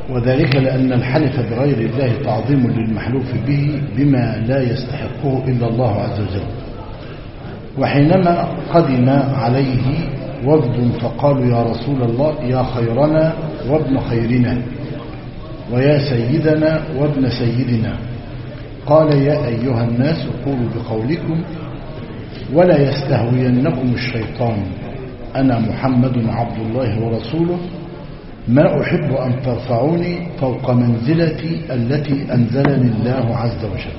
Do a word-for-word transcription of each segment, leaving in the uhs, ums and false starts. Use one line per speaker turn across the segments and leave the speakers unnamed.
وذلك لأن الحلف بغير الله تعظيم للمحلوف به بما لا يستحقه إلا الله عز وجل. وحينما قدم عليه وفد فقالوا يا رسول الله يا خيرنا وابن خيرنا ويا سيدنا وابن سيدنا، قال يا أيها الناس قولوا بقولكم ولا يستهوينكم الشيطان، أنا محمد عبد الله ورسوله، ما أحب أن ترفعوني فوق منزلتي التي أنزلني الله عز وجل.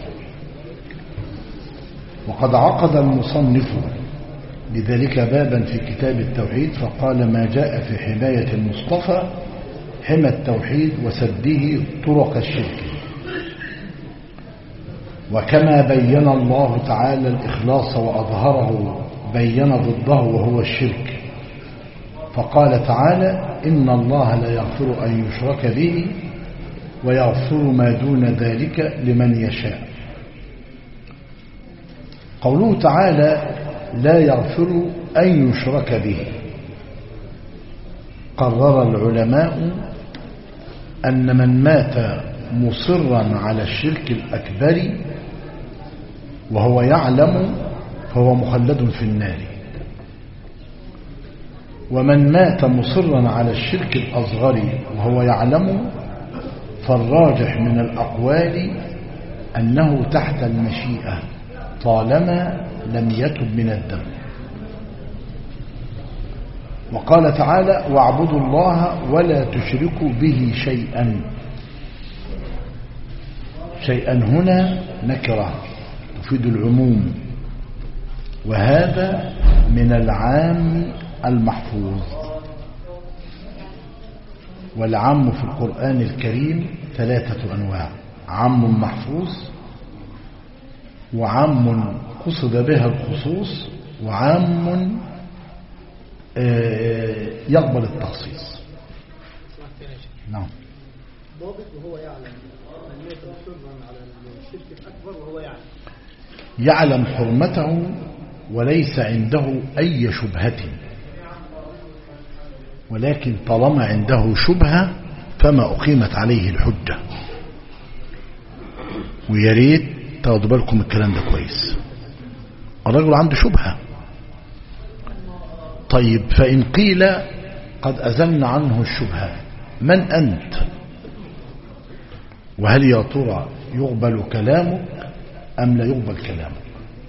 وقد عقد المصنف لذلك بابا في كتاب التوحيد فقال ما جاء في حماية المصطفى حمى التوحيد وسده طرق الشرك. وكما بين الله تعالى الإخلاص وأظهره بين ضده وهو الشرك، فقال تعالى إن الله لا يغفر أن يشرك به ويغفر ما دون ذلك لمن يشاء. قوله تعالى لا يغفر أن يشرك به، قرر العلماء أن من مات مصرا على الشرك الأكبر وهو يعلم فهو مخلد في النار، ومن مات مصرا على الشرك الأصغر وهو يعلم فالراجح من الأقوال أنه تحت المشيئة طالما لم يتب من الذنب. وقال تعالى واعبدوا الله ولا تشركوا به شيئا. شيئا هنا نكرة تفيد العموم، وهذا من العام المحفوظ. والعام في القرآن الكريم ثلاثة أنواع: عام محفوظ، وعام قصد بها الخصوص، وعام يقبل التخصيص. نعم.
ضابط وهو يعلم أن مات مصرا على الشرك الأكبر وهو يعلم
يعلم حرمته وليس عنده أي شبهة، ولكن طالما عنده شبهة فما أقيمت عليه الحجة. وياريت تاخدوا بالكم الكلام ده كويس. الرجل عنده شبهة، طيب فإن قيل قد أزلنا عنه الشبهة من أنت؟ وهل يا ترى يقبل كلامك أم لا يقبل كلامك؟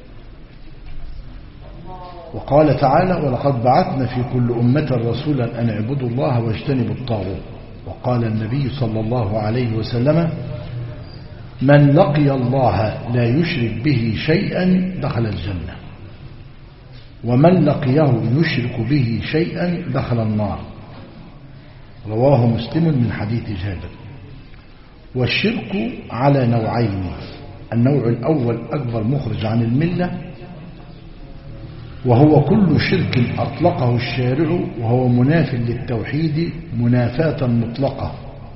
وقال تعالى ولقد بعثنا في كل أمة رسولا أن اعبدوا الله واجتنبوا الطاغوت. وقال النبي صلى الله عليه وسلم من لقي الله لا يشرك به شيئا دخل الجنة، ومن لقيه يشرك به شيئا دخل النار. رواه مسلم من حديث جابر. والشرك على نوعين: النوع الأول أكبر مخرج عن الملة، وهو كل شرك أطلقه الشارع وهو مناف للتوحيد منافاة مطلقة،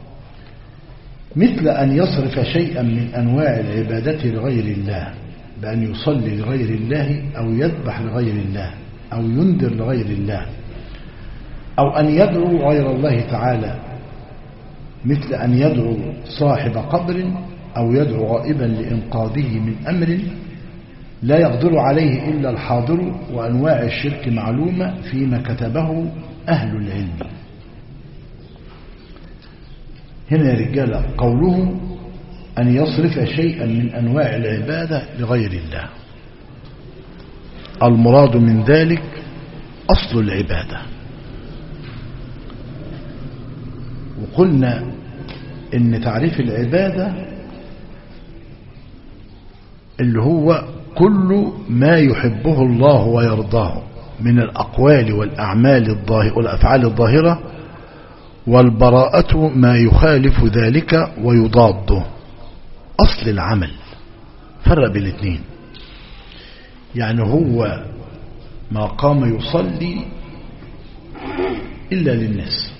مثل أن يصرف شيئا من أنواع العبادة لغير الله، بأن يصلي لغير الله أو يذبح لغير الله أو ينذر لغير الله، أو أن يدعو غير الله تعالى، مثل أن يدعو صاحب قبر أو يدعو غائبا لإنقاذه من أمر لا يقدر عليه إلا الحاضر. وأنواع الشرك معلومة فيما كتبه أهل العلم. هنا يا رجال قوله أن يصرف شيئا من أنواع العبادة لغير الله، المراد من ذلك أصل العبادة. وقلنا إن تعريف العبادة اللي هو كل ما يحبه الله ويرضاه من الأقوال والأعمال الظاهرة والأفعال الظاهرة، والبراءة ما يخالف ذلك ويضاده. أصل العمل فرق بين الاثنين، يعني هو ما قام يصلي إلا للناس،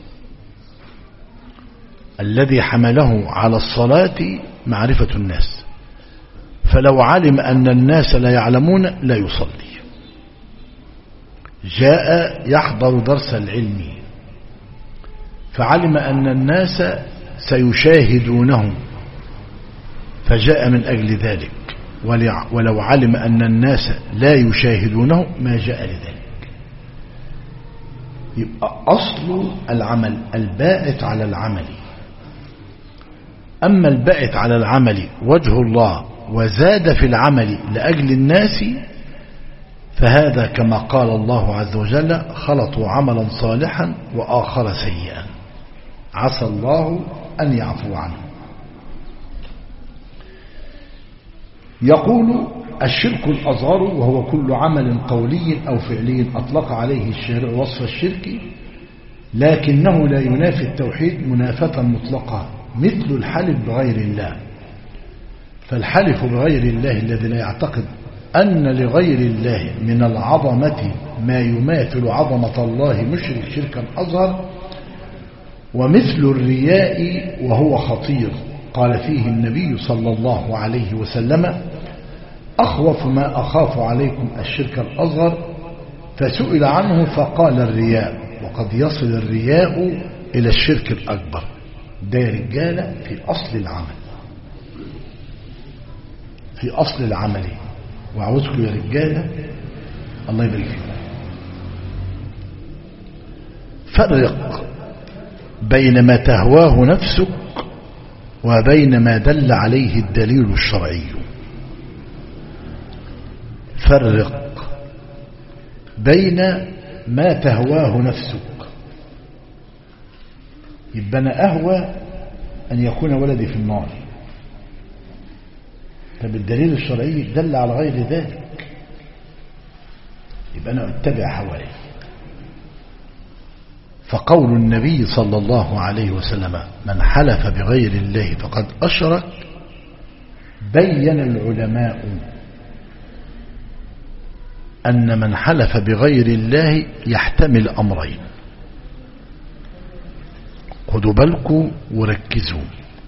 الذي حمله على الصلاة معرفة الناس، فلو علم أن الناس لا يعلمون لا يصلي. جاء يحضر درس العلم فعلم أن الناس سيشاهدونه فجاء من أجل ذلك، ولو علم أن الناس لا يشاهدونه ما جاء لذلك. يبقى أصل العمل الباعث على العمل. أما الباعث على العمل وجه الله وزاد في العمل لأجل الناس، فهذا كما قال الله عز وجل: خلطوا عملا صالحا وآخر سيئا عسى الله أن يعفو عنه. يقول: الشرك الأصغر وهو كل عمل قولي أو فعلي أطلق عليه الشارع وصف الشرك، لكنه لا ينافي التوحيد منافة مطلقة، مثل الحلف بغير الله. فالحلف بغير الله الذي لا يعتقد أن لغير الله من العظمة ما يماثل عظمة الله مشرك شركا أصغر. ومثل الرياء وهو خطير، قال فيه النبي صلى الله عليه وسلم: أخوف ما أخاف عليكم الشرك الأصغر، فسئل عنه فقال: الرياء. وقد يصل الرياء إلى الشرك الأكبر. ده يا رجالة في أصل العمل، في أصل العمل. وأعوذكم يا رجالة الله يبارك فيكم، فرق بين ما تهواه نفسك وبين ما دل عليه الدليل الشرعي. فرق بين ما تهواه نفسك. يبقى أنا أهوى أن يكون ولدي في النار، فبالدليل الشرعي دل على غير ذلك، يبقى أنا أتبع هواي. فقول النبي صلى الله عليه وسلم: من حلف بغير الله فقد أشرك، بين العلماء أن من حلف بغير الله يحتمل أمرين. خدوا بالكم وركزوا،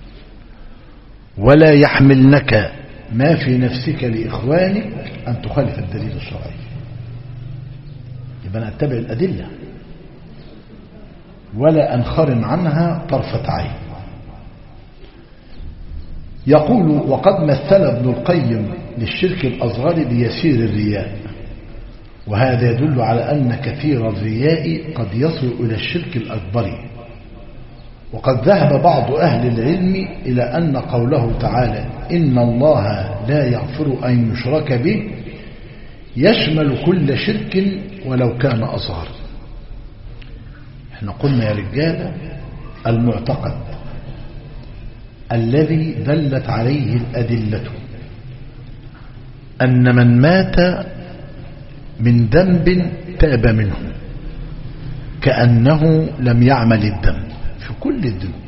ولا يحملنك ما في نفسك لإخوانك أن تخالف الدليل الشرعي. يبقى نتبع الأدلة ولا أنخرم عنها طرفة عين. يقول: وقد مثل ابن القيم للشرك الأصغر بيسير الرياء، وهذا يدل على أن كثير الرياء قد يصل إلى الشرك الأكبر. وقد ذهب بعض أهل العلم إلى أن قوله تعالى: إن الله لا يغفر أن يشرك به، يشمل كل شرك ولو كان أصغر. احنا قلنا يا رجال المعتقد الذي دلت عليه الأدلة أن من مات من ذنب تاب منه كأنه لم يعمل الذنب في كل الذنوب.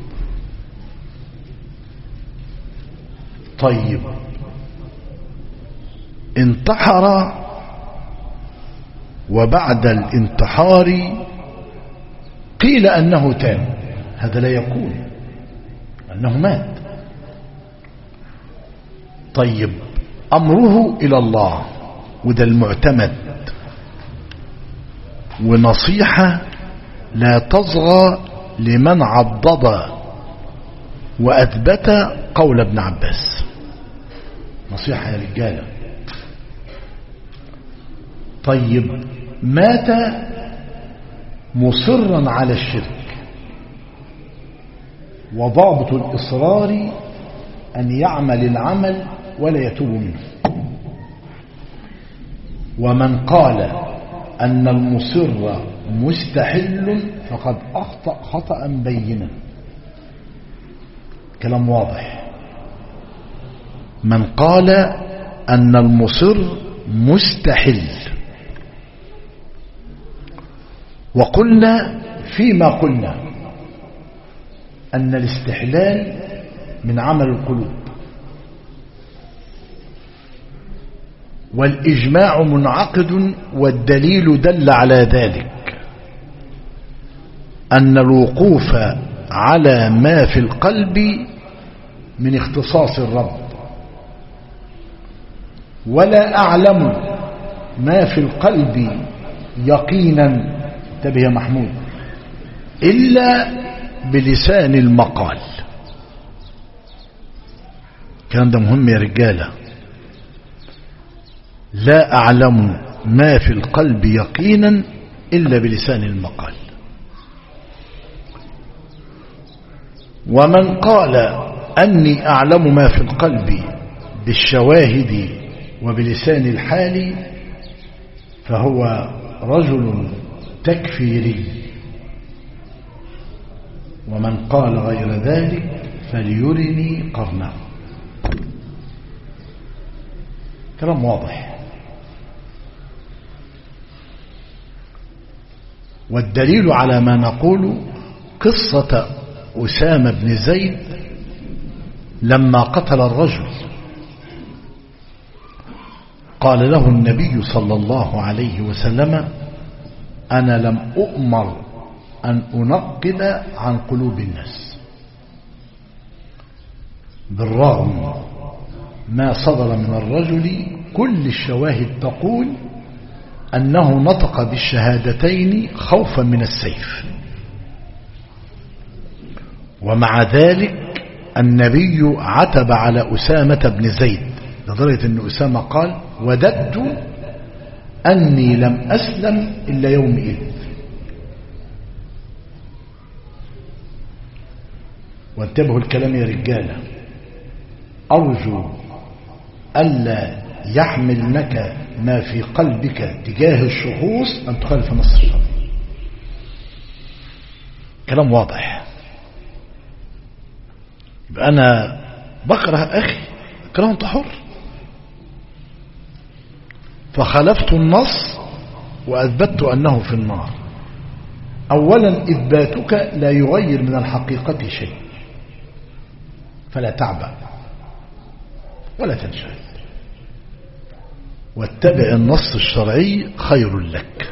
طيب، انتحر وبعد الانتحار قيل أنه تاب، هذا لا يكون أنه مات. طيب، أمره إلى الله، وده المعتمد، ونصيحة لا تصغى لمن عضد وأثبت قول ابن عباس. نصيحة يا رجالة. طيب، مات مصرا على الشرك، وضابط الإصرار أن يعمل العمل ولا يتوب منه. ومن قال أن المصر مستحل فقد أخطأ خطأ بينا. كلام واضح. من قال أن المصر مستحل، وقلنا فيما قلنا أن الاستحلال من عمل القلوب، والإجماع منعقد، والدليل دل على ذلك أن الوقوف على ما في القلب من اختصاص الرب، ولا أعلم ما في القلب يقينا، انتبه يا محمود، إلا بلسان المقال. كان ده مهم يا رجالة. لا أعلم ما في القلب يقينا إلا بلسان المقال. ومن قال أني أعلم ما في القلب بالشواهد وبلسان الحال فهو رجل تكفيري، ومن قال غير ذلك فليرني قرنه. كلام واضح. والدليل على ما نقول قصة أسامة بن زيد لما قتل الرجل، قال له النبي صلى الله عليه وسلم: أنا لم أؤمر أن أنقب عن قلوب الناس، بالرغم ما صدر من الرجل كل الشواهد تقول أنه نطق بالشهادتين خوفا من السيف، ومع ذلك النبي عتب على أسامة بن زيد لدرجة أن أسامة قال: وددت أني لم أسلم إلا يومئذ. وانتبهوا الكلام يا رجالة، أرجو ألا يحملنك ما في قلبك تجاه الشخوص أن تخالف نص الشرع. كلام واضح. يبقى أنا بكره أخي، كلام أنت حر، فخالفت النص وأثبتت أنه في النار. أولا إثباتك لا يغير من الحقيقة شيء، فلا تعبأ ولا تنشغل، واتبع النص الشرعي خير لك.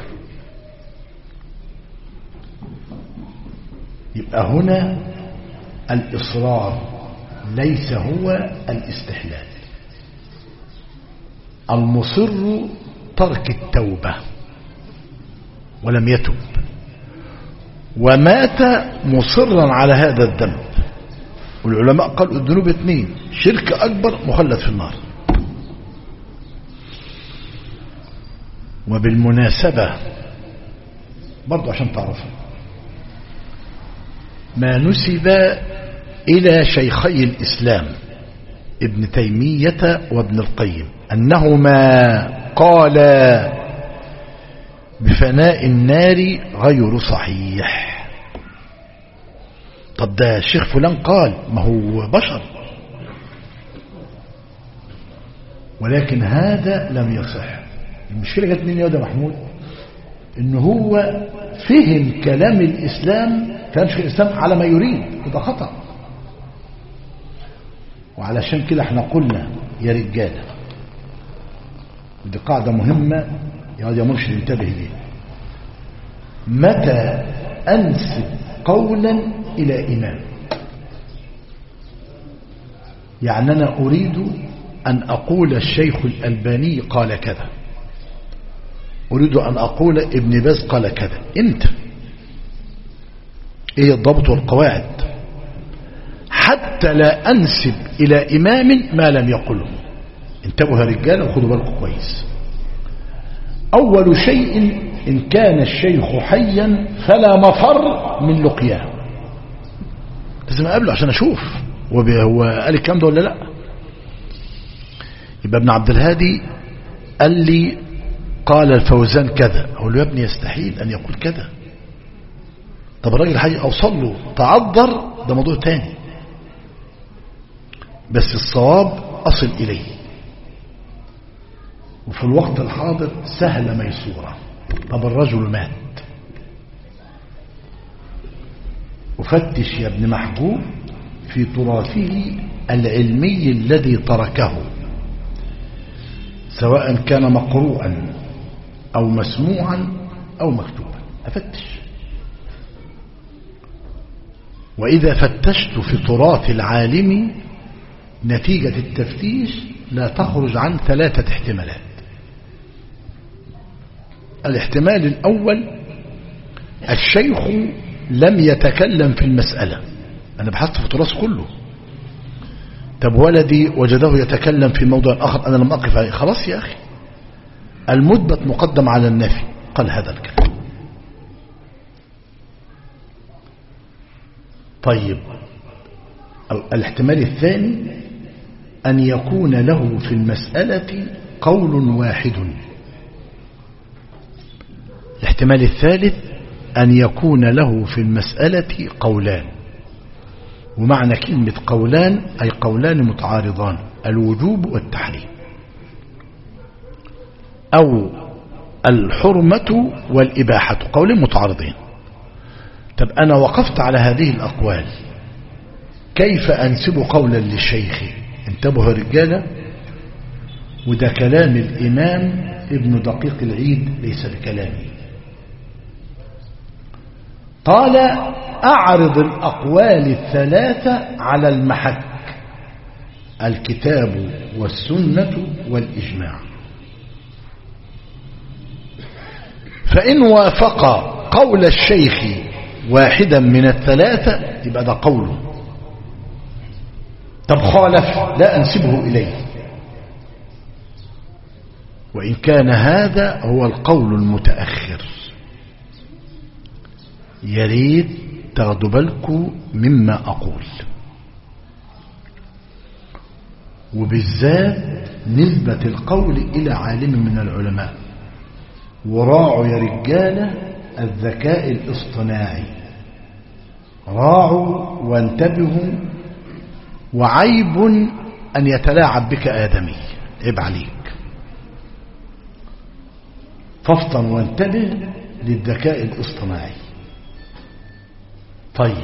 يبقى هنا الإصرار ليس هو الاستحلال. المصر ترك التوبة ولم يتب، ومات مصرا على هذا الذنب. والعلماء قالوا الذنوب اثنين: شرك أكبر مخلد في النار. وبالمناسبة برضو عشان تعرفوا، ما نسب إلى شيخي الإسلام ابن تيمية وابن القيم أنهما قالا بفناء النار غير صحيح. طب ده الشيخ فلان قال، ما هو بشر، ولكن هذا لم يصح. المشكلة جت منين يا ده محمود؟ إن هو فهم كلام الإسلام، كلام شيخ الإسلام على ما يريد، وده خطأ. وعلشان كده احنا قلنا يا رجالة، ودي قاعدة مهمة يا مرشد انتبه ليه: متى أنسب قولا إلى إمام؟ يعني أنا أريد أن أقول الشيخ الألباني قال كذا، أريد أن أقول ابن باز قال كذا. أنت إيه الضبط والقواعد حتى لا أنسب إلى إمام ما لم يقله؟ انتبهوا يا رجال وخذوا بالكم كويس. أول شيء: إن كان الشيخ حيا فلا مفر من لقياه. لازم أقابله عشان أشوف هو قال الكلام ده ولا لا. يبقى ابن عبد الهادي قال لي قال الفوزان كذا، أقول له يا ابني يستحيل أن يقول كذا. طب الراجل حي أوصل له تعذر، ده موضوع تاني، بس الصواب أصل إليه. وفي الوقت الحاضر سهل ميسورة. طب الرجل مات، وفتش يا ابن محجوب في تراثه العلمي الذي تركه، سواء كان مقروءا أو مسموعا أو مكتوبا. أفتش. وإذا فتشت في تراث العالم نتيجة التفتيش لا تخرج عن ثلاثة احتمالات. الاحتمال الأول: الشيخ لم يتكلم في المسألة. أنا بحثت في التراث كله. طب ولدي وجده يتكلم في موضوع آخر أنا لم أقف عليه. خلاص يا أخي، المثبت مقدم على النفي. قال هذا الكلام. طيب الاحتمال الثاني أن يكون له في المسألة قول واحد. الاحتمال الثالث أن يكون له في المسألة قولان. ومعنى كلمة قولان أي قولان متعارضان، الوجوب والتحريم، أو الحرمة والإباحة، قولين متعارضين. طب أنا وقفت على هذه الأقوال، كيف أنسب قولا للشيخ؟ انتبهوا رجالة، وده كلام الإمام ابن دقيق العيد ليس بكلامي. قال أعرض الأقوال الثلاثة على المحك: الكتاب والسنة والإجماع. فإن وافق قول الشيخ واحدا من الثلاثة يبقى ده قوله. طب خالف لا أنسبه إليه، وإن كان هذا هو القول المتأخر. يريد تاخدوا بالكم مما أقول، وبالذات نسبة القول إلى عالم من العلماء. وراعوا يا رجالة الذكاء الاصطناعي، راعوا وانتبهوا. وعيب أن يتلاعب بك آدمي، عيب عليك. فافطن وانتبه للذكاء الاصطناعي. طيب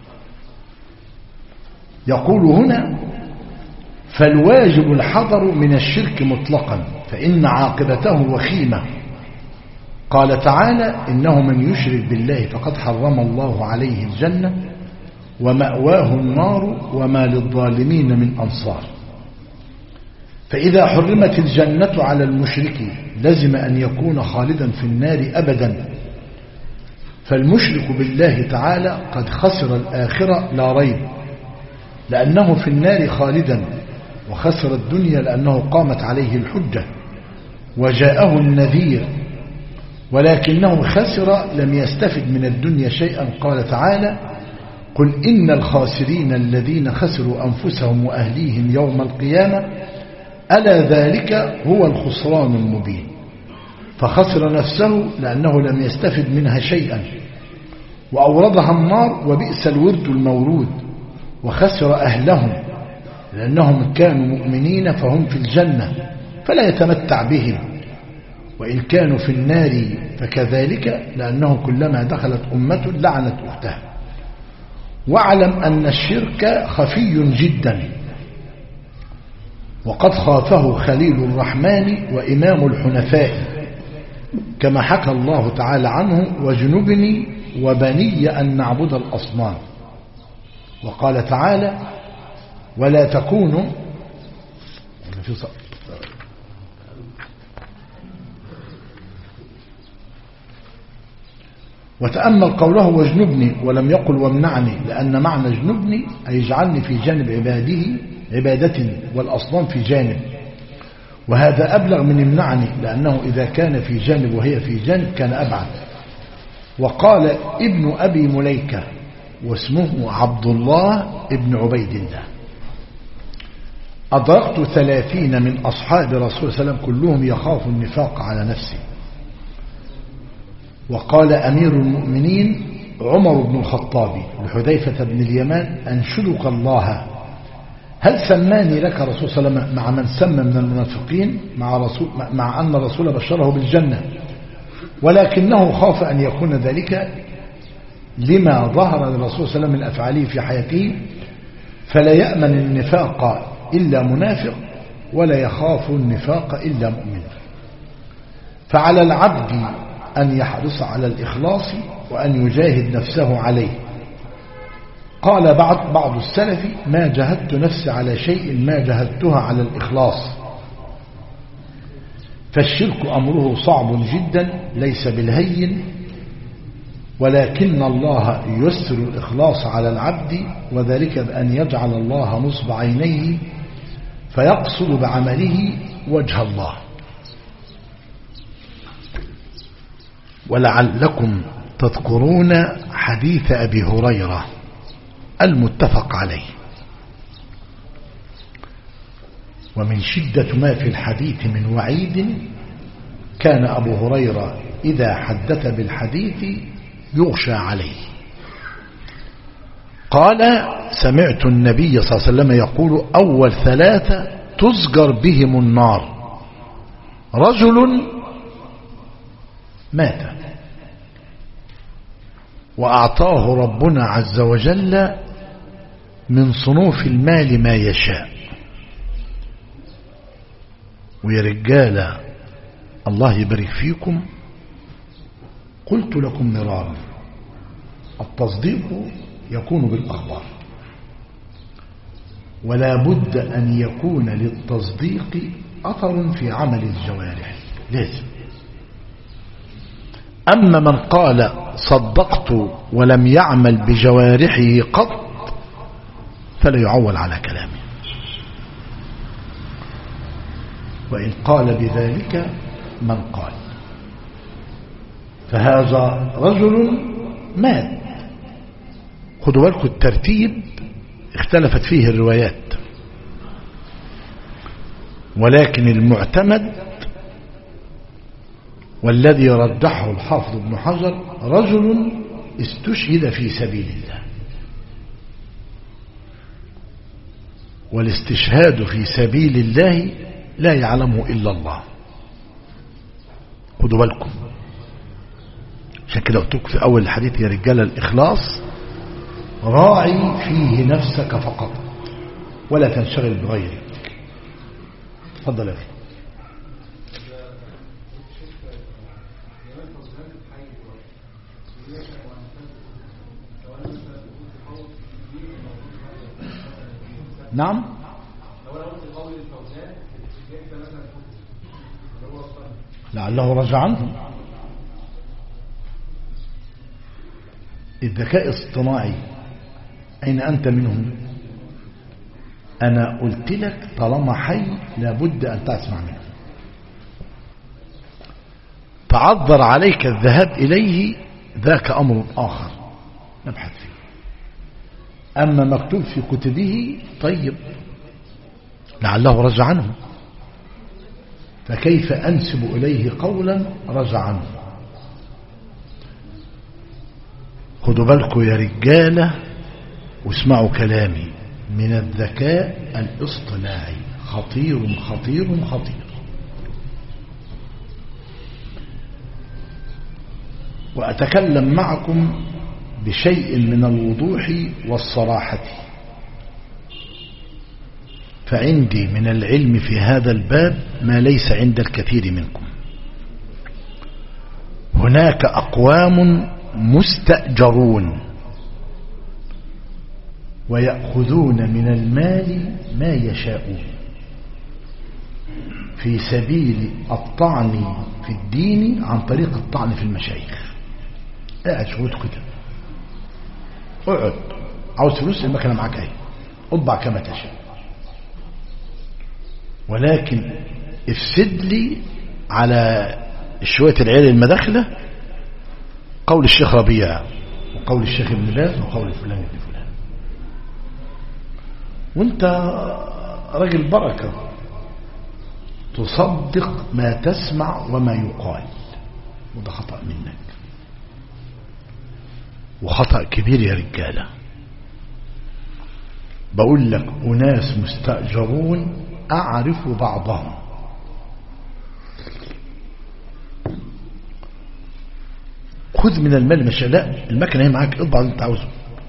يقول هنا: فالواجب الحذر من الشرك مطلقا فإن عاقبته وخيمة. قال تعالى: إنه من يشرك بالله فقد حرم الله عليه الجنة ومأواه النار وما للظالمين من أنصار. فإذا حرمت الجنة على المشرك لزم أن يكون خالدا في النار أبدا. فالمشرك بالله تعالى قد خسر الآخرة لا ريب، لأنه في النار خالدا، وخسر الدنيا لأنه قامت عليه الحجة وجاءه النذير، ولكنه خسر لم يستفد من الدنيا شيئا. قال تعالى: قل إن الخاسرين الذين خسروا أنفسهم وأهليهم يوم القيامة ألا ذلك هو الخسران المبين. فخسر نفسه لأنه لم يستفد منها شيئا، وأوردها النار وبئس الورد المورود. وخسر أهلهم لأنهم كانوا مؤمنين فهم في الجنة فلا يتمتع بهم، وإن كانوا في النار فكذلك، لأنه كلما دخلت أمة لعنت أختها. واعلم أن الشرك خفي جدا، وقد خافه خليل الرحمن وإمام الحنفاء، كما حكى الله تعالى عنه: وجنبني وبني أن نعبد الأصنام. وقال تعالى: ولا تكونوا وتأمل قوله واجنبني ولم يقل وامنعني، لأن معنى اجنبني أي اجعلني في جانب عباده عبادتي والأصنام في جانب، وهذا أبلغ من امنعني، لأنه إذا كان في جانب وهي في جانب كان أبعد. وقال ابن أبي مليكة واسمه عبد الله ابن عبيد الله: أدركت ثلاثين من أصحاب رسول الله صلى الله عليه وسلم كلهم يخاف النفاق على نفسه. وقال أمير المؤمنين عمر بن الخطاب لحذيفة بن اليمان: أنشدك الله، هل سماني لك رسول صلى الله عليه وسلم مع من سمى من المنافقين، مع, رسول مع أن الرسول بشره بالجنة، ولكنه خاف أن يكون ذلك لما ظهر للرسول صلى الله عليه وسلم من أفعاله في حياته، فلا يأمن النفاق إلا منافق، ولا يخاف النفاق إلا مؤمن. فعلى العبد أن يحرص على الإخلاص وأن يجاهد نفسه عليه. قال بعض بعض السلف: ما جهدت نفسي على شيء ما جهدتها على الإخلاص. فالشرك أمره صعب جدا، ليس بالهين، ولكن الله يسر الإخلاص على العبد، وذلك بأن يجعل الله نصب عينيه فيقصد بعمله وجه الله. ولعلكم تذكرون حديث أبي هريرة المتفق عليه. ومن شدة ما في الحديث من وعيد كان أبو هريرة إذا حدث بالحديث يغشى عليه. قال: سمعت النبي صلى الله عليه وسلم يقول: أول ثلاثة تزجر بهم النار: رجل مات وأعطاه ربنا عز وجل من صنوف المال ما يشاء. ويا رجال الله يبارك فيكم، قلت لكم مرارا: التصديق يكون بالأخبار، ولا بد أن يكون للتصديق أثر في عمل الجوارح، لازم. أما من قال صدقت ولم يعمل بجوارحه قط فلا يعول على كلامه. وإن قال بذلك من قال. فهذا رجل مات. خدوا بالكم الترتيب اختلفت فيه الروايات، ولكن المعتمد والذي رجحه الحافظ ابن حجر: رجل استشهد في سبيل الله. والاستشهاد في سبيل الله لا يعلمه إلا الله. خدوا بالكم، عشان كده قلت لكم في أول الحديث يا رجال: الإخلاص راعي فيه نفسك فقط ولا تنشغل بغيرك. تفضل يا أخي. نعم. لعله رجع عنه. الذكاء الاصطناعي أين أنت منه؟ أنا قلت لك طالما حي لابد أن تسمع منه. تعذر عليك الذهاب إليه ذاك أمر آخر نبحث فيه. أما مكتوب في كتبه طيب، لعله رجع عنه، فكيف أنسب إليه قولا رجع عنه؟ خدوا بالكم يا رجالة واسمعوا كلامي، من الذكاء الاصطناعي خطير خطير خطير. وأتكلم معكم بشيء من الوضوح والصراحة، فعندي من العلم في هذا الباب ما ليس عند الكثير منكم. هناك أقوام مستأجرون ويأخذون من المال ما يشاءون في سبيل الطعن في الدين عن طريق الطعن في المشايخ. قاعد شغلته كده، اقعد، عاوز فلوس المكنه معاك اهي، اطبع كما تشاء، ولكن افسد لي على شويه العيال المداخله قول الشيخ ربيع وقول الشيخ ابن باز وقول فلان ابن فلان، وانت راجل بركه تصدق ما تسمع وما يقال، وده خطأ منك وخطأ كبير يا رجالة. بقول لك أناس مستأجرون أعرف بعضهم، خذ من المال مش لا المكنة هي معاك، اطبع اللي انت عاوزه،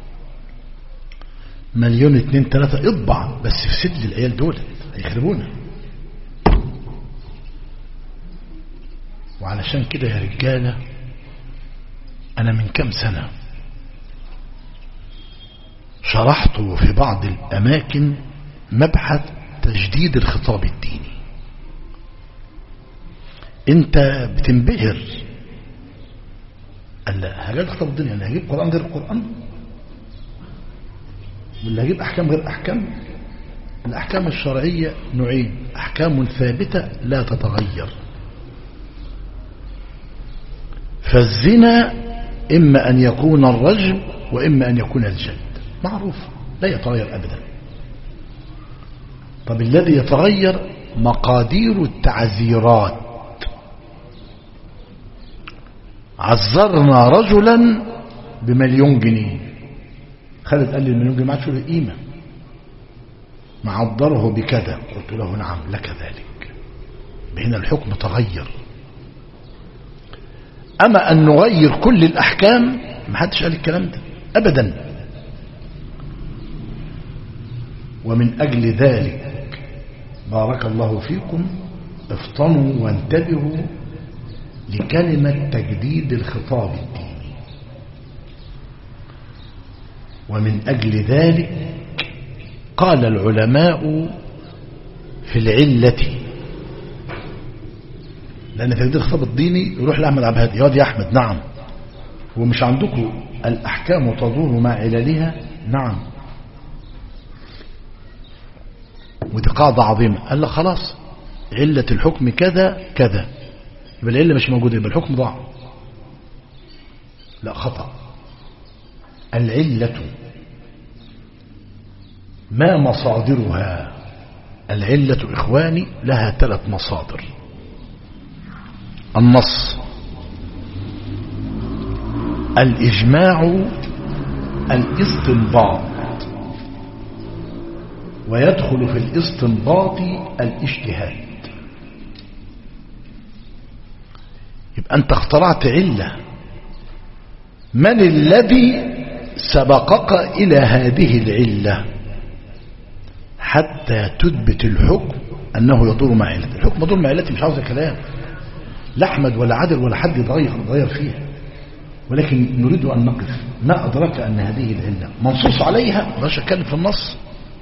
مليون اتنين تلاتة اطبع، بس افسد لي العيال دول هيخربونا. وعلشان كده يا رجالة أنا من كم سنة شرحت في بعض الأماكن مبحث تجديد الخطاب الديني. انت بتنبهر قال لا، هجيب خطاب الدنيا، انا هجيب قرآن غير القرآن ولا هجيب احكام غير احكام؟ الاحكام الشرعية نوعين: احكام ثابتة لا تتغير. فالزنا اما ان يكون الرجم واما ان يكون الجلد، معروف لا يتغير ابدا. طب الذي يتغير مقادير التعزيرات. عزرنا رجلا بمليون جنيه، خالد قال لي المليون جنيه ما عادش له قيمه، معضره بكذا، قلت له نعم لك ذلك. بهنا الحكم تغير. اما ان نغير كل الاحكام ما حدش قال الكلام ده ابدا. ومن اجل ذلك بارك الله فيكم افطنوا وانتبهوا لكلمة تجديد الخطاب الديني. ومن أجل ذلك قال العلماء في العلة، لأن تجديد الخطاب الديني يروح لأحمد عبد الهادي، يا واد يا أحمد نعم، ومش عندكم الأحكام تدور مع عللها؟ نعم. ودي قاعدة عظيمة. قال له خلاص علة الحكم كذا كذا، يبقى العلة مش موجودة، يبقى الحكم ضاع. لا، خطأ. العلة ما مصادرها؟ العلة إخواني لها ثلاث مصادر: النص، الإجماع، الاستنباط. ويدخل في الاستنباط الاجتهاد. يبقى أنت اخترعت علة، من الذي سبقك إلى هذه العلة حتى تثبت الحكم أنه يدور مع علة؟ الحكم يدور مع علتي، مش عاوز كلام لا أحمد ولا عادل ولا حد يتغير يتغير فيها، ولكن نريد أن نقف ما أدرك أن هذه العلة منصوص عليها، مش أتكلم في النص.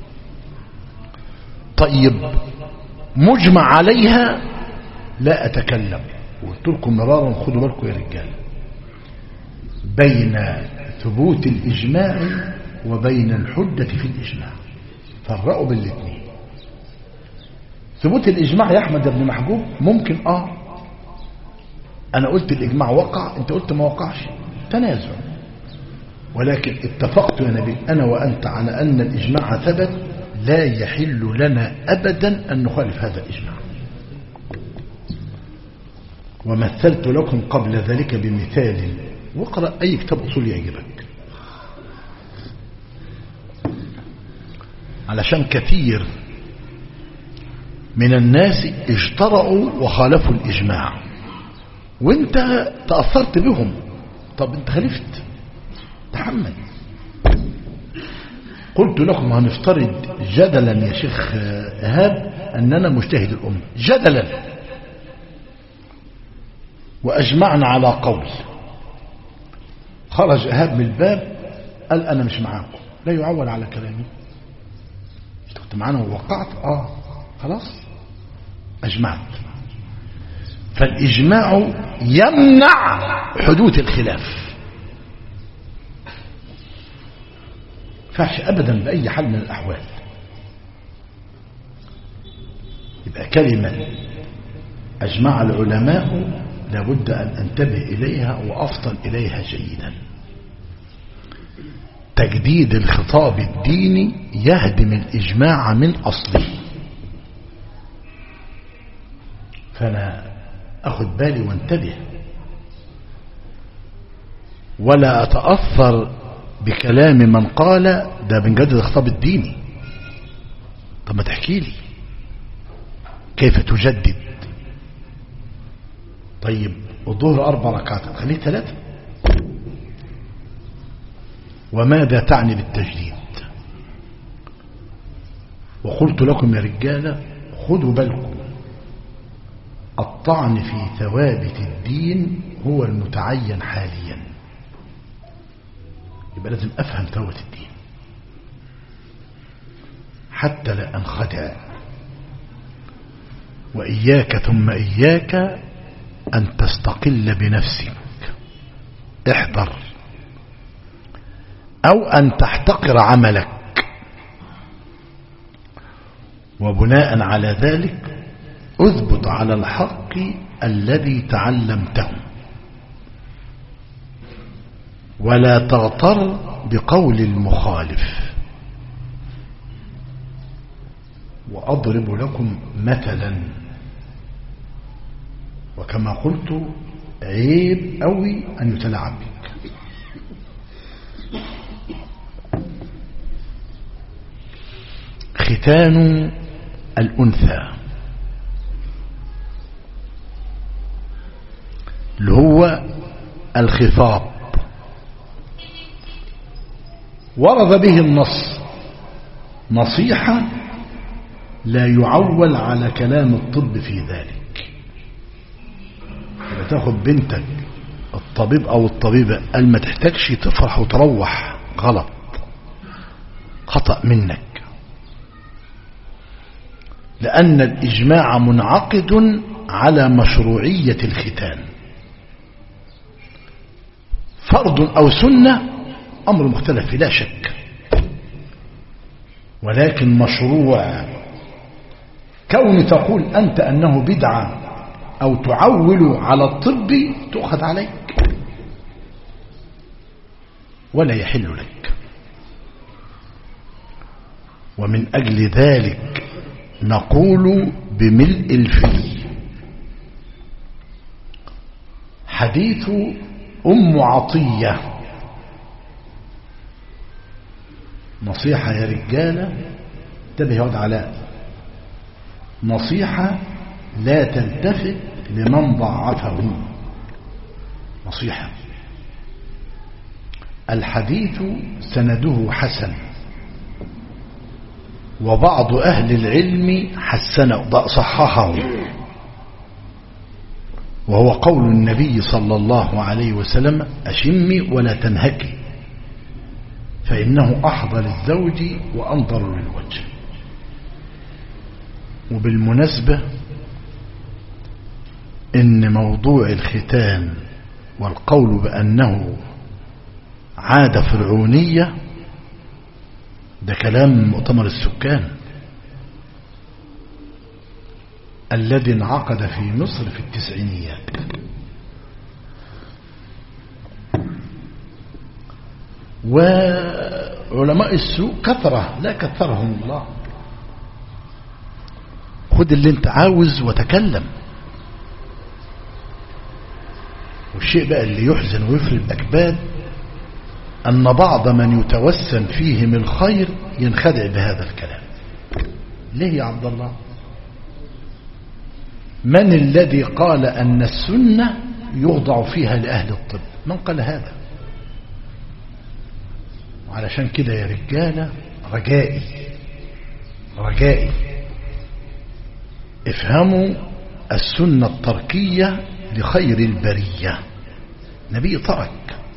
طيب مجمع عليها لا أتكلم. وقلت لكم مرارا خدوا بالكم يا رجال، بين ثبوت الإجماع وبين الحجة في الإجماع، فرقوا بالاثنين. ثبوت الإجماع يا أحمد بن محجوب ممكن آه أنا قلت الإجماع وقع، أنت قلت ما وقعش، تنازع. ولكن اتفقت يا نبي أنا وأنت على أن الإجماع ثبت، لا يحل لنا أبدا أن نخالف هذا الإجماع. ومثلت لكم قبل ذلك بمثال، واقرأ أي كتاب أصول يعجبك، علشان كثير من الناس اجترأوا وخالفوا الإجماع وانت تأثرت بهم. طب انت خالفت، تحمل. قلت لكم هنفترض جدلا يا شيخ إيهاب أننا مجتهد الأمة، جدلا، وأجمعنا على قول، خرج إيهاب من الباب قال أنا مش معاكم، لا يعول على كلامي. كنت معانا ووقعت آه خلاص أجمعت. فالإجماع يمنع حدوث الخلاف، فحش أبدا بأي حال من الأحوال. يبقى كلمة أجمع العلماء لابد أن أنتبه إليها وأفطن إليها جيدا. تجديد الخطاب الديني يهدم الإجماع من أصله. فأنا أخذ بالي وانتبه، ولا أتأثر بكلام من قال ده بنجدد الخطاب الديني. طب ما تحكي لي كيف تجدد؟ طيب الظهر أربع ركعات خليه ثلاثة. وماذا تعني بالتجديد؟ وقلت لكم يا رجالة خذوا بالكم، الطعن في ثوابت الدين هو المتعين حاليا. يبقى لازم أفهم ثوابت الدين حتى لا أنخدع. وإياك ثم إياك أن تستقل بنفسك، احذر، أو أن تحتقر عملك، وبناء على ذلك اثبت على الحق الذي تعلمته، ولا تغتر بقول المخالف. وأضرب لكم مثلا، وكما قلت عيب قوي أن يتلاعب بك. ختان الأنثى اللي هو الخفاض، ورد به النص نصيحة لا يعول على كلام الطب في ذلك. إذا تاخد بنتك الطبيب أو الطبيبة قال ما تحتاجش تفرح وتروح، غلط، خطأ منك، لأن الإجماع منعقد على مشروعية الختان. فرض أو سنة أمر مختلف لا شك، ولكن مشروع. كون تقول أنت أنه بدعة أو تعول على الطب تؤخذ عليك ولا يحل لك. ومن أجل ذلك نقول بملء الفي حديث أم عطية. نصيحة يا رجالة، انتبه يا واد علاء، نصيحة لا تلتفت لمن ضعفه، نصيحة. الحديث سنده حسن، وبعض أهل العلم حسنه صححه، وهو قول النبي صلى الله عليه وسلم: أشمي ولا تنهكي، فإنه أحضر للزوج وأنظر للوجه. وبالمناسبة إن موضوع الختان والقول بأنه عادة فرعونية ده كلام مؤتمر السكان الذي انعقد في مصر في التسعينيات. وعلماء السوء كثرة لا كثرهم الله. خد اللي انت عاوز وتكلم. والشيء بقى اللي يحزن ويفرد الأكباد أن بعض من يتوسم فيهم الخير ينخدع بهذا الكلام. ليه يا عبد الله؟ من الذي قال أن السنة يوضع فيها لأهل الطب؟ من قال هذا؟ وعلشان كده يا رجالة رجائي رجائي افهموا السنة التركية لخير البرية. نبي ترك.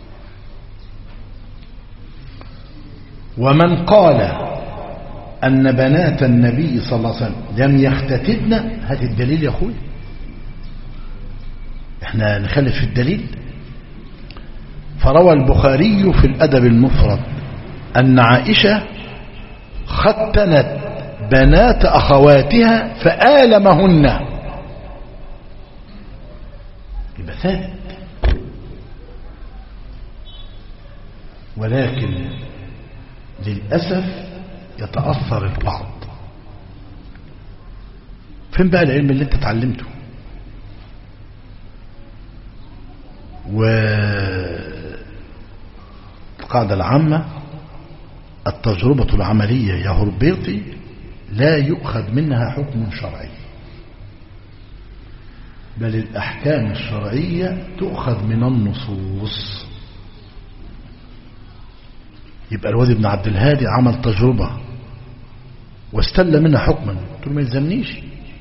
ومن قال أن بنات النبي صلى الله عليه وسلم لم يختتبن، هات الدليل يا أخوي. احنا نخلف في الدليل. فروى البخاري في الأدب المفرد أن عائشة ختنت بنات أخواتها فآلمهن. يبقى ثابت. ولكن للأسف يتأثر البعض. فين بقى العلم اللي انت اتعلمته؟ والقاعدة العامة: التجربة العملية يا هربيطي لا يؤخذ منها حكم شرعي، بل الأحكام الشرعية تؤخذ من النصوص. يبقى الواد ابن عبد الهادي عمل تجربة واستل منها حكما، قلت له ما يلزمنيش،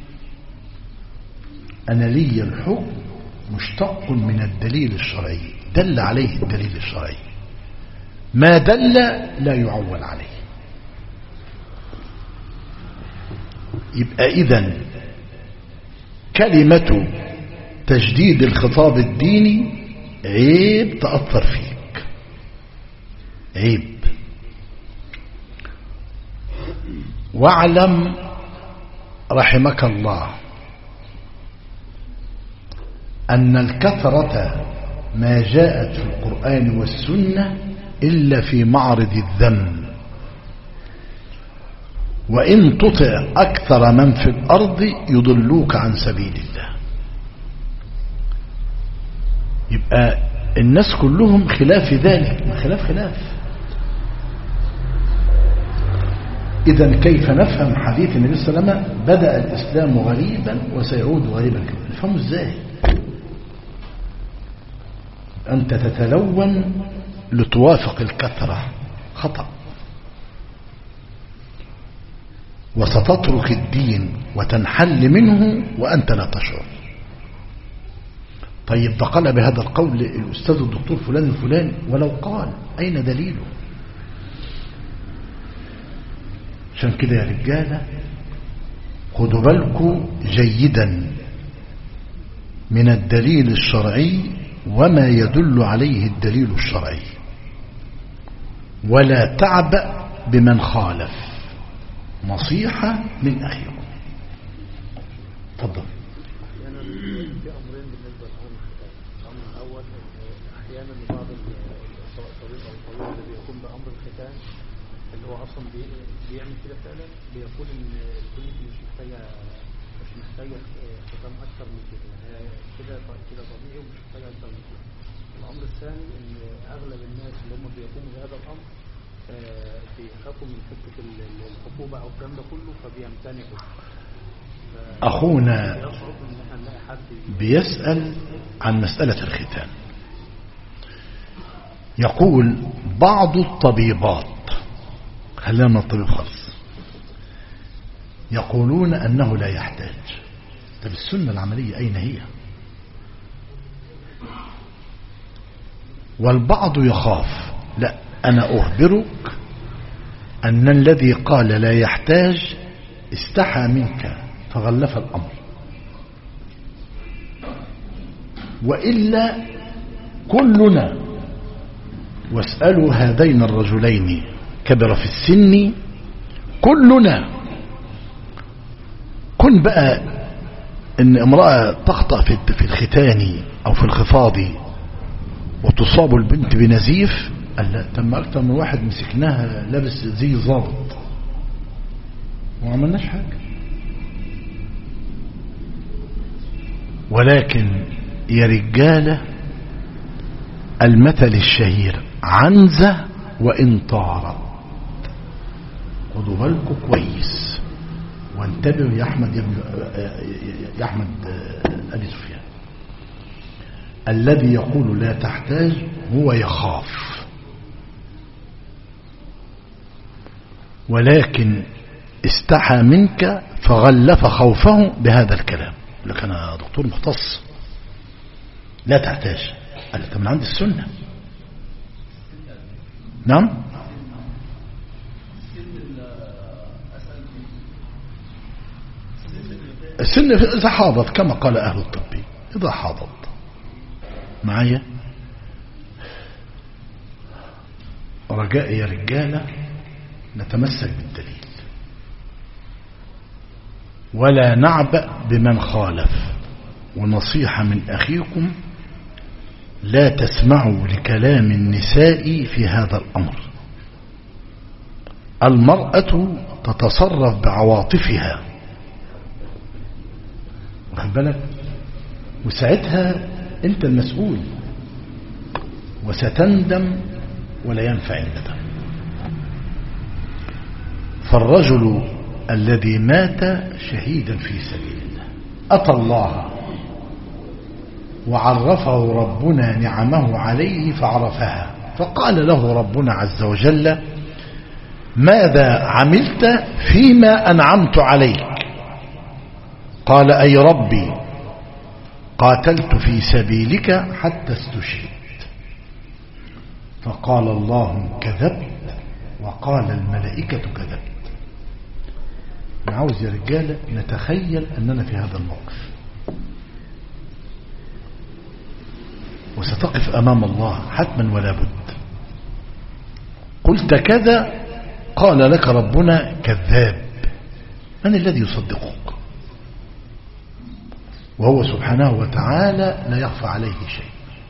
أنا لي الحكم مشتق من الدليل الشرعي، دل عليه الدليل الشرعي، ما دل لا يعول عليه. يبقى إذن كلمة تجديد الخطاب الديني عيب تأثر فيك، عيب. واعلم رحمك الله أن الكثرة ما جاءت في القرآن والسنة إلا في معرض الذم، وإن تطع أكثر من في الأرض يضلوك عن سبيل الله. يبقى الناس كلهم خلاف ذلك، ما خلاف خلاف. إذن كيف نفهم حديث النبي صلى الله عليه وسلم بدأ الإسلام غريبا وسيعود غريبا؟ نفهمه ازاي؟ أنت تتلون لتوافق الكثرة، خطأ. وستترك الدين وتنحل منه وأنت لا تشعر. طيب ده قال بهذا القول الأستاذ الدكتور فلان الفلاني، ولو قال أين دليله؟ عشان كده يا رجالة خدوا بالكم جيدا من الدليل الشرعي وما يدل عليه الدليل الشرعي، ولا تعبأ بمن خالف. نصيحة من أخيكم. تفضل.
أحيانا في أمرين بالنسبة لهم. الأمر الأول أحيانا بعض الطبيب أو الطبيب الذي يقوم بأمر الختان اللي هو أصلا بيعمل كده فعلا بيقول إن البنت مش محتاجة مش محتاجة ختان أكثر من كده، كده كده طبيعي ومش محتاجة أكثر من كده. الأمر الثاني إن أغلب الناس اللي هم بيقوموا بهذا الأمر بيخافوا من حتة الحكومة أو الكلام ده كله فبيمتنعوا.
أخونا بيسأل عن مسألة الختان، يقول بعض الطبيبات، خلينا من الطبيب خالص، يقولون أنه لا يحتاج. طب السنة العملية أين هي؟ والبعض يخاف. لا، أنا أخبرك أن الذي قال لا يحتاج استحى منك فغلف الأمر، وإلا كلنا. واسألوا هذين الرجلين كبر في السن، كلنا. كن بقى ان امرأة تخطأ في الختان او في الخفاض وتصاب البنت بنزيف، قال لا، تم اكتر من واحد مسكناها لابس زي ضابط وما عملناش حاجة. ولكن يا رجالة المثل الشهير عنزة وإن طارت. خدوا بالكم كويس وانتبهوا يا أحمد يا, يا أحمد أبي سفيان. الذي يقول لا تحتاج هو يخاف، ولكن استحى منك فغلف خوفه بهذا الكلام. لكن أنا دكتور مختص، لا تحتاج. قال لك من عند السنة. نعم. السن إذا حاضت كما قال أهل الطب، إذا حاضت معايا. رجاء يا رجالة نتمسك بالدليل ولا نعبأ بمن خالف. ونصيحة من أخيكم، لا تسمعوا لكلام النساء في هذا الأمر. المرأة تتصرف بعواطفها، واخد بالك، وساعتها انت المسؤول وستندم ولا ينفع الندم. فالرجل الذي مات شهيدا في سبيل الله أتى الله وعرفه ربنا نعمه عليه فعرفها، فقال له ربنا عز وجل ماذا عملت فيما أنعمت عليك؟ قال أي ربي قاتلت في سبيلك حتى استشهدت. فقال الله كذبت، وقال الملائكة كذبت. أنا عاوز يا رجالة نتخيل أننا في هذا الموقف، وستقف أمام الله حتما ولا بد. قلت كذا قال لك ربنا كذاب، من الذي يصدقك؟ وهو سبحانه وتعالى لا يخفى عليه شيء.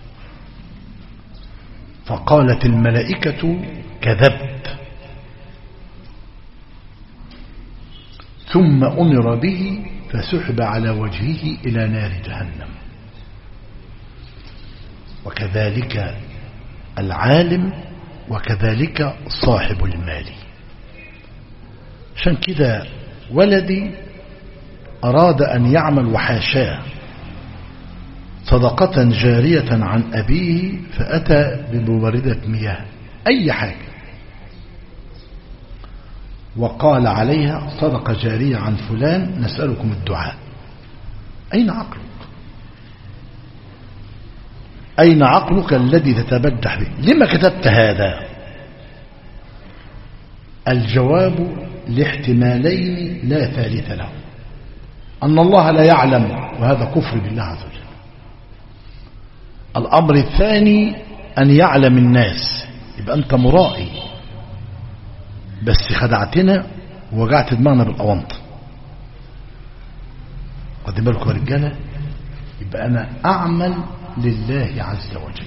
فقالت الملائكة كذبت، ثم أمر به فسحب على وجهه إلى نار جهنم. وكذلك العالم، وكذلك صاحب المال. عشان كده ولدي أراد أن يعمل وحاشاه صدقة جارية عن أبيه، فأتى بموردة مياه أي حاجة وقال عليها صدقة جارية عن فلان نسألكم الدعاء. أين عقلك؟ أين عقلك الذي تتبجح به؟ لما كتبت هذا؟ الجواب لاحتمالين لا ثالث له: أن الله لا يعلم، وهذا كفر بالله عز وجل. الأمر الثاني أن يعلم الناس، يبقى أنت مرائي بس خدعتنا ووجعت دماغنا بالأونطة. قد بالكم يا رجالة، يبقى أنا أعمل لله عز وجل،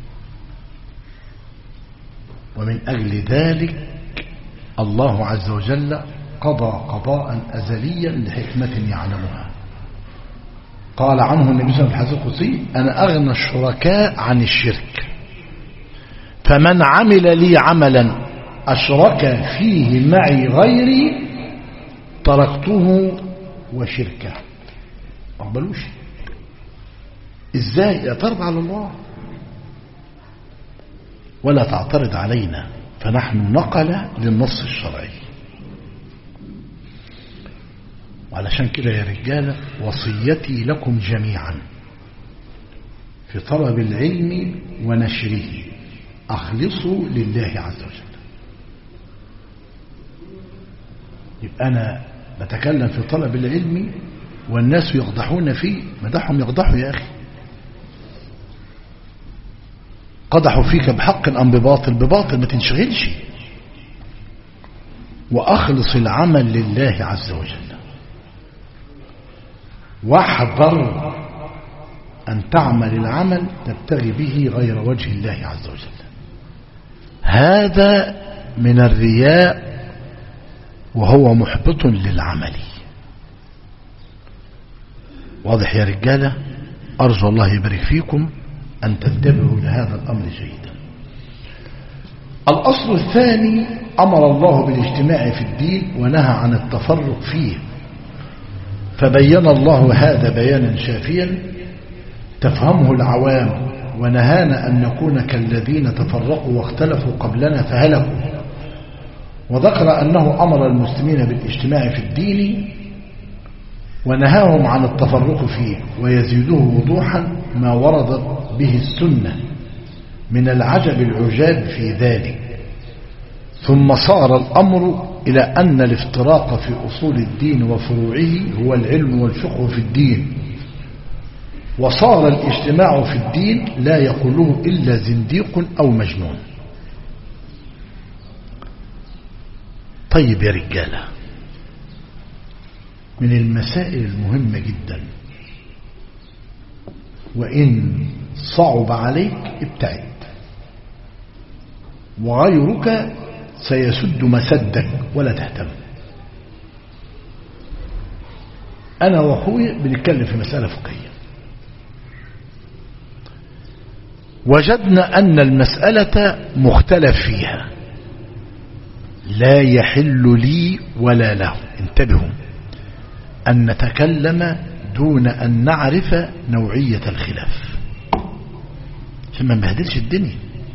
ومن أجل ذلك الله عز وجل قضى قضاء أزليا لحكمة يعلمها. قال عنه النبي صلى الله عليه وسلم في الحديث القدسي: أنا أغنى الشركاء عن الشرك، فمن عمل لي عملا أشرك فيه معي غيري تركته وشركه. ما أقبلوش. إزاي اعترض على الله ولا تعترض علينا؟ فنحن نقل للنص الشرعي. وعلشان كده يا رجالة، وصيتي لكم جميعا في طلب العلم ونشره: أخلصوا لله عز وجل. يبقى أنا بتكلم في طلب العلم والناس يقضحون فيه، مدحهم يقضحوا يا أخي. قضحوا فيك بحق أم بباطل؟ بباطل، ما تنشغلش. وأخلص العمل لله عز وجل، واحذر أن تعمل العمل تبتغي به غير وجه الله عز وجل. هذا من الرياء وهو محبط للعمل. واضح يا رجالة؟ أرجو الله يبارك فيكم أن تنتبهوا لهذا الأمر جيدا. الأصل الثاني: أمر الله بالاجتماع في الدين ونهى عن التفرق فيه، فبين الله هذا بيانا شافيا تفهمه العوام، ونهانا أن نكون كالذين تفرقوا واختلفوا قبلنا فهلكوا. وذكر أنه أمر المسلمين بالاجتماع في الدين ونهاهم عن التفرق فيه، ويزيده وضوحا ما وردت به السنة من العجب العجاب في ذلك. ثم صار الأمر إلى أن الافتراق في أصول الدين وفروعه هو العلم والفقه في الدين، وصار الاجتماع في الدين لا يقوله إلا زنديق أو مجنون. طيب يا رجالة، من المسائل المهمة جدا، وإن صعب عليك ابتعد، وغيرك سيسد مسدك ولا تهتم. أنا وأخوي بنتكلم في مسألة فقهية، وجدنا أن المسألة مختلف فيها، لا يحل لي ولا له، انتبهوا، أن نتكلم دون أن نعرف نوعية الخلاف عشان ما نبهدلش الدنيا.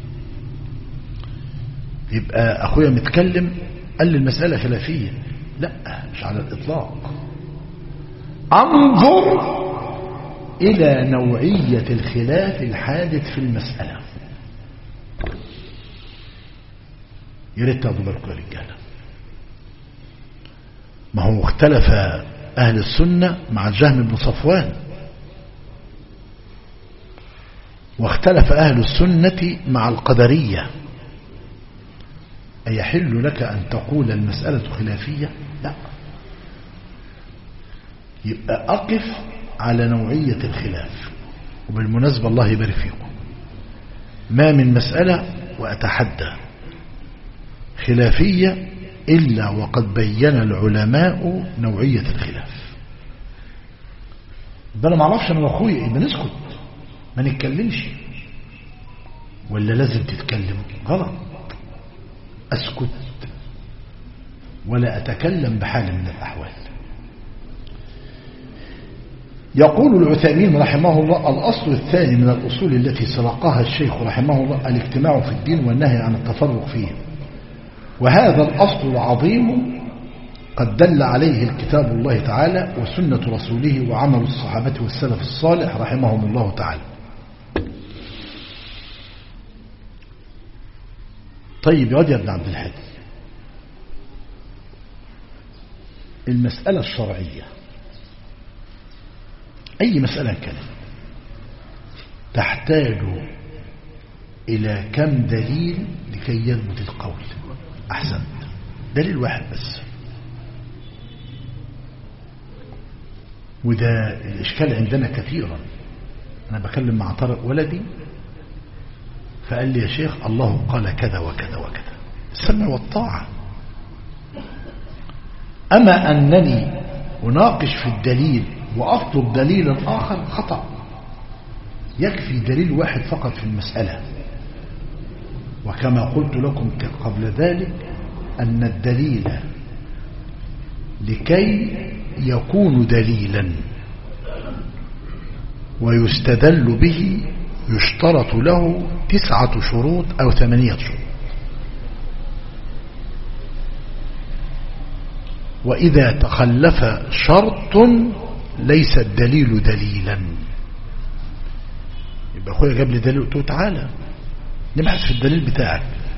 يبقى أخويا متكلم قال لي المسألة خلافية، لا، مش على الإطلاق. انظر إلى نوعية الخلاف الحادث في المسألة. يا ريت تاخدوا بالكم يا رجاله، ما هو اختلف أهل السنة مع الجهم بن صفوان، واختلف أهل السنة مع القدرية. أيحل لك أن تقول المسألة خلافية؟ لا. يبقى أقف على نوعية الخلاف. وبالمناسبة الله يبارك فيكم، ما من مسألة وأتحدى خلافية إلا وقد بين العلماء نوعية الخلاف. ده أنا معرفش أنا وأخويا يبقى نسكت ما نتكلمش، ولا لازم تتكلم؟ غلط. أسكت ولا أتكلم بحال من الأحوال. يقول العثيمين رحمه الله: الأصل الثاني من الأصول التي سرقها الشيخ رحمه الله الاجتماع في الدين والنهي عن التفرق فيه، وهذا الأصل العظيم قد دل عليه الكتاب الله تعالى وسنة رسوله وعمل الصحابة والسلف الصالح رحمهم الله تعالى. طيب يا ابن عبد الحادي، المسألة الشرعية أي مسألة كانت تحتاج إلى كم دليل لكي يثبت القول؟ أحسن، دليل واحد بس. وده الإشكال عندنا كثيرا. أنا بكلم مع طارق ولدي فقال لي: يا شيخ الله قال كذا وكذا وكذا، السمع والطاعة. أما أنني أناقش في الدليل وأطلب دليلا آخر خطأ. يكفي دليل واحد فقط في المسألة. وكما قلت لكم قبل ذلك أن الدليل لكي يكون دليلا ويستدل به يشترط له تسعة شروط أو ثمانية شروط. وإذا تخلف شرط ليس الدليل دليلا. يبقى أخويا جاب لي دليل، قلت له تعالى نبحث في الدليل بتاعك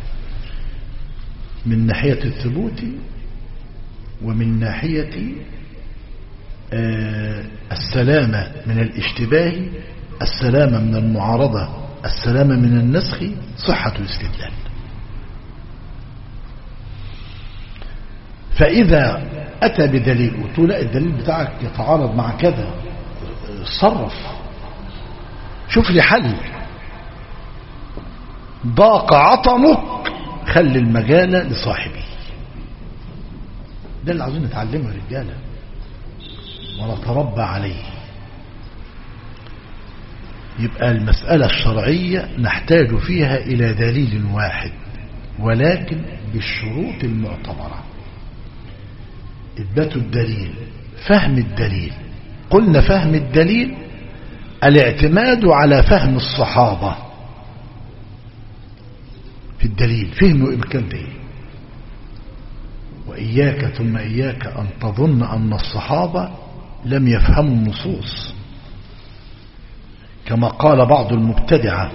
من ناحية الثبوت ومن ناحية آه السلامة من الاشتباه، السلامة من المعارضة، السلامة من النسخ، صحة الاستدلال. فإذا أتى بدليل قلت له لا الدليل بتاعك يتعارض مع كذا، صرف شوف لي حل. ضاق عطمك خلي المجال لصاحبه. ده اللي عاوزين نتعلمه يا رجاله ونتربى عليه. يبقى المسألة الشرعية نحتاج فيها إلى دليل واحد ولكن بالشروط المعتبرة. إثبات الدليل، فهم الدليل. قلنا فهم الدليل الاعتماد على فهم الصحابة في الدليل، فهموا إمكان دليل. وإياك ثم إياك أن تظن أن الصحابة لم يفهموا النصوص كما قال بعض المبتدعة.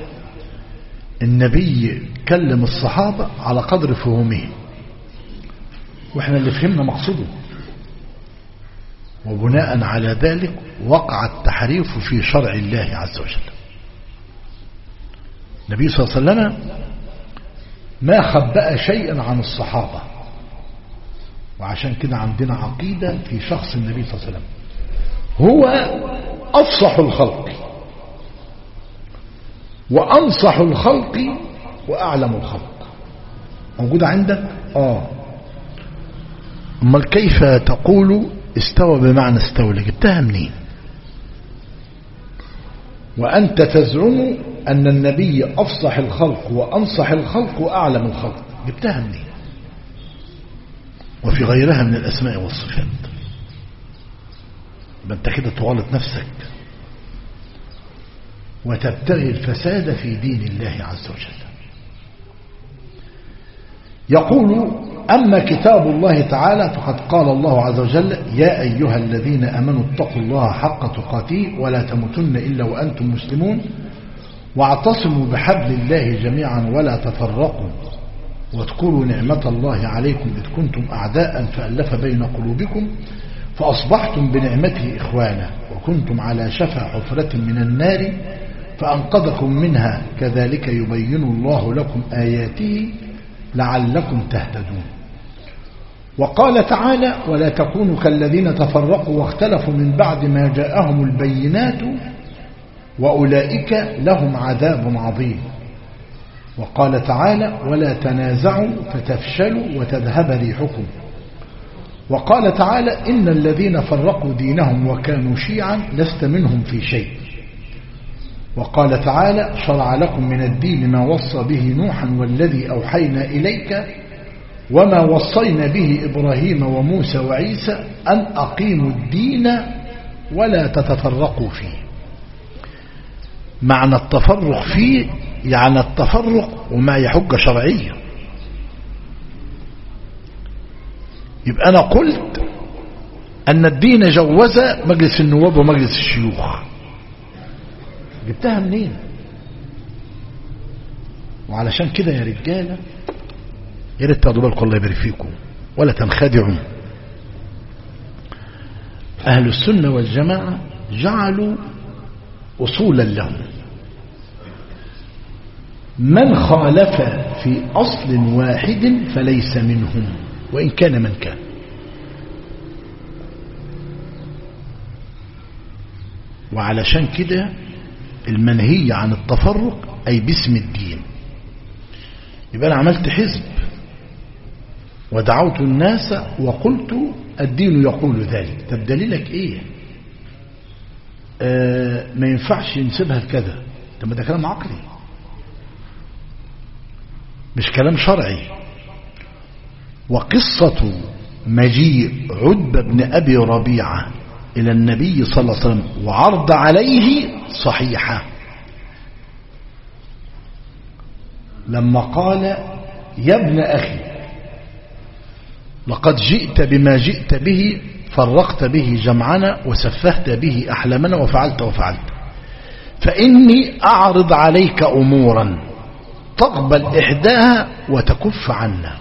النبي كلم الصحابة على قدر فهمهم وإحنا اللي فهمنا مقصوده، وبناء على ذلك وقع التحريف في شرع الله عز وجل. النبي صلى الله عليه وسلم ما خبأ شيئا عن الصحابة، وعشان كده عندنا عقيدة في شخص النبي صلى الله عليه وسلم. هو أفصح الخلق وأنصح الخلق وأعلم الخلق. موجودة عندك؟ آه. أما كيف تقول استوى بمعنى استولى؟ جبتها منين؟ وأنت تزعم أن النبي أفصح الخلق وأنصح الخلق وأعلم الخلق، جبتها منين؟ وفي غيرها من الأسماء والصفات. أنت كده تغلط نفسك وتبتغي الفساد في دين الله عز وجل. يقول: أما كتاب الله تعالى فقد قال الله عز وجل: يا أيها الذين أمنوا اتقوا الله حق تقاته ولا تموتن إلا وأنتم مسلمون واعتصموا بحبل الله جميعا ولا تفرقوا واذكروا نعمة الله عليكم إذ كنتم أعداء فألف بين قلوبكم فأصبحتم بنعمته إخوانا وكنتم على شفا حفرة من النار فأنقذكم منها كذلك يبين الله لكم آياته لعلكم تهتدون. وقال تعالى ولا تكونوا كالذين تفرقوا واختلفوا من بعد ما جاءهم البينات وأولئك لهم عذاب عظيم. وقال تعالى ولا تنازعوا فتفشلوا وتذهب ريحكم. وقال تعالى إن الذين فرقوا دينهم وكانوا شيعا لست منهم في شيء. وقال تعالى شرع لكم من الدين ما وصى به نوحا والذي أوحينا إليك وما وصينا به إبراهيم وموسى وعيسى أن أقيموا الدين ولا تتفرقوا فيه. معنى التفرق فيه يعني التفرق وما يحج شرعيا. يبقى أنا قلت أن الدين جوز مجلس النواب ومجلس الشيوخ. جبتها منين؟ وعلشان كده يا رجالة يا ريت تاخدوا بالكم الله يبارك فيكم ولا تنخدعوا. أهل السنة والجماعة جعلوا أصولا لهم من خالف في أصل واحد فليس منهم وإن كان من كان. وعلشان كده المنهي عن التفرق أي باسم الدين. يبقى أنا عملت حزب ودعوت الناس وقلت الدين يقول ذلك. طب دليلك ايه؟ آه ما ينفعش نسيبها كذا. طب ده كلام عقلي مش كلام شرعي. وقصة مجيء عتبة بن أبي ربيعة إلى النبي صلى الله عليه وسلم وعرض عليه صحيحة لما قال يا ابن أخي لقد جئت بما جئت به فرقت به جمعنا وسفهت به أحلامنا وفعلت وفعلت فإني أعرض عليك أمورا تقبل إحداها وتكف عنا.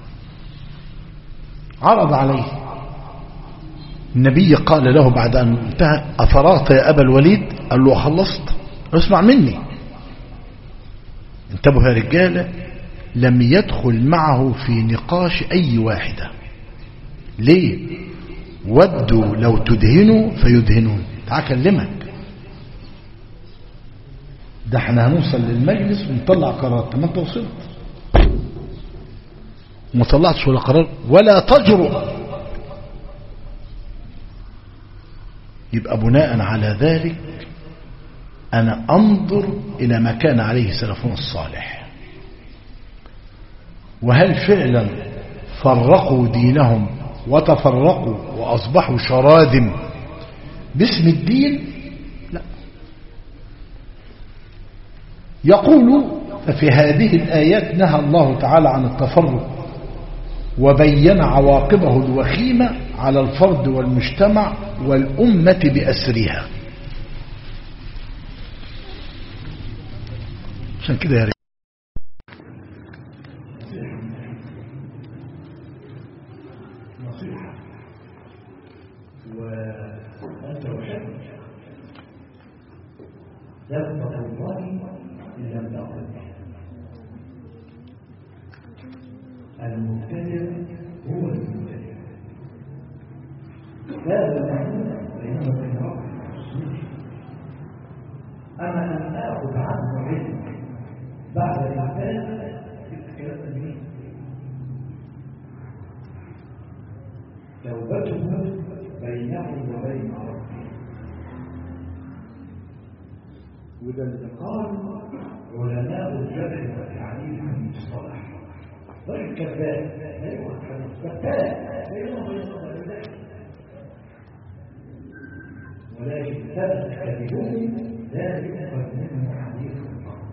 عرض عليه النبي قال له بعد أن انتهى أفرغت يا أبا الوليد؟ قال له خلصت. اسمع مني. انتبهوا يا رجالة لم يدخل معه في نقاش أي واحدة. ليه؟ ودوا لو تدهنوا فيدهنون. تعال أكلمك ده احنا هنوصل للمجلس ونطلع قرار. ما انت وصلت وما طلعتش ولا قرار ولا تجرؤ. يبقى بناء على ذلك أنا أنظر إلى ما كان عليه سلفنا الصالح. وهل فعلا فرقوا دينهم وتفرقوا وأصبحوا شراذم باسم الدين؟ لا. يقول ففي هذه الآيات نهى الله تعالى عن التفرق وبين عواقبه الوخيمة على الفرد والمجتمع والأمة بأسرها. عشان كده يا رجال نصيحة وأنت أحب ذنب الله إن لم تقل المبتدع هو المبتدع. هذا محمود بينما بين ربي أما أن آخذ عنه علم بعد الإعتاد كلام تنمية توبته بينه وبين ربه. وده اللي قال علماء الجرح والتعديل في المصطلح. طيب كذاب لا يوحد كذاب بينه وبين الله ولكن ثبت كذبهم لا يؤخذ منه حديث الحق.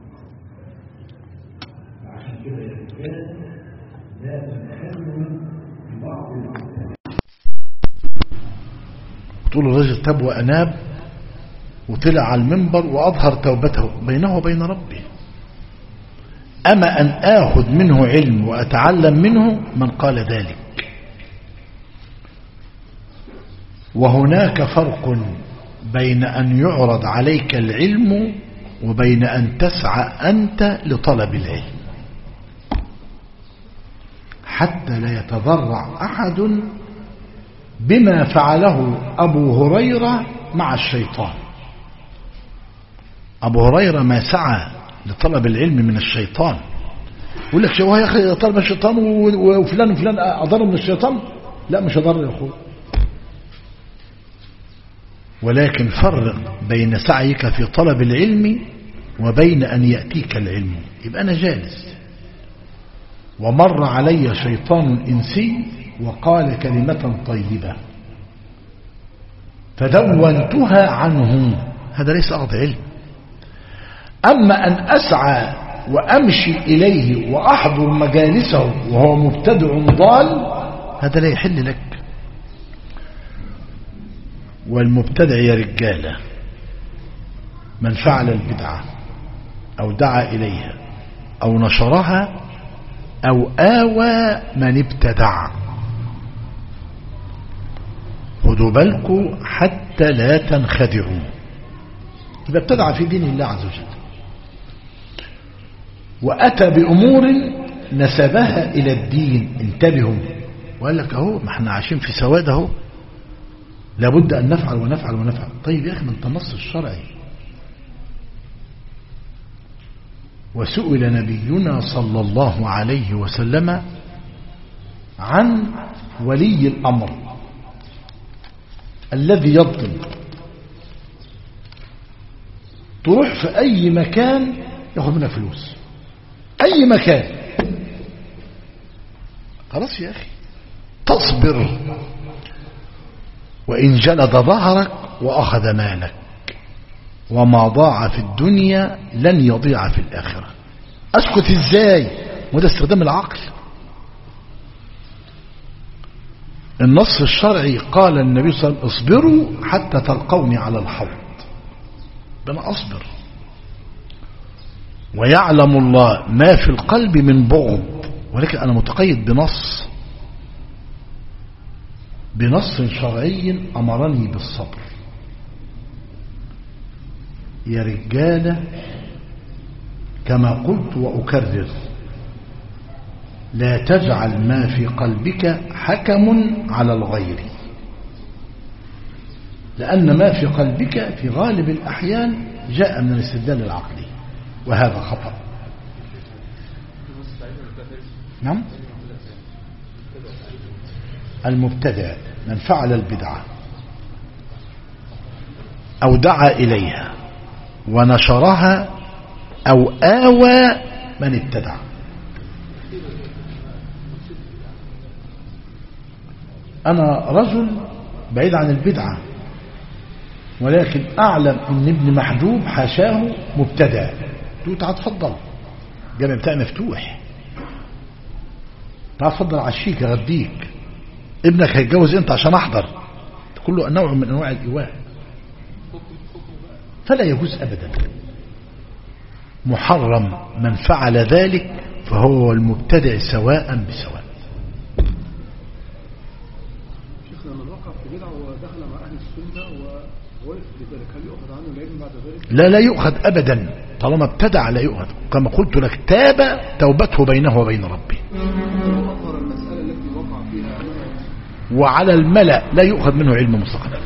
عشان كده يا رجال لا تنحلوا ببعض الأمثال. طول الرجل تاب وأناب وطلع على المنبر وأظهر توبته بينه وبين ربه. أما أن آخذ منه علم وأتعلم منه من قال ذلك. وهناك فرق بين أن يعرض عليك العلم وبين أن تسعى أنت لطلب العلم، حتى لا يتضرع أحد بما فعله أبو هريرة مع الشيطان. أبو هريرة ما سعى لطلب العلم من الشيطان. يقول لك شو يا أخي طلب الشيطان وفلان وفلان أضر من الشيطان؟ لا مش أضر يا أخوي، ولكن فرق بين سعيك في طلب العلم وبين أن يأتيك العلم. يبقى أنا جالس ومر علي شيطان إنسي وقال كلمة طيبة فدونتها عنه، هذا ليس أخذ علم. أما أن أسعى وأمشي إليه وأحضر مجالسه وهو مبتدع ضال، هذا لا يحل لك. والمبتدع يا رجالة من فعل البدعة أو دعا إليها أو نشرها أو آوى من ابتدع. خدوا بالكم حتى لا تنخدعوا. إذا ابتدع في دين الله عز وجل وأتى بأمور نسبها إلى الدين، انتبهوا، وقال لك أهو ما احنا عايشين في سواد أهو، لابد أن نفعل ونفعل ونفعل. طيب يا أخي من النص الشرعي. وسئل نبينا صلى الله عليه وسلم عن ولي الأمر الذي يظلم، تروح في أي مكان ياخذ منها فلوس، أي مكان. خلاص يا أخي تصبر، وإن جلد ظهرك وأخذ مالك، وما ضاع في الدنيا لن يضيع في الآخرة. أسكت إزاي؟ وده استخدام العقل. النص الشرعي قال النبي صلى الله عليه وسلم اصبروا حتى تلقوني على الحوض، أنا أصبر. ويعلم الله ما في القلب من بغض، ولكن أنا متقيد بنص بنص شرعي أمرني بالصبر. يا رجالة كما قلت وأكرر، لا تجعل ما في قلبك حكم على الغير، لأن ما في قلبك في غالب الأحيان جاء من الاستدلال العقلي، وهذا خطأ. نعم. المبتدع من فعل البدعة أو دعا إليها ونشرها أو آوى من ابتدع. أنا رجل بعيد عن البدعة، ولكن أعلم أن ابن محجوب حاشاه مبتدع، تقول تعال تفضل، الجامع بتاعي مفتوح، تعال تفضل عشيك أغديك، ابنك هيتجوز انت عشان احضر، كله نوع من انواع الايواء. فلا يجوز ابدا، محرم. من فعل ذلك فهو المبتدع سواء بسواء.
شيخنا من وقع في بدعه ودخل مع اهل السنه ووقف بذلك، هل يؤخذ عنه العلم بعد ذلك؟
لا لا يؤخذ ابدا، طالما ابتدع لا يؤخذ. كما قلت لك تاب توبته بينه وبين ربه، وعلى الملأ لا يؤخذ منه علم مطلقا.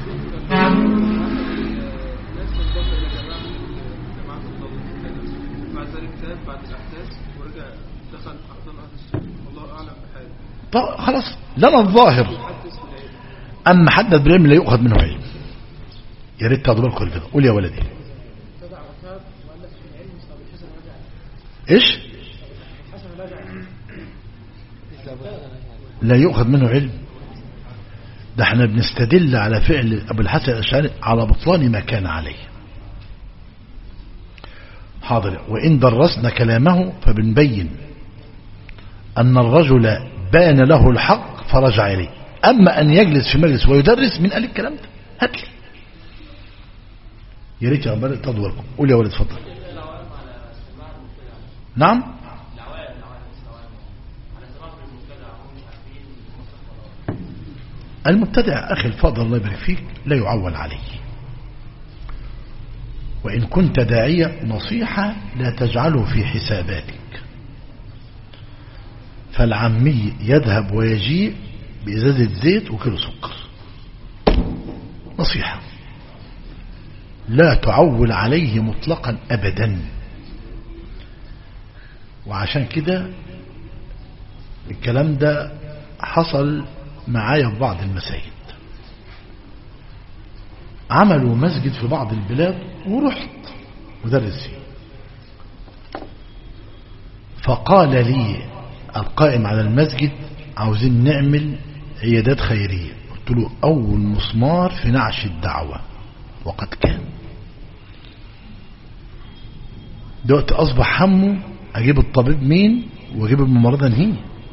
طب خلاص لنا الظاهر، أما حدد بالعلم لا يؤخذ منه علم. يا ريت تاخدوا بالكم كده. قول يا ولدي. ايش؟ لا يؤخذ منه علم. ده احنا بنستدل على فعل أبو الحسن الأشعري على بطلان ما كان عليه. حاضر. وإن درسنا كلامه فبنبين أن الرجل بان له الحق فرجع إليه. أما أن يجلس في مجلس ويدرس، من قال الكلام ده؟ هات لي. يا ريت يا عمال تدوركم. قول يا ولد اتفضل. نعم. المبتدع أخي الفاضل الله يبارك فيك لا يعول عليه، وإن كنت داعية نصيحة لا تجعله في حساباتك. فالعمي يذهب ويجيء بإزازة زيت وكيلو سكر، نصيحة لا تعول عليه مطلقا أبدا. وعشان كده الكلام ده حصل معايا في بعض المساجد، عملوا مسجد في بعض البلاد ورحت مدرس فيه، فقال لي القائم على المسجد عاوزين نعمل عيادات خيرية. قلت له أول مسمار في نعش الدعوة، وقد كان. دلوقتي أصبح همه أجيب الطبيب مين وأجيب الممرضة انهي.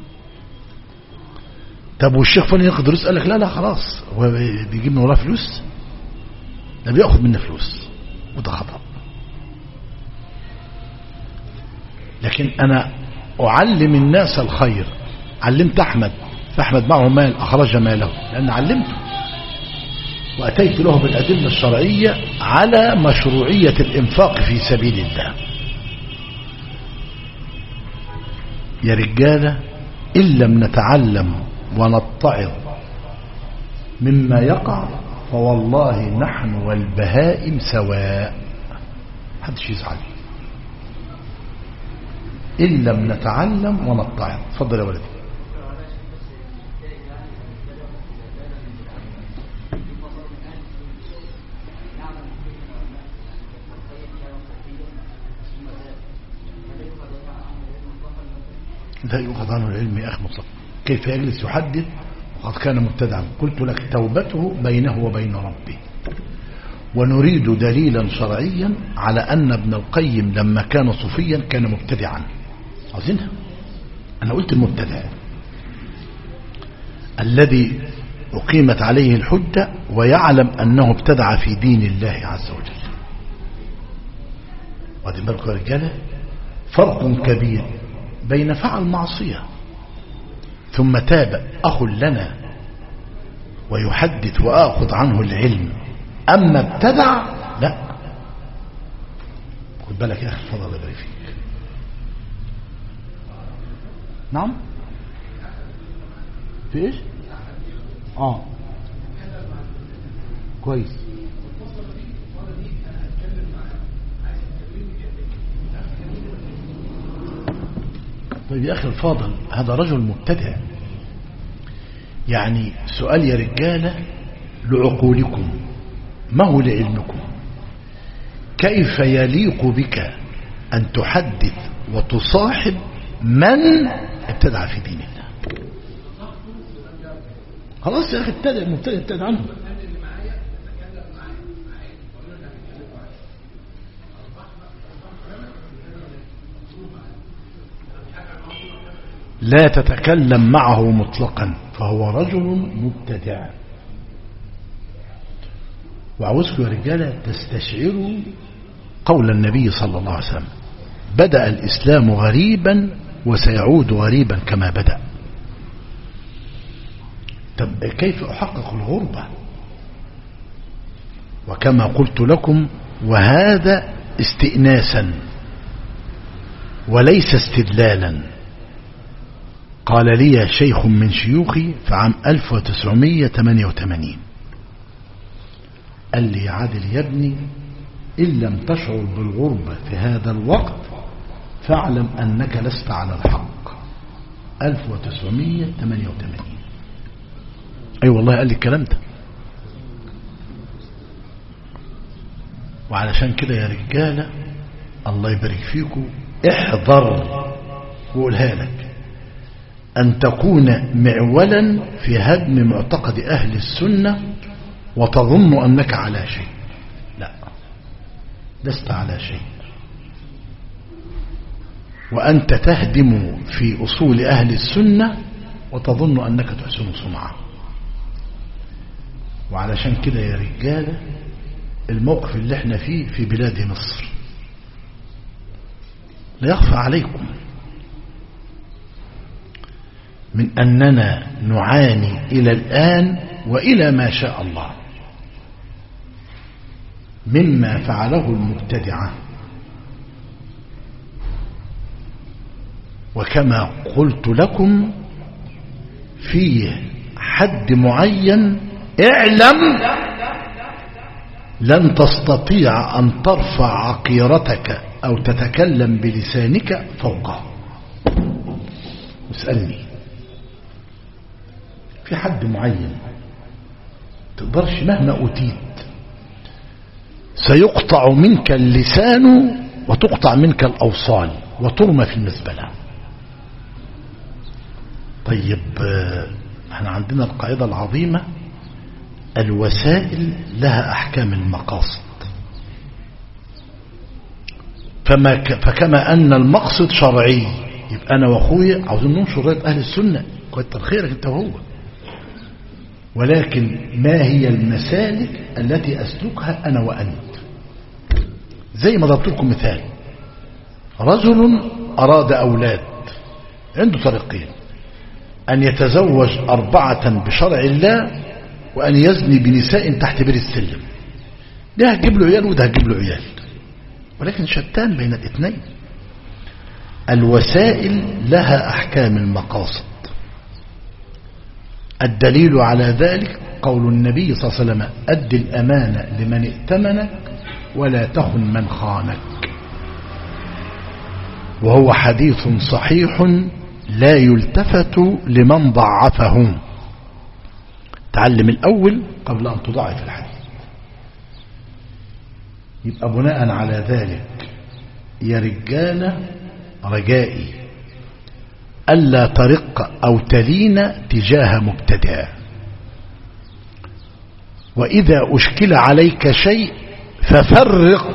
طب والشيخ فلان ياخد دروس؟ قال لك لا لا خلاص، هو بيجيب من وراه فلوس؟ ده بياخد منه فلوس، وده خطأ. لكن أنا أعلم الناس الخير. علمت أحمد، فأحمد معه مال أخرج ماله لأن علمته، وأتيت له بالأدلة الشرعية على مشروعية الإنفاق في سبيل الله. يا رجالة إن لم نتعلم ونتعظ مما يقع فوالله نحن والبهائم سواء، محدش يزعل. إن لم نتعلم ونتعظ. اتفضل يا ولدي. لا يؤخذ عنه العلم يا أخي مطلق. كيف يجلس يحدث وقد كان مبتدعا؟ قلت لك توبته بينه وبين ربه. ونريد دليلا شرعيا على أن ابن القيم لما كان صوفيا كان مبتدعا. عاوزينها. أنا قلت المبتدع الذي أقيمت عليه الحجة ويعلم أنه ابتدع في دين الله عز وجل. وهذه بالكم يا رجالة فرق كبير بين فعل معصية ثم تاب أخ لنا ويحدث وآخذ عنه العلم، أما ابتدع لا. خد بالك يا أخي، فضل الله يبارك فيك. نعم في إيش؟ آه كويس. طيب يا أخي الفاضل، هذا رجل مبتدع. يعني سؤال يا رجالة لعقولكم، ما هو لعلمكم؟ كيف يليق بك أن تحدث وتصاحب من ابتدع في دين الله؟ خلاص يا أخي ابتدع، مبتدع ابتدع عنه. لا تتكلم معه مطلقا، فهو رجل مبتدع. وعاوزكم يا رجالة تستشعروا قول النبي صلى الله عليه وسلم: بدأ الإسلام غريبا وسيعود غريبا كما بدأ. طب كيف أحقق الغربة؟ وكما قلت لكم، وهذا استئناسا وليس استدلالا. قال لي شيخ من شيوخي في عام ألف وتسعمائة وثمانية وثمانين، قال لي: يا عادل يا ابني، إن لم تشعر بالغربة في هذا الوقت فاعلم أنك لست على الحق. ألف وتسعمائة وثمانية وثمانين. أي أيوة والله قال لي الكلام ده. وعلشان كده يا رجالة الله يبارك فيكم، احذر وقولها لك أن تكون معولا في هدم معتقد أهل السنة وتظن أنك على شيء. لا، لست على شيء. وأنت تهدم في أصول أهل السنة وتظن أنك تحسن صنعا. وعلشان كده يا رجالة الموقف اللي احنا فيه في بلاد مصر لا يخفى عليكم من أننا نعاني إلى الآن وإلى ما شاء الله. مما فعله المبتدعة. وكما قلت لكم فيه حد معين اعلم لن تستطيع أن ترفع عقيرتك أو تتكلم بلسانك فوقه. اسألني في حد معين تقدرش مهما أتيت، سيقطع منك اللسان وتقطع منك الأوصال وترمى في المزبلة. طيب احنا عندنا القاعدة العظيمة الوسائل لها أحكام المقاصد، فما ك... فكما أن المقصد شرعي، يبقى أنا وأخويا عاوزين ننشر راية أهل السنة، كتر خيرك أنت وهو، ولكن ما هي المسالك التي أسلكها أنا وأنت؟ زي ما ضربت لكم مثال، رجل أراد أولاد، عنده طريقين: أن يتزوج أربعة بشرع الله، وأن يزني بنساء تحت بير السلم. ده هتجيب له عيال وده هتجيب له عيال، ولكن شتان بين الاثنين. الوسائل لها أحكام المقاصد. الدليل على ذلك قول النبي صلى الله عليه وسلم: أد الأمانة لمن ائتمنك ولا تخن من خانك. وهو حديث صحيح لا يلتفت لمن ضعفه. تعلم الأول قبل أن تضعف الحديث. يبقى بناء على ذلك يا رجالة رجائي ألا ترق أو تلين تجاه مبتدع، وإذا أشكل عليك شيء ففرق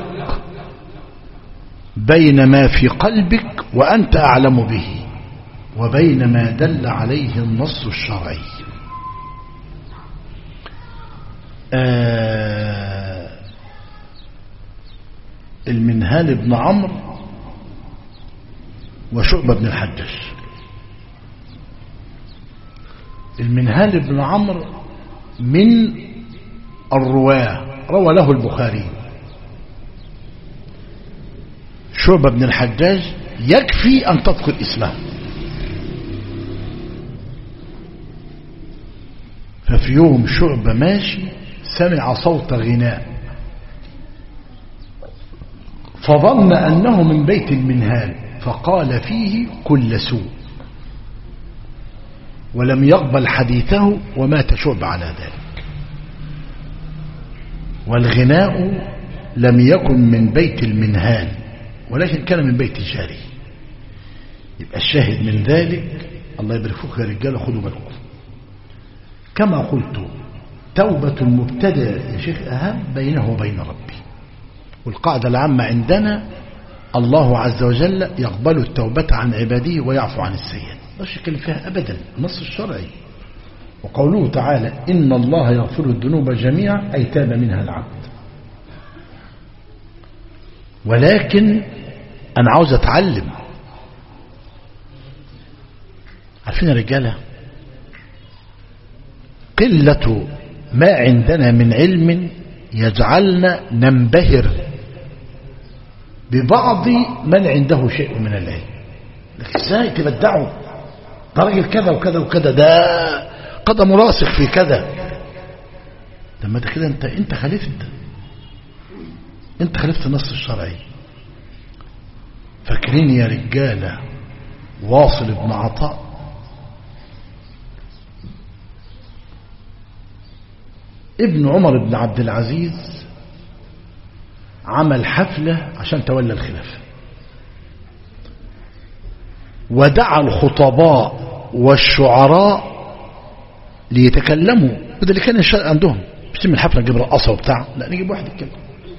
بين ما في قلبك وأنت أعلم به وبين ما دل عليه النص الشرعي. آه المنهال بن عمرو وشعبة بن الحجاج. المنهال بن عمرو من الرواة، روى له البخاري. شعبة بن الحجاج يكفي أن تذكر اسمه. ففي يوم شعبة ماشي سمع صوت غناء، فظن أنه من بيت المنهال، فقال فيه كل سوء، ولم يقبل حديثه، ومات شعبة على ذلك. والغناء لم يكن من بيت المنهال، ولكن كان من بيت جاره. يبقى الشاهد من ذلك، الله يبارك فيك يا رجاله، خدوا بالكم. كما قلت توبة المبتدع يا شيخ أهم بينه وبين ربي. والقاعدة العامة عندنا الله عز وجل يقبل التوبة عن عباده ويعفو عن السيئات، لا شك فيها أبدا، النص الشرعي. وقوله تعالى: إن الله يغفر الذنوب جميعا، أي تاب منها العبد. ولكن أنا عاوز أتعلم. عارفين يا رجالة، قلة ما عندنا من علم يجعلنا ننبهر ببعض من عنده شيء من العلم. لكن ازاي تبدعوا؟ ده راجل كذا وكذا وكذا، ده قدم راسخ في كذا. لما ده كده انت انت خالفت انت خالفت النص الشرعي. فاكرين يا رجاله واصل بن عطاء؟ ابن عمر بن عبد العزيز عمل حفلة عشان تولى الخلافة، ودعا الخطباء والشعراء ليتكلموا. وده اللي كان الشرع عندهم، مش تعمل حفلة نجيب رقصة وبتاع، لا نجيب واحد يتكلم.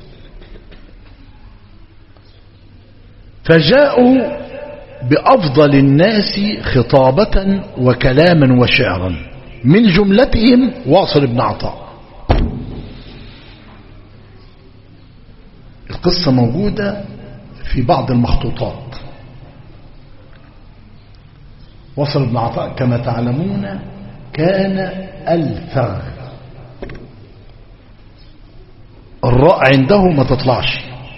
فجاءوا بأفضل الناس خطابة وكلاما وشعرا، من جملتهم واصل بن عطاء. القصة موجودة في بعض المخطوطات. واصل بن عطاء كما تعلمون كان ألفغ، الراء عنده ما تطلعش،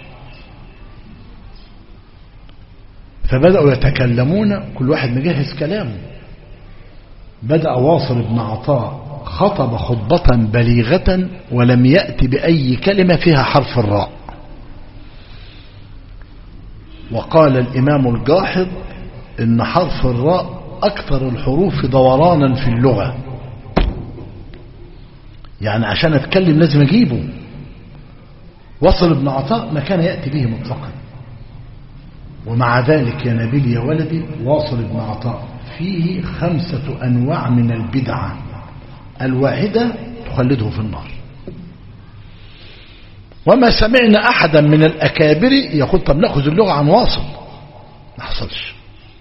فبدأوا يتكلمون كل واحد مجهز كلامه. بدأ واصل بن عطاء خطب خطبة بليغة ولم يأتي بأي كلمة فيها حرف الراء، وقال الإمام الجاحظ إن حرف الراء أكثر الحروف دورانا في اللغة، يعني عشان أتكلم لازم أجيبه. وصل بن عطاء ما كان يأتي به مطلقا، ومع ذلك يا نبيل يا ولدي واصل بن عطاء فيه خمسة أنواع من البدعة، الواحدة تخلده في النار. وما سمعنا أحدا من الأكابر يقول طب نأخذ اللغة عن واصل، ما حصلش.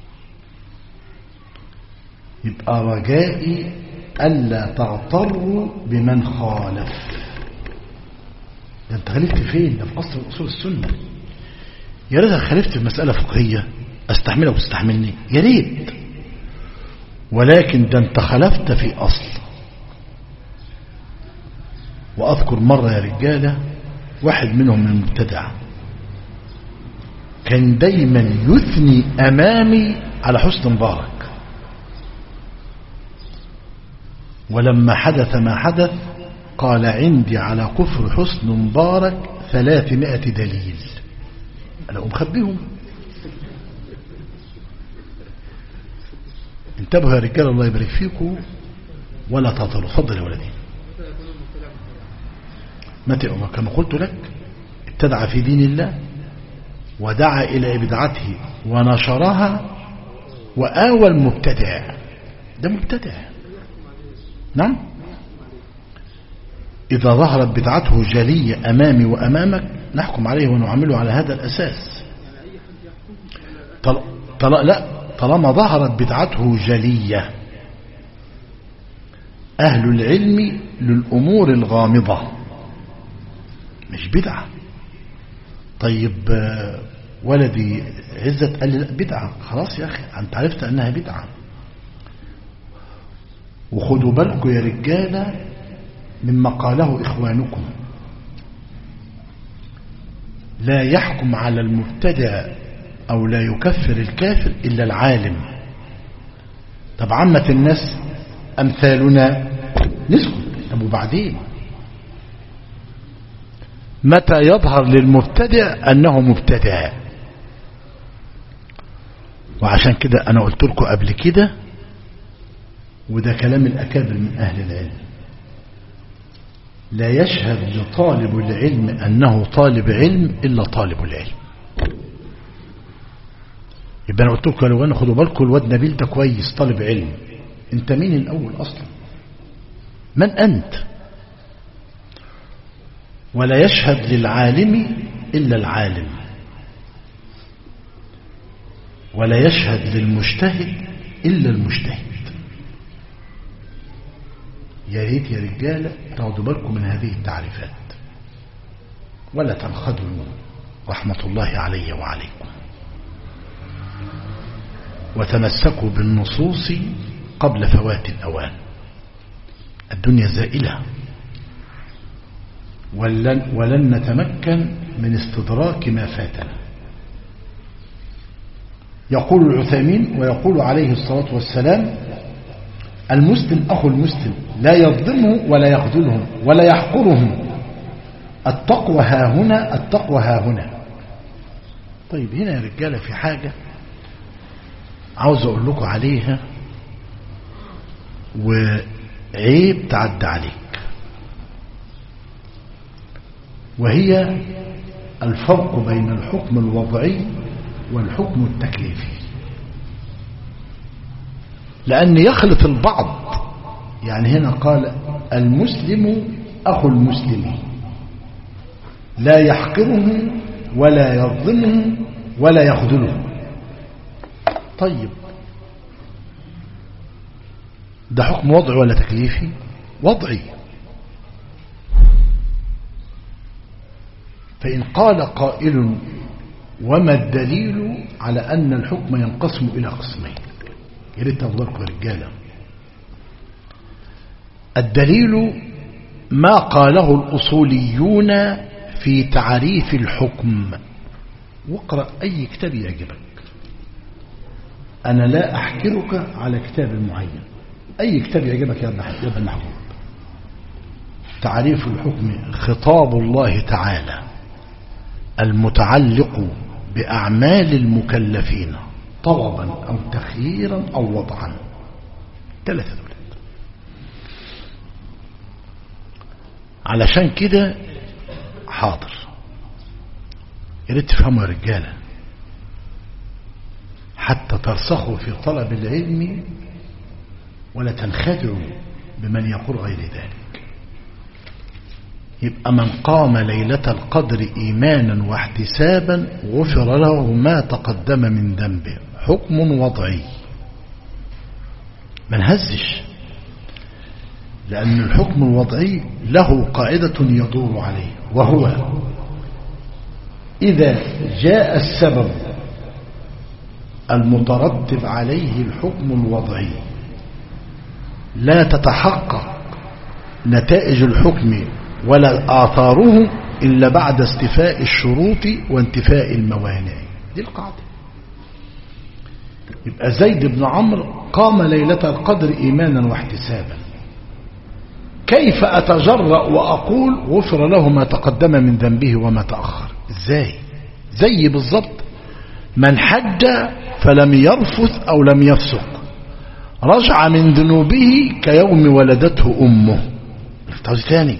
يبقى رجائي ألا تغتروا بمن خالف. ده انت خالفت فين؟ ده في أصل أصول السنة. يا ريت خالفت في مسألة فقهية استحملك وتستحملني، يا ريت، ولكن ده انت خالفت في أصل. وأذكر مرة يا رجالة واحد منهم من المبتدع كان دايما يثني أمامي على حسن مبارك، ولما حدث ما حدث قال عندي على كفر حسن مبارك ثلاثمائة دليل. أنا أمخبيهم. انتبهوا يا رجال الله يبارك فيكم ولا تطلوا. فضل يا ولدي. متى كما قلت لك ابتدع في دين الله ودعا إلى بدعته ونشرها وآوى المبتدع. ده مبتدع. نعم. إذا ظهرت بدعته جلية أمامي وأمامك نحكم عليه ونعمله على هذا الأساس. طل... طل... لا طالما ظهرت بدعته جلية. أهل العلم للأمور الغامضة مش بدعة. طيب ولدي عزت قال لي لا بدعة، خلاص يا أخي أنت عرفت أنها بدعة. وخدوا بالكم يا رجالة مما قاله إخوانكم، لا يحكم على المبتدع أو لا يكفر الكافر إلا العالم. طب عامة الناس أمثالنا نسكت. طب وبعدين متى يظهر للمبتدع أنه مبتدع؟ وعشان كده أنا قلت لكم قبل كده، وده كلام الأكابر من أهل العلم، لا يشهد لطالب العلم أنه طالب علم إلا طالب العلم. يبقى أنا قلت لكم لو أنا خدوا بالكم الواد نبيل ده كويس طالب علم، أنت مين الأول أصلا؟ من أنت؟ ولا يشهد للعالم إلا العالم، ولا يشهد للمجتهد إلا المجتهد. يا ريت يا رجالة تاخدوا بالكم من هذه التعريفات ولا تنخدعوا رحمة الله علي وعليكم، وتمسكوا بالنصوص قبل فوات الأوان. الدنيا زائلة ولن, ولن نتمكن من استدراك ما فاتنا. يقول العثيمين ويقول عليه الصلاة والسلام المسلم أخو المسلم لا يظلمه ولا يخذله ولا يحقره. التقوى ها هنا، التقوى ها هنا. طيب هنا يا رجالة في حاجة عاوز أقول لكم عليها وعيب تعدى عليك، وهي الفرق بين الحكم الوضعي والحكم التكليفي. لأن يخلط البعض، يعني هنا قال المسلم أخو المسلم لا يحقره ولا يظلمه ولا يخذله. طيب ده حكم وضعي ولا تكليفي؟ وضعي. فإن قال قائل وما الدليل على أن الحكم ينقسم إلى قسمين؟ يا ريت تفضلكم يا رجاله. الدليل ما قاله الأصوليون في تعريف الحكم، واقرأ أي كتاب يعجبك، أنا لا أحكرك على كتاب معين، أي كتاب يعجبك يا ابن محبوب. تعريف الحكم خطاب الله تعالى المتعلق بأعمال المكلفين طلبا أو تخييرا أو وضعا، ثلاثة دولات. علشان كده حاضر، يا ريت تفهموا يا رجاله حتى ترسخوا في طلب العلم ولا تنخدعوا بمن يقول غير ذلك. يبقى من قام ليلة القدر إيمانا واحتسابا غفر له ما تقدم من ذنبه، حكم وضعي ما نهزش، لأن الحكم الوضعي له قاعدة يدور عليه، وهو إذا جاء السبب المترتب عليه الحكم الوضعي لا تتحقق نتائج الحكم ولا آثاره إلا بعد استيفاء الشروط وانتفاء الموانع. دي القاعدة. يبقى زيد بن عمرو قام ليلة القدر إيمانا واحتسابا، كيف أتجرأ وأقول غفر له ما تقدم من ذنبه وما تأخر؟ إزاي؟ زي بالضبط من حج فلم يرفث أو لم يفسق رجع من ذنوبه كيوم ولدته أمه. تعوز تاني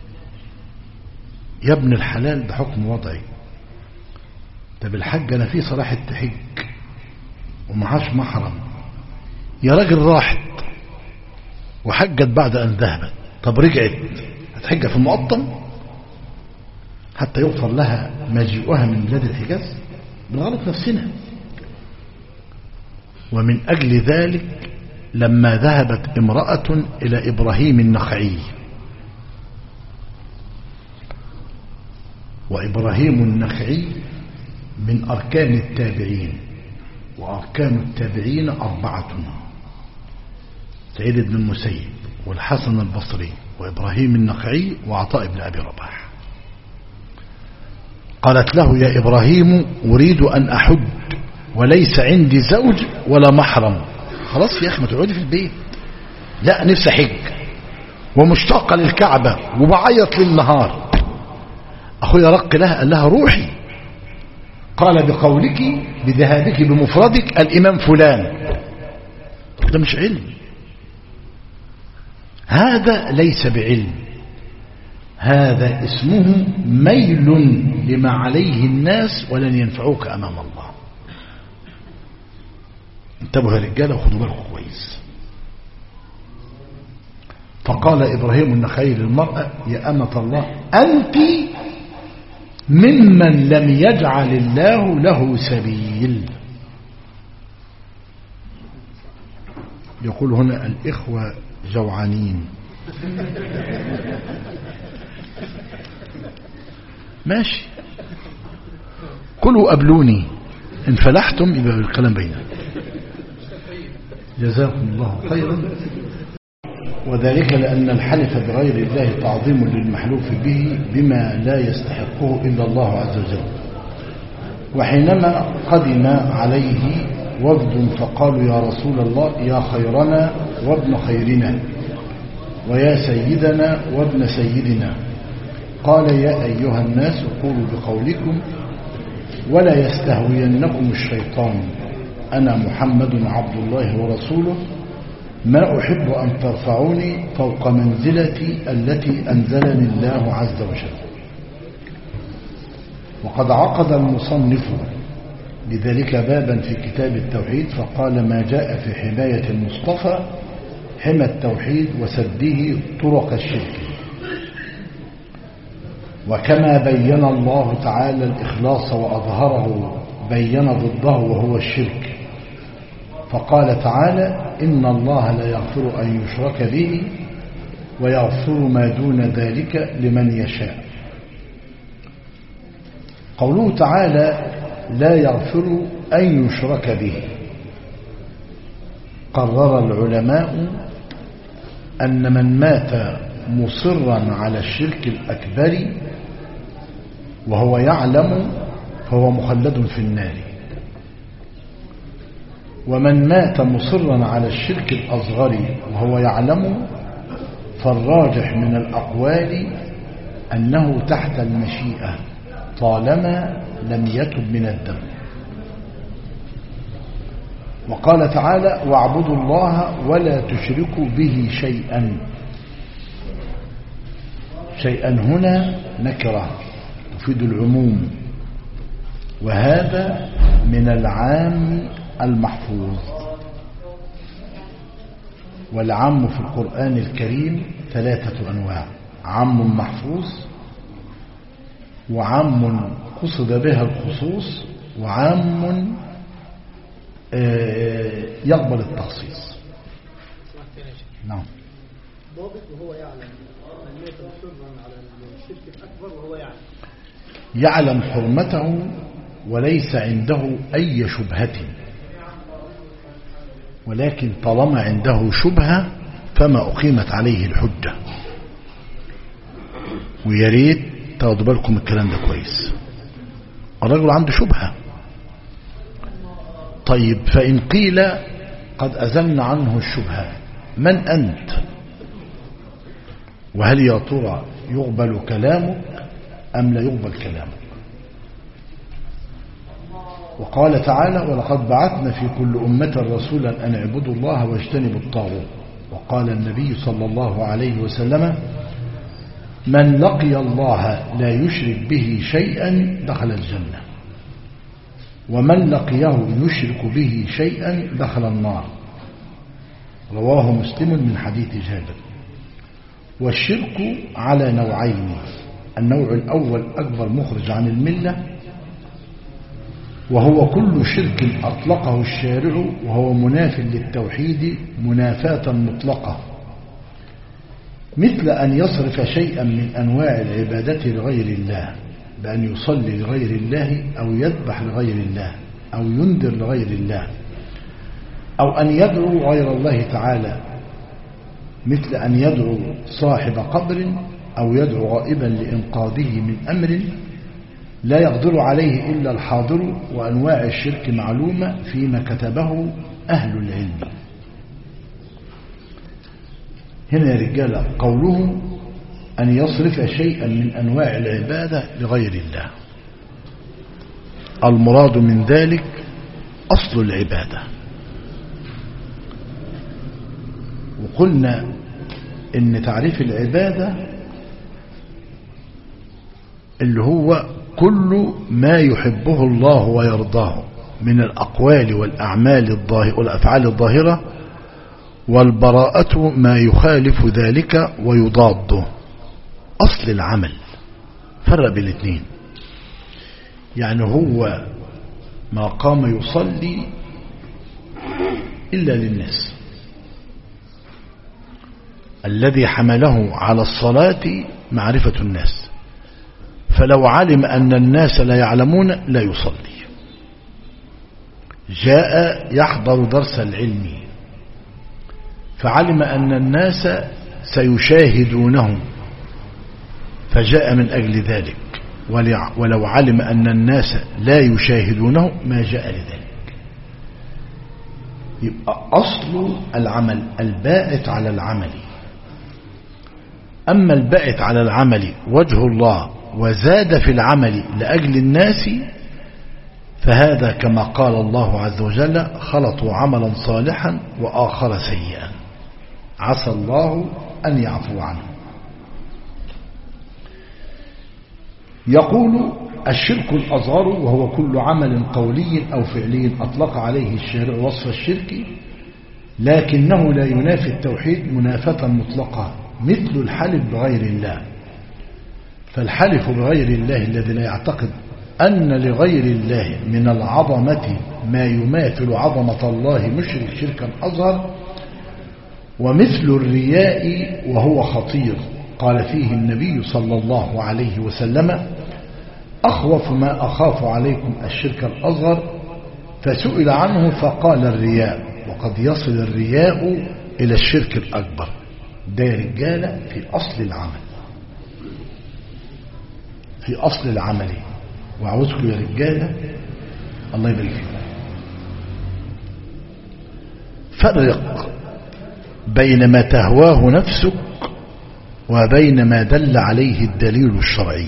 يا ابن الحلال، ده حكم وضعي. ده بالحج أنا في صلاح التحج ومعاش محرم، يا راجل راحت وحجت بعد أن ذهبت، طب رجعت هتحج في المقطم حتى يغفر لها مجيئها من بلاد الحجاز؟ بنغلط نفسنا. ومن أجل ذلك لما ذهبت امرأة إلى إبراهيم النخعي، وإبراهيم النخعي من أركان التابعين، وأركان التابعين أربعة: سعيد بن المسيب والحسن البصري وإبراهيم النخعي وعطاء بن أبي رباح. قالت له: يا إبراهيم أريد أن أحج وليس عندي زوج ولا محرم. خلاص يا أخي ما تقعدي في البيت. لا، نفسي حج ومشتاقة للكعبة وبعيط للنهار. أخويا رق لها، قال لها: روحي. قال: بقولك بذهابك بمفردك الإمام فلان. ده مش علم، هذا ليس بعلم، هذا اسمه ميل لما عليه الناس ولن ينفعوك أمام الله. انتبهوا يا رجاله وخدوا بالكم كويس. فقال إبراهيم النخعي للمرأة: يا أمة الله، أنت ممن لم يجعل الله له سبيل. يقول هنا الإخوة جوعانين. ماشي، كلوا قبلوني، إن فلحتم يبقى الكلام بيننا. جزاكم الله خيرا. وذلك لأن الحلف بغير الله تعظيم للمحلوف به بما لا يستحقه إلا الله عز وجل. وحينما قدم عليه وفد فقالوا: يا رسول الله، يا خيرنا وابن خيرنا ويا سيدنا وابن سيدنا، قال: يا أيها الناس قولوا بقولكم ولا يستهوينكم الشيطان، أنا محمد عبد الله ورسوله، ما أحب أن ترفعوني فوق منزلتي التي أنزلني الله عز وجل. وقد عقد المصنف لذلك بابا في كتاب التوحيد فقال: ما جاء في حماية المصطفى حمى التوحيد وسده طرق الشرك. وكما بين الله تعالى الإخلاص وأظهره بين ضده وهو الشرك، فقال تعالى: إن الله لا يغفر أن يشرك به ويغفر ما دون ذلك لمن يشاء. قوله تعالى: لا يغفر أن يشرك به، قرر العلماء أن من مات مصرا على الشرك الأكبر وهو يعلم فهو مخلد في النار. ومن مات مصرا على الشرك الأصغر وهو يعلم فالراجح من الأقوال أنه تحت المشيئة طالما لم يتب من الذنب. وقال تعالى واعبدوا الله ولا تشركوا به شيئا. شيئا هنا نكرة تفيد العموم، وهذا من العام المحفوظ. والعام في القرآن الكريم ثلاثة أنواع: عام محفوظ، وعام قصد بها الخصوص، وعام يقبل التخصيص. نعم.
ضابط وهو يعلم أن مات مصرا على الشرك الأكبر وهو يعلم
يعلم حرمته وليس عنده أي شبهة، ولكن طالما عنده شبهة فما أقيمت عليه الحجة. وياريت تاخدوا بالكم الكلام ده كويس. الرجل عنده شبهة، طيب فإن قيل قد أزلنا عنه الشبهة، من أنت؟ وهل يا ترى يقبل كلامك أم لا يقبل كلامك؟ وقال تعالى ولقد بعثنا في كل أمة رسولا أن اعبدوا الله واجتنبوا الطاغوت. وقال النبي صلى الله عليه وسلم من لقي الله لا يشرك به شيئا دخل الجنة، ومن لقيه يشرك به شيئا دخل النار. رواه مسلم من حديث جابر. والشرك على نوعين: النوع الأول أكبر مخرج عن الملة، وهو كل شرك أطلقه الشارع وهو مناف للتوحيد منافاة مطلقة، مثل أن يصرف شيئا من أنواع العبادة لغير الله، بأن يصلي لغير الله أو يذبح لغير الله أو ينذر لغير الله، أو أن يدعو غير الله تعالى، مثل أن يدعو صاحب قبر أو يدعو غائبا لإنقاذه من أمر لا يقدر عليه إلا الحاضر. وأنواع الشرك معلومة فيما كتبه أهل العلم. هنا يا رجال قوله أن يصرف شيئا من أنواع العبادة لغير الله، المراد من ذلك أصل العبادة. وقلنا إن تعريف العبادة اللي هو كل ما يحبه الله ويرضاه من الأقوال والأعمال الظاهرة والأفعال الظاهرة، والبراءة ما يخالف ذلك ويضاده. أصل العمل فرق بين الاثنين، يعني هو ما قام يصلي إلا للناس، الذي حمله على الصلاة معرفة الناس، فلو علم أن الناس لا يعلمون لا يصلي. جاء يحضر درس العلم فعلم أن الناس سيشاهدونه فجاء من أجل ذلك، ولو علم أن الناس لا يشاهدونه ما جاء لذلك. يبقى أصل العمل البائت على العمل. أما البائت على العمل وجه الله وزاد في العمل لأجل الناس فهذا كما قال الله عز وجل خلطوا عملا صالحا وآخر سيئا عسى الله أن يعفو عنه. يقول الشرك الأصغر وهو كل عمل قولي أو فعلي أطلق عليه الشارع وصف الشرك لكنه لا ينافي التوحيد منافة مطلقة، مثل الحلف بغير الله. فالحلف بغير الله الذي لا يعتقد أن لغير الله من العظمة ما يماثل عظمة الله مشرك شركا أصغر. ومثل الرياء وهو خطير، قال فيه النبي صلى الله عليه وسلم أخوف ما أخاف عليكم الشرك الأصغر، فسئل عنه فقال الرياء، وقد يصل الرياء إلى الشرك الأكبر. ده رجالة في أصل العمل. في أصل العمل. وأعوذكم يا رجالة الله يبارك فيكم فرق بين ما تهواه نفسك وبين ما دل عليه الدليل الشرعي.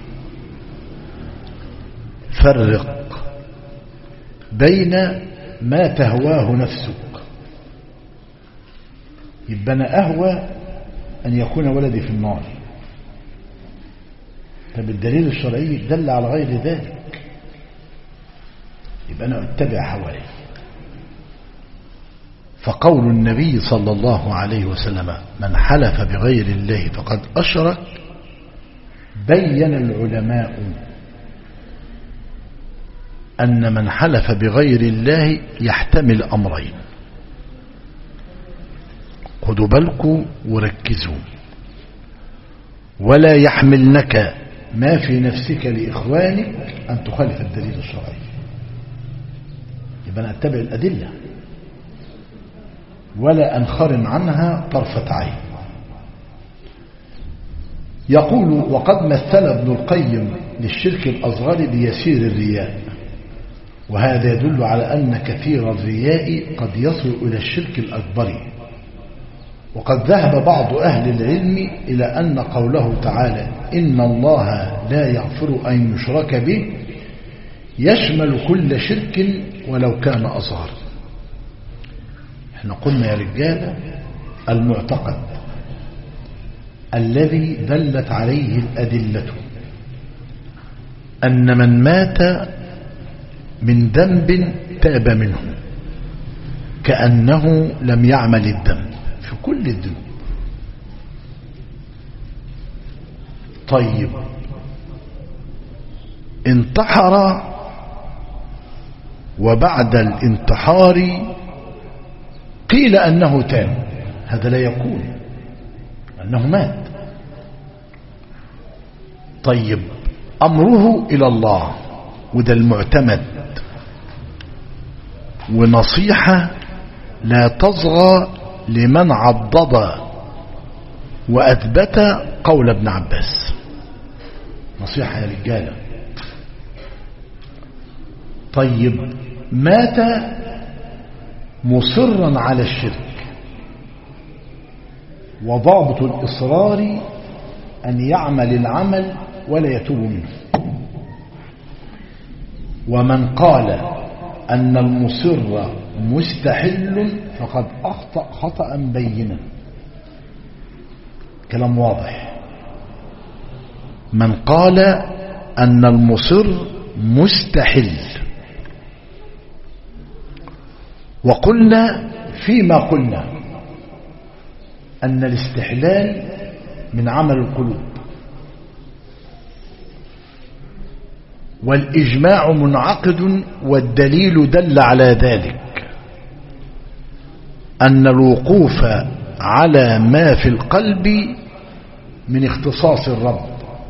فرق بين ما تهواه نفسك. يبقى أنا أهوى أن يكون ولدي في النار، طب الدليل الشرعي دل على غير ذلك، يبقى أنا أتبع هواي. فقول النبي صلى الله عليه وسلم من حلف بغير الله فقد أشرك، بين العلماء أن من حلف بغير الله يحتمل أمرين. خدوا بالكم وركزوا، ولا يحملنك ما في نفسك لإخوانك أن تخالف الدليل الشرعي. يبقى أنا أتبع الأدلة ولا أنخرم عنها طرفة عين. يقول وقد مثل ابن القيم للشرك الأصغر بيسير الرياء، وهذا يدل على أن كثير الرياء قد يصل إلى الشرك الأكبر. وقد ذهب بعض أهل العلم إلى أن قوله تعالى إن الله لا يغفر أن يشرك به يشمل كل شرك ولو كان أصغر. احنا قلنا يا رجال المعتقد الذي دلت عليه الأدلة أن من مات من ذنب تاب منه كأنه لم يعمل الذنب في كل الذنوب. طيب انتحر وبعد الانتحار قيل أنه تاب، هذا لا يكون أنه مات. طيب أمره إلى الله، وده المعتمد، ونصيحة لا تصغى لمن عضد وأثبت قول ابن عباس. نصيحة يا رجالة. طيب مات مصرا على الشرك، وضابط الإصرار أن يعمل العمل ولا يتوب منه. ومن قال أن المصر مستحل فقد أخطأ خطأ بينا. كلام واضح. من قال أن المصر مستحل، وقلنا فيما قلنا أن الاستحلال من عمل القلوب، والإجماع منعقد، والدليل دل على ذلك أن الوقوف على ما في القلب من اختصاص الرب،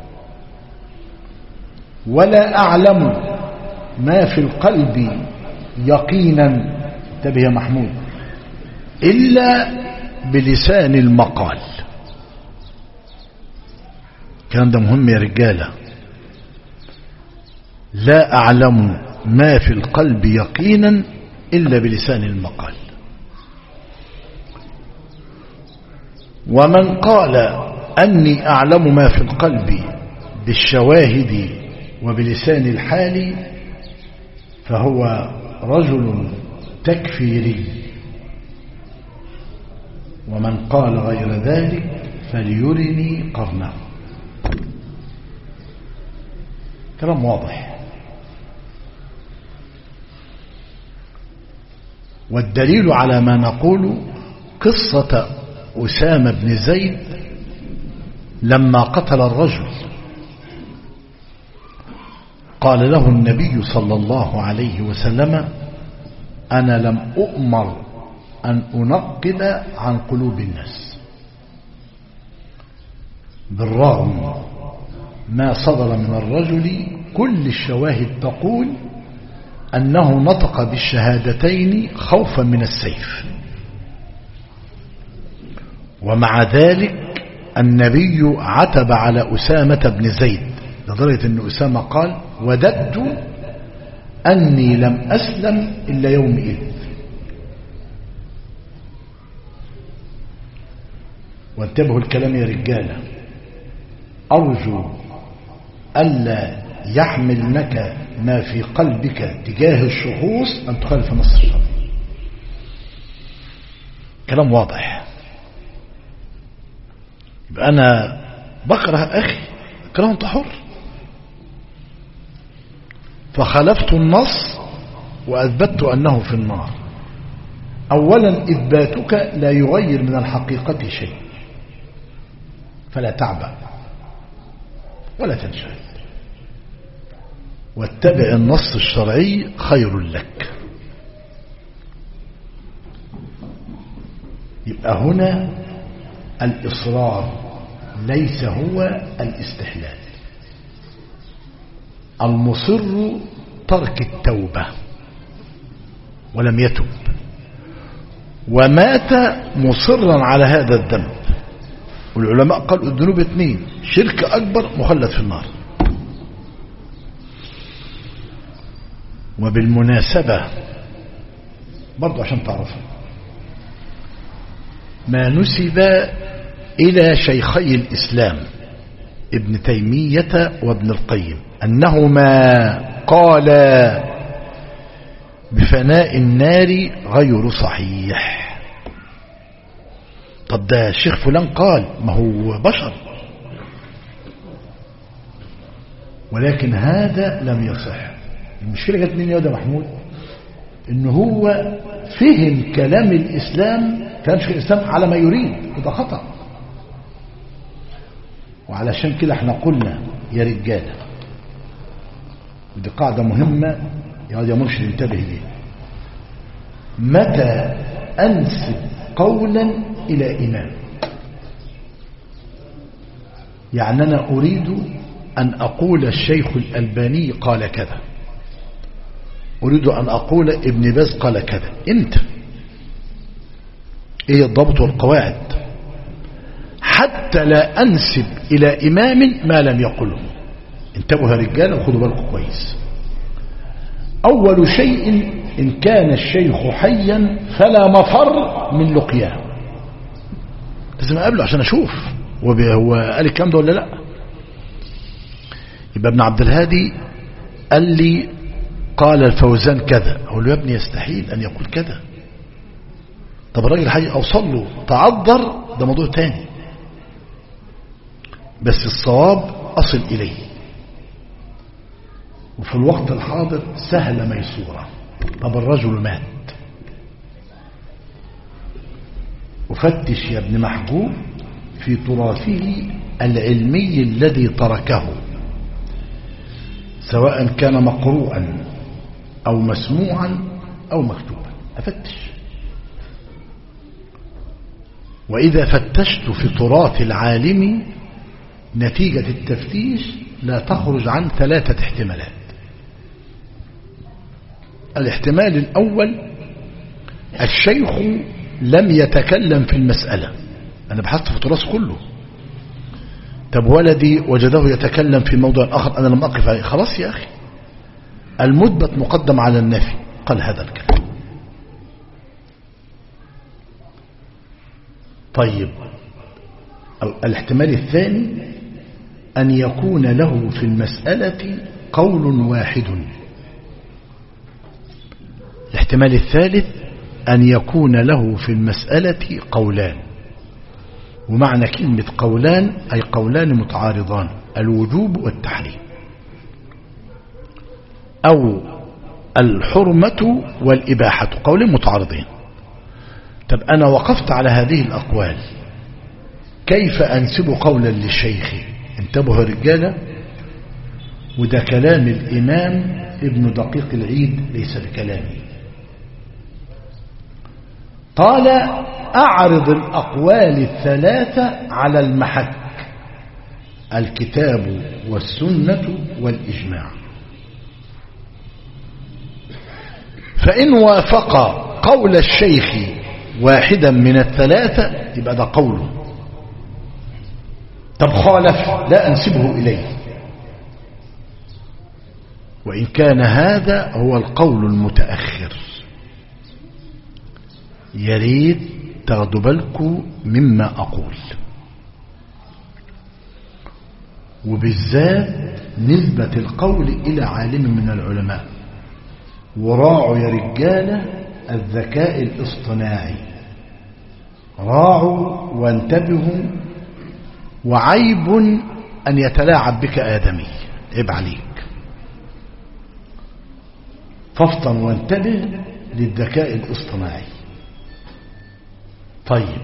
ولا أعلم ما في القلب يقينا، انتبه يا محمود، إلا بلسان المقال. كان ده مهم يا رجالة. لا أعلم ما في القلب يقينا إلا بلسان المقال. ومن قال أني أعلم ما في القلب بالشواهد وبلسان الحال فهو رجل تكفيري، ومن قال غير ذلك فليرني قرنه. كلام واضح. والدليل على ما نقول قصة أسامة بن زيد لما قتل الرجل، قال له النبي صلى الله عليه وسلم أنا لم أؤمر أن أنقب عن قلوب الناس، بالرغم ما صدر من الرجل كل الشواهد تقول أنه نطق بالشهادتين خوفا من السيف، ومع ذلك النبي عتب على أسامة بن زيد لدرجة أن أسامة قال وددت أني لم أسلم إلا يومئذ. وانتبهوا الكلام يا رجالة، أرجو ألا يحملنك ما في قلبك تجاه الشخوص أن تخالف النص الشرعي. كلام واضح. يبقى أنا بكره أخي كلام أنت حر، فخالفت النص وأثبتت أنه في النار. أولا إثباتك لا يغير من الحقيقة شيء، فلا تعبأ ولا تنشغل، واتبع النص الشرعي خير لك. يبقى هنا الإصرار ليس هو الاستحلال. المصر ترك التوبة ولم يتب ومات مصرا على هذا الذنب. والعلماء قالوا الذنوب اثنين: شرك أكبر مخلد في النار. وبالمناسبة برضو عشان تعرفوا، ما نسب إلى شيخي الإسلام ابن تيمية وابن القيم أنهما قالا بفناء النار غير صحيح. طب ده الشيخ فلان قال، ما هو بشر، ولكن هذا لم يصح. المشكلة جت منين يا ده محمود؟ إن هو فهم كلام الإسلام، كلام شيخ الإسلام على ما يريد، وده خطأ. وعلشان كده احنا قلنا يا رجالة، ودي قاعدة مهمة يا مرشد انتبه ليه، متى أنسب قولا إلى إمام؟ يعني أنا أريد أن أقول الشيخ الألباني قال كذا، أريد أن أقول ابن باز قال كذا. أنت إيه الضبط والقواعد حتى لا أنسب إلى إمام ما لم يقله؟ انتبهوا يا رجال وخذوا بالكم كويس. أول شيء إن كان الشيخ حيا فلا مفر من لقياه، لازم أقابله عشان أشوف هو قال الكلام ده ولا لا. يبقى ابن عبد الهادي قال لي قال الفوزان كذا، أقول له يا ابني يستحيل أن يقول كذا. طب الراجل حي أوصل له تعذر، ده موضوع تاني، بس الصواب أصل إليه. وفي الوقت الحاضر سهل ميسورة. طب الرجل مات، وفتش يا ابن محجوب في تراثه العلمي الذي تركه، سواء كان مقروءا أو مسموعا أو مكتوبا. أفتش، وإذا فتشت في تراث العالم نتيجة التفتيش لا تخرج عن ثلاثة احتمالات. الاحتمال الأول: الشيخ لم يتكلم في المسألة. أنا بحثت في التراث كله، طب ولدي وجده يتكلم في موضوع آخر أنا لم أقف عليه، خلاص يا أخي المثبت مقدم على النفي، قال هذا الكلام. طيب الاحتمال الثاني: أن يكون له في المسألة قول واحد. الاحتمال الثالث: أن يكون له في المسألة قولان. ومعنى كلمة قولان أي قولان متعارضان، الوجوب والتحريم، أو الحرمة والإباحة، قولين متعارضين. طب أنا وقفت على هذه الأقوال، كيف أنسب قولا للشيخ؟ انتبهوا يا رجالة، وده كلام الإمام ابن دقيق العيد ليس بكلامي. قال: أعرض الأقوال الثلاثة على المحك: الكتاب والسنة والإجماع، فإن وافق قول الشيخ واحدا من الثلاثة يبقى ده قوله. طب خالف لا أنسبه إليه، وإن كان هذا هو القول المتأخر. يريد تاخدوا بالكم مما أقول، وبالذات نسبة القول إلى عالم من العلماء. وراعوا يا رجالة الذكاء الاصطناعي، راعوا وانتبهوا. وعيب أن يتلاعب بك آدمي، عيب عليك. فافطن وانتبه للذكاء الاصطناعي. طيب،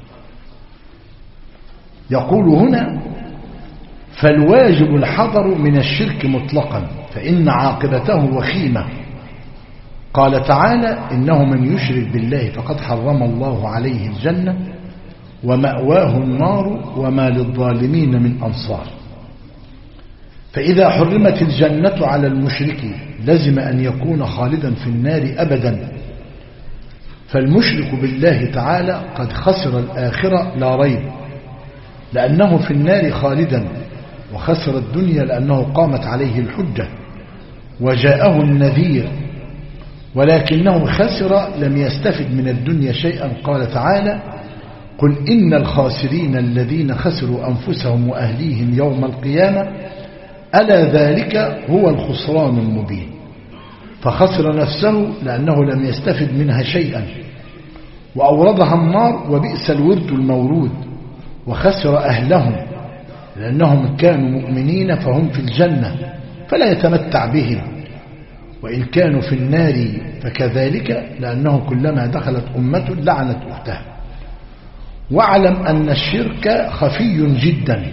يقول هنا: فالواجب الحذر من الشرك مطلقا فإن عاقبته وخيمة. قال تعالى: إنه من يشرك بالله فقد حرم الله عليه الجنة ومأواه النار وما للظالمين من أنصار. فإذا حرمت الجنة على المشرك لزم أن يكون خالدا في النار أبدا. فالمشرك بالله تعالى قد خسر الآخرة لا ريب، لأنه في النار خالدا، وخسر الدنيا لأنه قامت عليه الحجة وجاءه النذير، ولكنه خسر لم يستفد من الدنيا شيئا. قال تعالى: قل إن الخاسرين الذين خسروا أنفسهم وأهليهم يوم القيامة ألا ذلك هو الخسران المبين. فخسر نفسه لأنه لم يستفد منها شيئا، وأوردها النار وبئس الورد المورود. وخسر أهلهم لأنهم كانوا مؤمنين فهم في الجنة فلا يتمتع بهم، وإن كانوا في النار فكذلك، لأنه كلما دخلت أمة لعنت أختها. واعلم أن الشرك خفي جدا،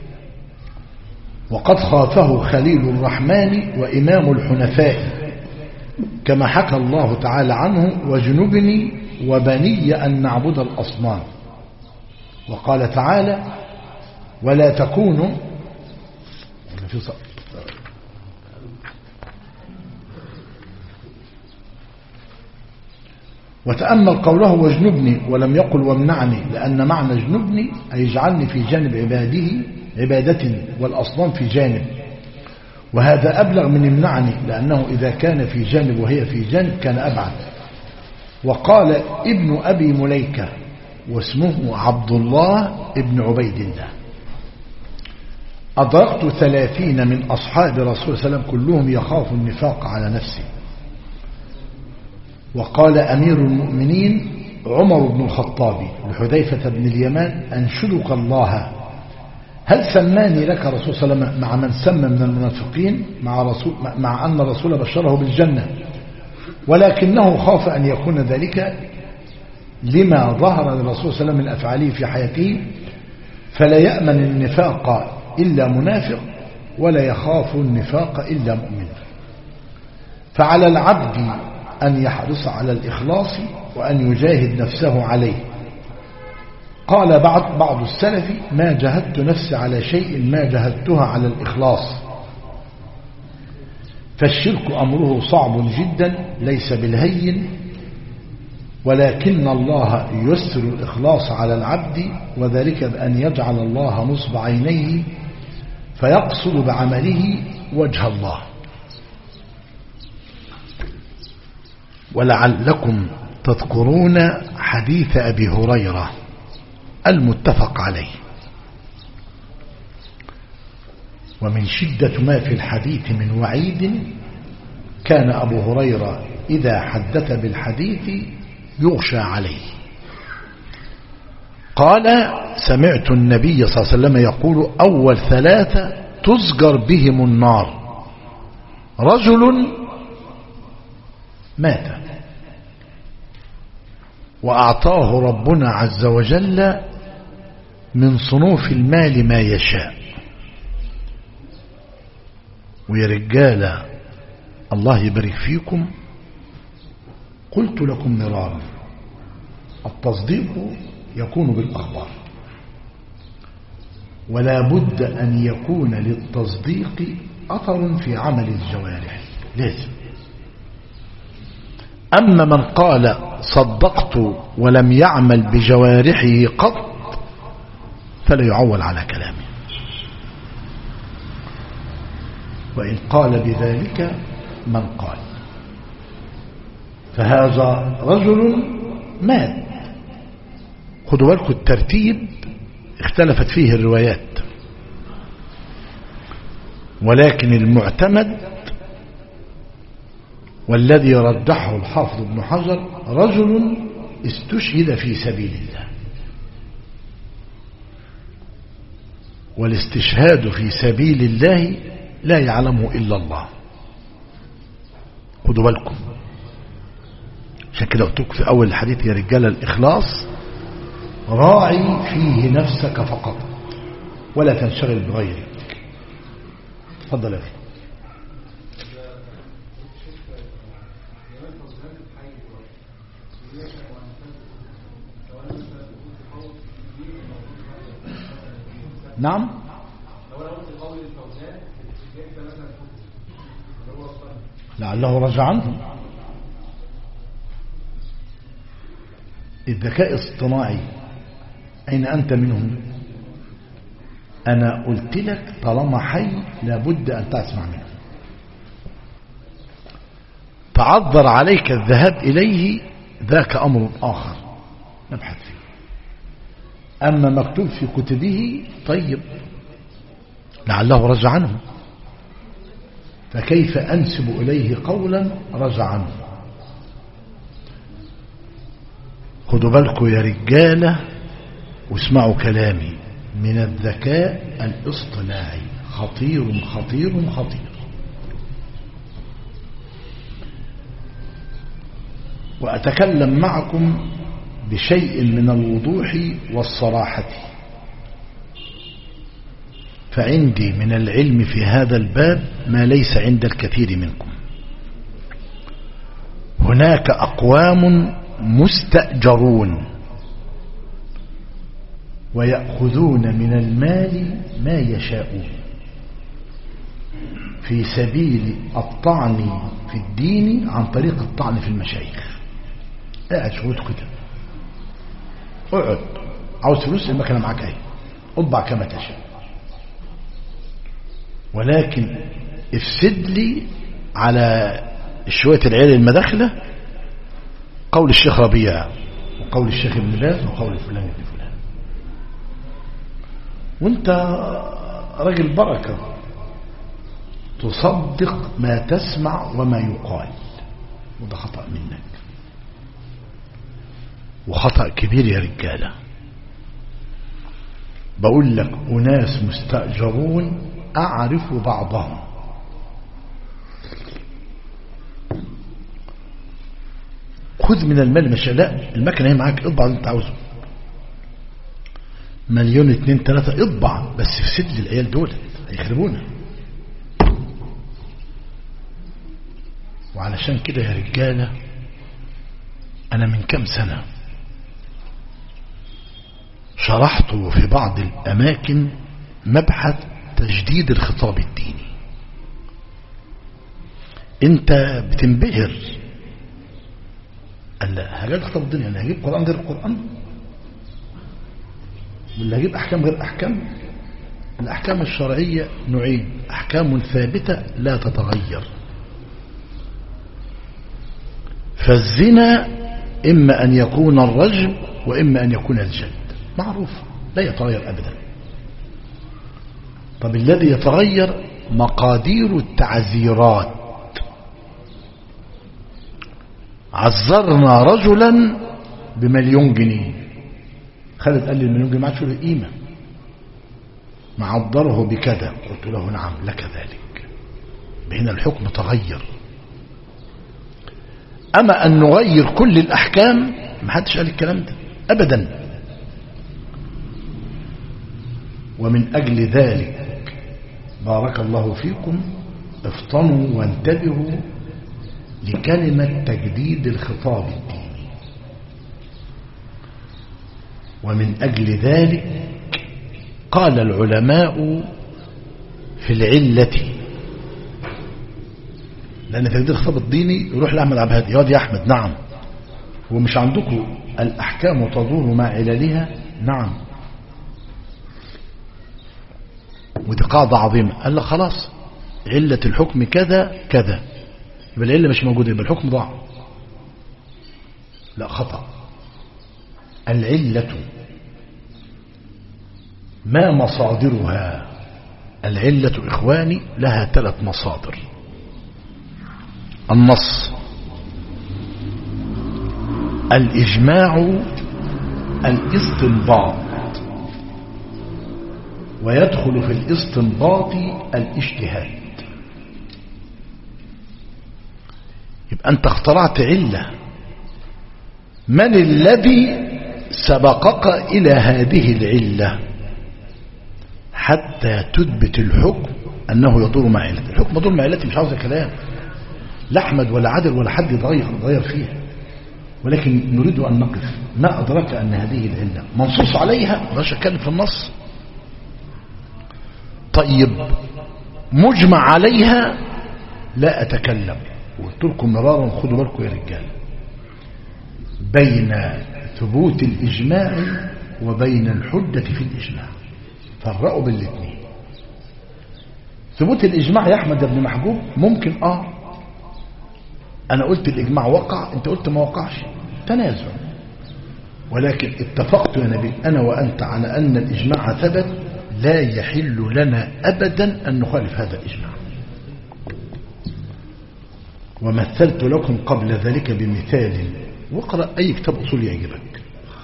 وقد خافه خليل الرحمن وإمام الحنفاء، كما حكى الله تعالى عنه: وجنبني وبني أن نعبد الأصنام. وقال تعالى: ولا تكونوا وتأمل قوله واجنبني ولم يقل وامنعني، لأن معنى اجنبني أي اجعلني في جانب عباده عبادة والأصنام في جانب، وهذا أبلغ من امنعني، لأنه إذا كان في جانب وهي في جانب كان أبعد. وقال ابن أبي مليكة واسمه عبد الله ابن عبيد الله: أدركت ثلاثين من أصحاب رسول الله صلى الله عليه وسلم كلهم يخاف النفاق على نفسه. وقال أمير المؤمنين عمر بن الخطاب لحذيفة بن اليمان: أنشدك الله، هل سماني لك رسول صلى الله عليه وسلم مع من سمى من المنافقين، مع, رسول مع أن الرسول بشره بالجنة، ولكنه خاف أن يكون ذلك لما ظهر للرسول صلى الله عليه وسلم من أفعاله في حياته، فلا يأمن النفاق إلا منافق، ولا يخاف النفاق إلا مؤمن. فعلى العبد أن يحرص على الإخلاص وأن يجاهد نفسه عليه. قال بعض بعض السلف: ما جهدت نفسي على شيء ما جهدتها على الإخلاص. فالشرك أمره صعب جدا ليس بالهين، ولكن الله يسر الإخلاص على العبد، وذلك بأن يجعل الله نصب عينيه فيقصد بعمله وجه الله. ولعلكم تذكرون حديث أبي هريرة المتفق عليه. ومن شدة ما في الحديث من وعيد كان أبو هريرة إذا حدث بالحديث يغشى عليه. قال: سمعت النبي صلى الله عليه وسلم يقول: أول ثلاثة تزجر بهم النار: رجل مات وأعطاه ربنا عز وجل من صنوف المال ما يشاء. ويا رجالة الله يبارك فيكم، قلت لكم مرارا: التصديق يكون بالأخبار، ولا بد أن يكون للتصديق أثر في عمل الجوارح، لازم. أما من قال صدقت ولم يعمل بجوارحه قط فلا يعول على كلامه. وإن قال بذلك من قال. فهذا رجل مات. خدوا بالكم الترتيب اختلفت فيه الروايات، ولكن المعتمد والذي رجحه الحافظ ابن حجر رجل استشهد في سبيل الله. والاستشهاد في سبيل الله لا يعلمه إلا الله. خدوا بالكم، عشان كده قلت لكم في أول الحديث يا رجال الإخلاص راعي فيه نفسك فقط ولا تنشغل بغيرك. تفضل يا أخي. نعم لعله رجع عنه. الذكاء الاصطناعي أين أنت منهم؟ أنا قلت لك طالما حي لابد أن تسمع منه. تعذر عليك الذهاب إليه ذاك أمر آخر نبحث فيه. أما مكتوب في كتبه طيب لعله رجع عنه، فكيف أنسب إليه قولا رجع عنه؟ خدوا بالكم يا رجالة واسمعوا كلامي، من الذكاء الاصطناعي خطير خطير خطير. وأتكلم معكم بشيء من الوضوح والصراحة، فعندي من العلم في هذا الباب ما ليس عند الكثير منكم. هناك أقوام مستأجرون ويأخذون من المال ما يشاءون في سبيل الطعن في الدين عن طريق الطعن في المشايخ. قاعد شغلت كده، اقعد، عاوز فلوس المكنه معاك اهي، اطبع كما تشاء، ولكن افسد لي على شويه العيال المداخله قول الشيخ ربيع وقول الشيخ ابن باز وقول فلان ابن فلان، وانت راجل بركه تصدق ما تسمع وما يقال، وده خطأ منك وخطأ كبير يا رجالة. بقول لك أناس مستأجرون أعرف بعضهم، خذ من المال مش لا المكنة هي معاك، اطبع اللي انت عاوزه، مليون اتنين تلاتة اطبع، بس في سد العيال دول هيخربونا. وعلشان كده يا رجالة أنا من كم سنة شرحت في بعض الأماكن مبحث تجديد الخطاب الديني. انت بتنبهر، قال لا هجد خطاب الديني، انا هجيب قرآن غير القرآن ولا هجيب أحكام غير أحكام؟ الأحكام الشرعية نوعين، أحكام ثابتة لا تتغير. فالزنا إما أن يكون الرجم وإما أن يكون الجلد، معروف لا يتغير أبدا. طب الذي يتغير مقادير التعزيرات. عزرنا رجلا بمليون جنيه، خالد قال لي المليون جنيه ما عادش له قيمة، معضره بكذا، قلت له نعم لك ذلك، بهنا الحكم تغير. أما أن نغير كل الأحكام ما حدش قال الكلام ده أبدا. ومن أجل ذلك بارك الله فيكم افطنوا وانتبهوا لكلمة تجديد الخطاب الديني. ومن أجل ذلك قال العلماء في العلة، لأن تجديد الخطاب الديني يروح لأحمد عبد الهادي، يا أحمد نعم، ومش عندكم الأحكام تدور مع عللها؟ نعم. ودي قاعدة عظيمة. قال له خلاص علة الحكم كذا كذا، يبقى العلة مش موجودة، يبقى الحكم ضاع. لا، خطأ. العلة ما مصادرها؟ العلة إخواني لها ثلاث مصادر: النص، الإجماع، الاستنباط. ويدخل في الاستنباط الاجتهاد. يبقى أنت اخترعت علة، من الذي سبقك إلى هذه العلة حتى تثبت الحكم أنه يدور مع علته؟ الحكم يدور مع علته، مش عاوز كلام لا أحمد ولا عادل ولا حد يتغير يتغير فيها، ولكن نريد أن نقف. ما أدرك أن هذه العلة منصوص عليها؟ مش أتكلم في النص. طيب مجمع عليها؟ لا أتكلم. وقلت لكم مرارا خدوا بالكم يا رجال، بين ثبوت الإجماع وبين الحجة في الإجماع، فرقوا بين الاثنين. ثبوت الإجماع يا أحمد بن محجوب ممكن آه أنا قلت الإجماع وقع، أنت قلت ما وقعش، تنازع. ولكن اتفقت يا نبي أنا وأنت على أن الإجماع ثبت، لا يحل لنا أبدا أن نخالف هذا الإجماع. ومثلت لكم قبل ذلك بمثال، واقرأ أي كتاب أصول يعجبك،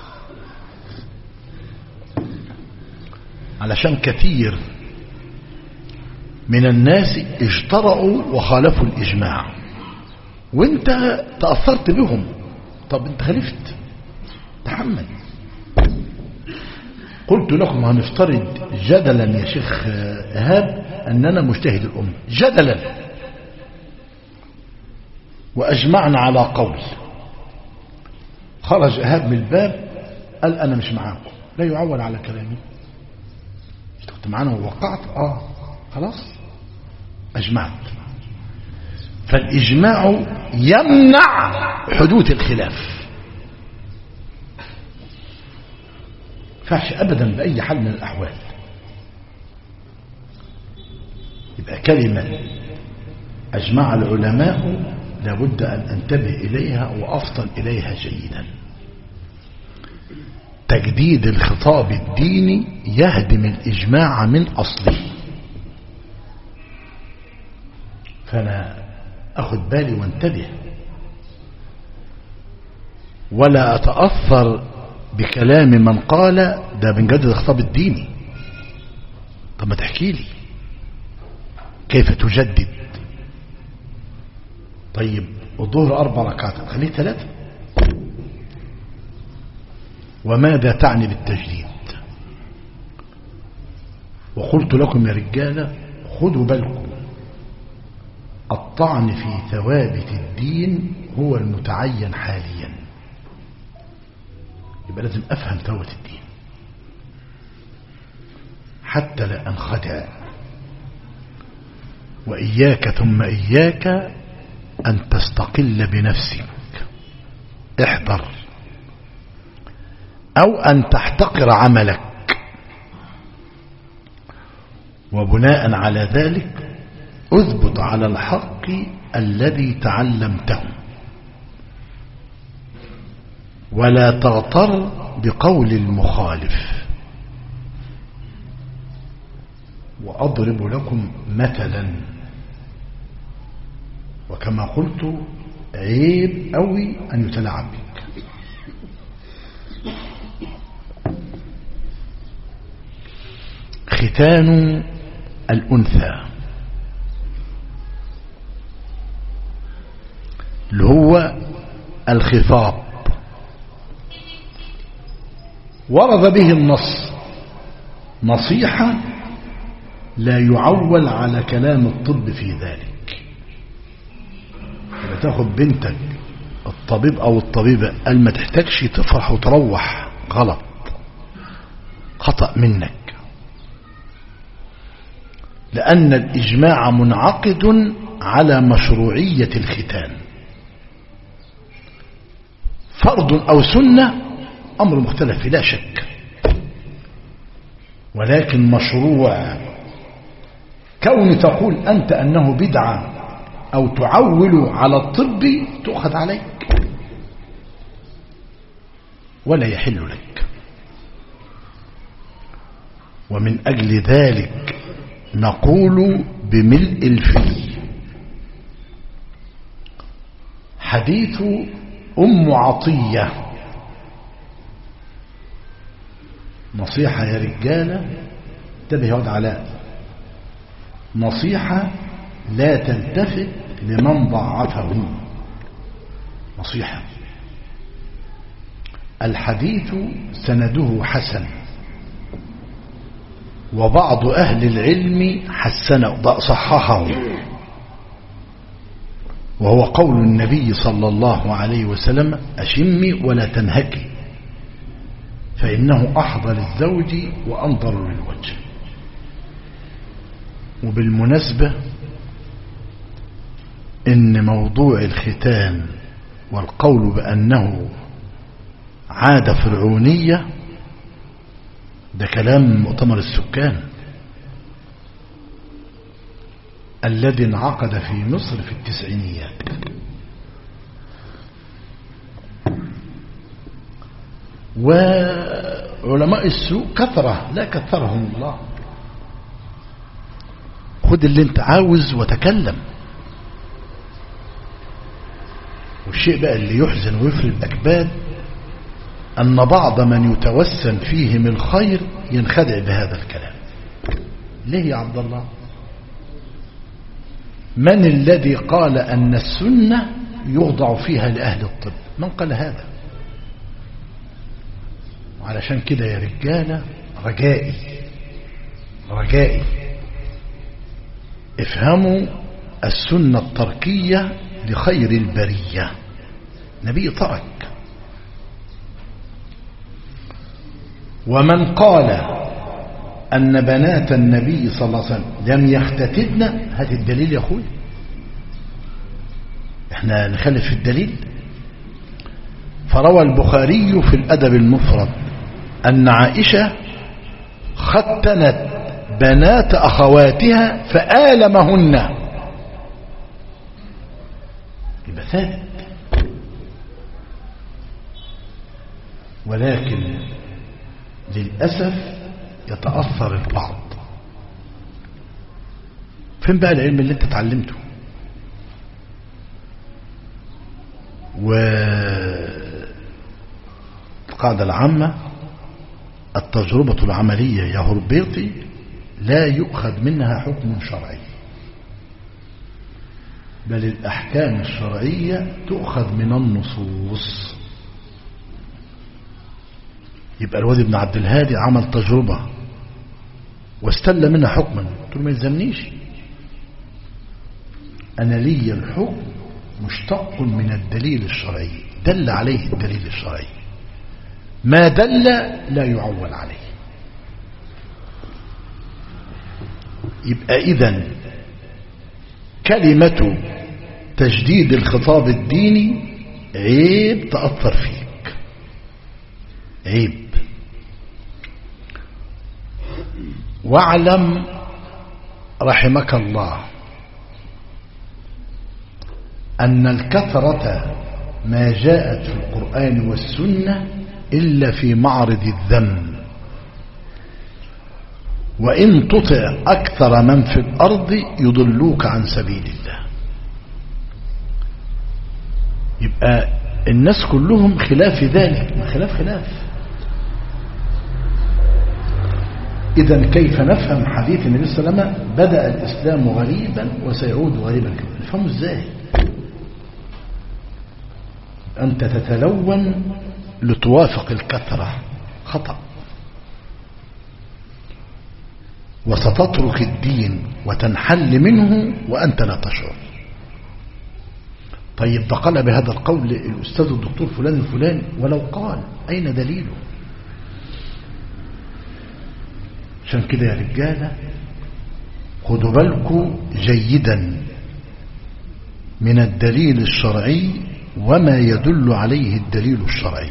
علشان كثير من الناس اجترأوا وخالفوا الإجماع وانت تأثرت بهم. طب انت خالفت، تحمل. قلت لكم هنفترض جدلا يا شيخ إيهاب أننا مجتهد الأمة جدلا، وأجمعنا على قول، خرج إيهاب من الباب قال أنا مش معاكم، لا يعول على كلامي. كنت معانا ووقعت آه خلاص أجمعت. فالإجماع يمنع حدوث الخلاف، فحش أبدا بأي حال من الأحوال. يبقى كلمة أجمع العلماء لابد أن أنتبه إليها وأفطن إليها جيدا. تجديد الخطاب الديني يهدم الإجماع من أصله. فأنا أخذ بالي وانتبه، ولا أتأثر بكلام من قال ده بنجدد الخطاب الديني. طب ما تحكي لي كيف تجدد؟ طيب الظهر أربع ركعات خليه ثلاثة. وماذا تعني بالتجديد؟ وقلت لكم يا رجالة خذوا بالكم، الطعن في ثوابت الدين هو المتعين حاليا. يبقى لازم أفهم ثوابت الدين حتى لا أنخدع. وإياك ثم إياك أن تستقل بنفسك، احذر، أو أن تحتقر عملك، وبناء على ذلك اثبت على الحق الذي تعلمته، ولا تغتر بقول المخالف. وأضرب لكم مثلا، وكما قلت عيب قوي أن يتلاعب بك. ختان الأنثى اللي هو الخفاض ورد به النص نصيحة، لا يعول على كلام الطب في ذلك. إذا تاخد بنتك الطبيب أو الطبيبة قال ما تحتاجش تفرح وتروح، غلط، خطأ منك، لأن الإجماع منعقد على مشروعية الختان. فرض أو سنة أمر مختلف لا شك، ولكن مشروع كون تقول أنت أنه بدعة أو تعول على الطب تؤخذ عليك ولا يحل لك. ومن أجل ذلك نقول بملء الفي حديث أم عطية. نصيحة يا رجالة، انتبه يا واد علاء، نصيحة لا تلتفت لمن ضعفه، نصيحة. الحديث سنده حسن، وبعض أهل العلم حسنه صححه، وهو قول النبي صلى الله عليه وسلم: أشمي ولا تنهكي، فإنه أحضر للزوج وأنظر للوجه. وبالمناسبة إن موضوع الختان والقول بأنه عادة فرعونية ده كلام مؤتمر السكان الذي انعقد في مصر في التسعينيات. وعلماء السوء كثرة لا كثرهم الله. خد اللي انت عاوز وتكلم. والشيء بقى اللي يحزن ويفرد الأكباد أن بعض من يتوسم فيهم الخير ينخدع بهذا الكلام. ليه يا عبد الله؟ من الذي قال أن السنة يوضع فيها لأهل الطب؟ من قال هذا؟ وعلشان كده يا رجالة رجائي رجائي افهموا السنة التركية لخير البرية. نبي ترك. ومن قال أن بنات النبي صلى الله عليه وسلم لم يختتبن، هات الدليل يا أخوي. احنا نخلف في الدليل. فروى البخاري في الأدب المفرد أن عائشة ختنت بنات أخواتها فآلمهن. يبقى ثابت. ولكن للأسف يتأثر البعض. فين بقى العلم اللي انت اتعلمته؟ والقاعدة العامة: التجربة العملية يا هربيطي لا يؤخذ منها حكم شرعي، بل الأحكام الشرعية تؤخذ من النصوص. يبقى الواد ابن عبد الهادي عمل تجربة واستل منها حكما، قلت له ما يلزمنيش، أنا لي الحكم مشتق من الدليل الشرعي، دل عليه الدليل الشرعي، ما دل لا يعول عليه. يبقى إذن كلمة تجديد الخطاب الديني عيب تأثر فيك، عيب. واعلم رحمك الله أن الكثرة ما جاءت في القرآن والسنة إلا في معرض الذم، وإن تطع أكثر من في الأرض يضلوك عن سبيل الله. يبقى الناس كلهم خلاف ذلك، ما خلاف خلاف. إذن كيف نفهم حديث النبي صلى الله عليه وسلم: بدأ الإسلام غريبا وسيعود غريبا؟ نفهمه ازاي؟ أنت تتلون لتوافق الكثرة، خطأ. وستترك الدين وتنحل منه وأنت لا تشعر. طيب ده قال بهذا القول الأستاذ الدكتور فلان الفلاني، ولو قال أين دليله؟ عشان كده يا رجالة خدوا بالكم جيدا من الدليل الشرعي وما يدل عليه الدليل الشرعي،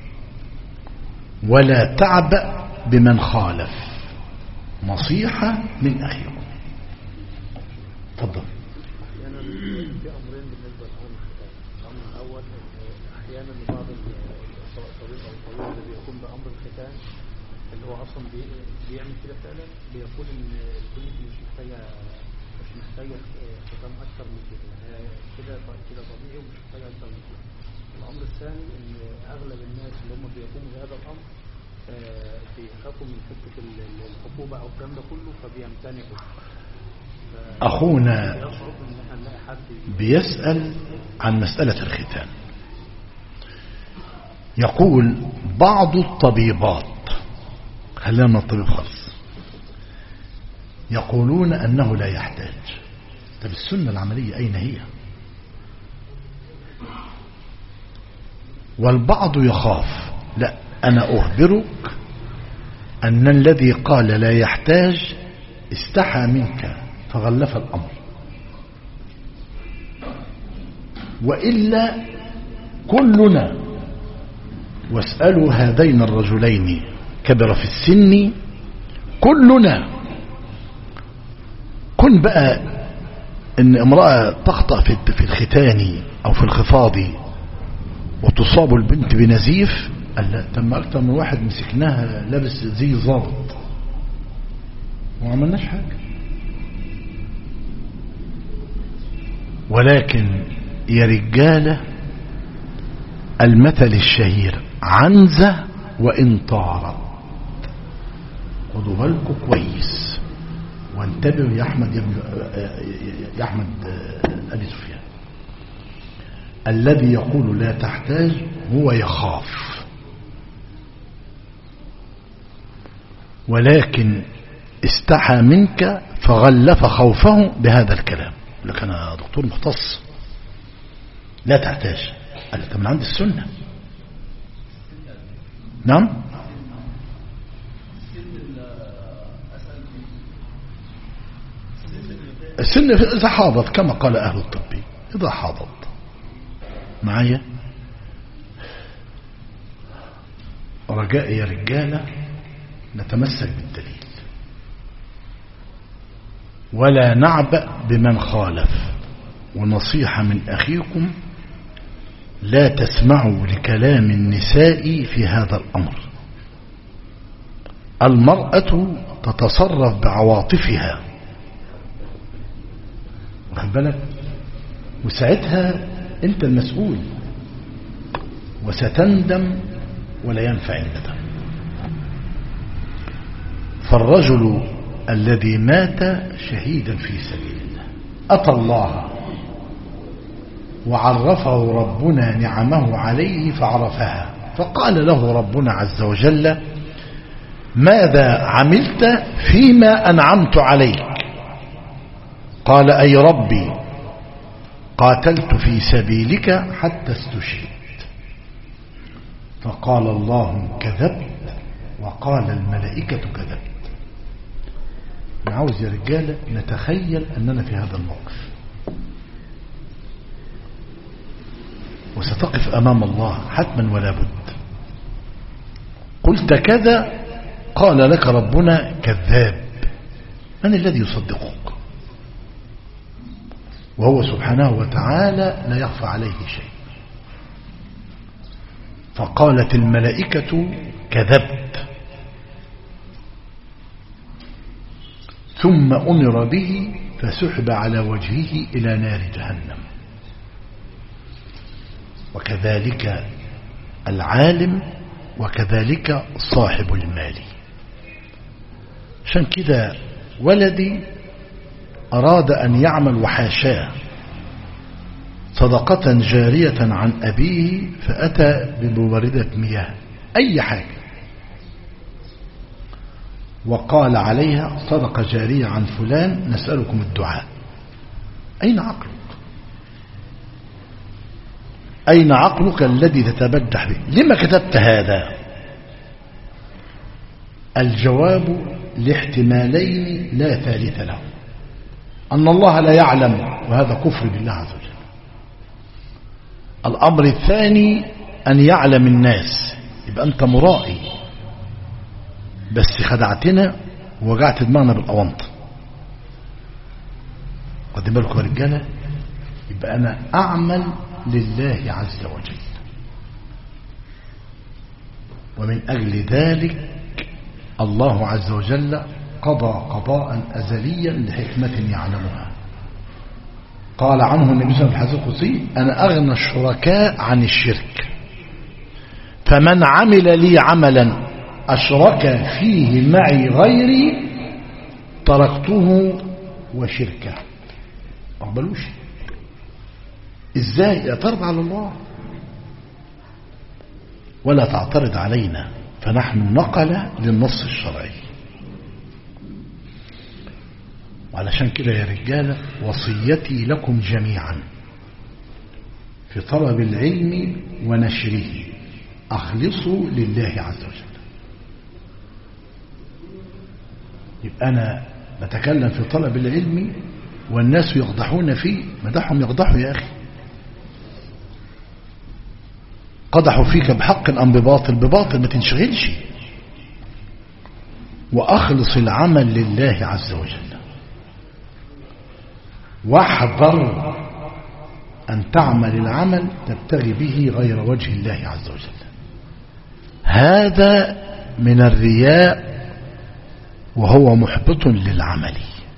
ولا تعبأ بمن خالف. نصيحة من أخيكم. تفضل.
احيانا في امرين بالنسبه لامر الختان. الامر الاول احيانا بعض سواء صغير او طويل اللي بيقوم بامر الختان اللي هو اصلا بيعمل كده فعلا بيقول ان البنت مش محتاجه مش محتاجه ختان اكثر من كده، كده كده طبيعي ومش محتاجه اكثر من كده. الامر الثاني ان اغلب الناس اللي هم بيقوموا بهذا الامر بيخافوا من فكره الحكومه او الكلام ده كله فبيمتنعوا.
أخونا بيسأل عن مسألة الختان، يقول بعض الطبيبات، خلينا من الطبيب خالص، يقولون أنه لا يحتاج. طب السنة العملية أين هي؟ والبعض يخاف. لا، أنا أخبرك أن الذي قال لا يحتاج استحى منك فغلف الأمر، وإلا كلنا، واسألوا هذين الرجلين كبر في السن، كلنا كن بقى ان امرأة تخطأ في الختان او في الخفاض وتصاب البنت بنزيف، قال تم اكتر من واحد مسكناها لابس زي ضابط وما عملناش حاجة. ولكن يا رجالة المثل الشهير عنزة وإن طارت، خدوا بالكم كويس وانتبهوا يا أحمد يا, يا أحمد أبي سفيان. الذي يقول لا تحتاج هو يخاف، ولكن استحى منك فغلف خوفه بهذا الكلام. لكن أنا دكتور مختص لا تحتاج، قال لك من عند السنة. نعم، السن إذا حاضت كما قال أهل الطب، إذا حاضت معايا. رجاء يا رجالة نتمسك بالدليل ولا نعبأ بمن خالف. ونصيحة من أخيكم، لا تسمعوا لكلام النساء في هذا الأمر. المرأة تتصرف بعواطفها، واخد بالك، وساعتها أنت المسؤول وستندم ولا ينفع الندم. فالرجل الذي مات شهيدا في سبيل الله أتى الله وعرفه ربنا نعمه عليه فعرفها، فقال له ربنا عز وجل ماذا عملت فيما أنعمت عليك؟ قال أي ربي قاتلت في سبيلك حتى استشهدت. فقال الله كذبت، وقال الملائكة كذبت. أنا عاوز يا رجالة نتخيل أننا في هذا الموقف وستقف أمام الله حتما ولا بد. قلت كذا، قال لك ربنا كذاب. من الذي يصدقك؟ وهو سبحانه وتعالى لا يخفى عليه شيء. فقالت الملائكة كذبت، ثم أمر به فسحب على وجهه إلى نار جهنم. وكذلك العالم، وكذلك صاحب المال. عشان كده ولدي أراد أن يعمل وحاشاه صدقة جارية عن أبيه، فأتى بموردة مياه أي حاجة وقال عليها صدقة جارية عن فلان نسألكم الدعاء. أين عقلك؟ أين عقلك الذي تتبجح به؟ لما كتبت هذا؟ الجواب لاحتمالين لا ثالث له: أن الله لا يعلم، وهذا كفر بالله عز وجل. الأمر الثاني أن يعلم الناس، يبقى أنت مرائي بس خدعتنا ووجعت دماغنا بالأونطة. قد بالكم يا رجالة، يبقى أنا أعمل لله عز وجل، ومن أجل ذلك الله عز وجل قضى قضاء أزليا لحكمة يعلمها. قال عنه النبي صلى الله عليه وسلم في الحديث القدسي: أنا أغنى الشركاء عن الشرك، فمن عمل لي عملا أشرك فيه معي غيري تركته وشركه. ما اقبلوش. ازاي يعترض على الله ولا تعترض علينا؟ فنحن نقل للنص الشرعي. وعلشان كده يا رجالة، وصيتي لكم جميعا في طلب العلم ونشره: أخلصوا لله عز وجل. يبقى أنا بتكلم في طلب العلم والناس يقدحون فيه، مدحهم يقدحوا يا أخي. قدحوا فيك بحق أم بباطل؟ بباطل، ما تنشغلش. وأخلص العمل لله عز وجل، واحذر أن تعمل العمل تبتغي به غير وجه الله عز وجل. هذا من الرياء وهو محبط للعمل.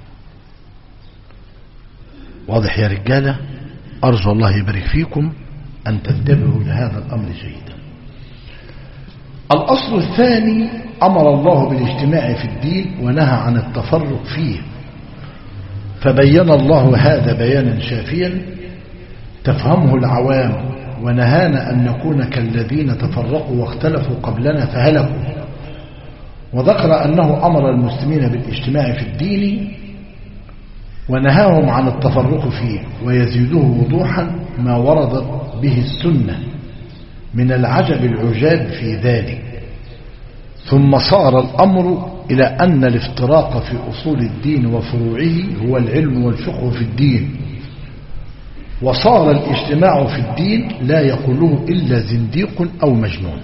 واضح يا رجالة؟ أرجو الله يبارك فيكم أن تنتبهوا لهذا الأمر جيدا. الأصل الثاني: أمر الله بالاجتماع في الدين ونهى عن التفرق فيه، فبين الله هذا بيانا شافيا تفهمه العوام، ونهانا أن نكون كالذين تفرقوا واختلفوا قبلنا فهلكوا. وذكر أنه أمر المسلمين بالاجتماع في الدين ونهاهم عن التفرق فيه، ويزيده وضوحا ما وردت به السنة من العجب العجاب في ذلك. ثم صار الأمر إلى أن الافتراق في أصول الدين وفروعه هو العلم والفقه في الدين، وصار الاجتماع في الدين لا يقوله إلا زنديق أو مجنون.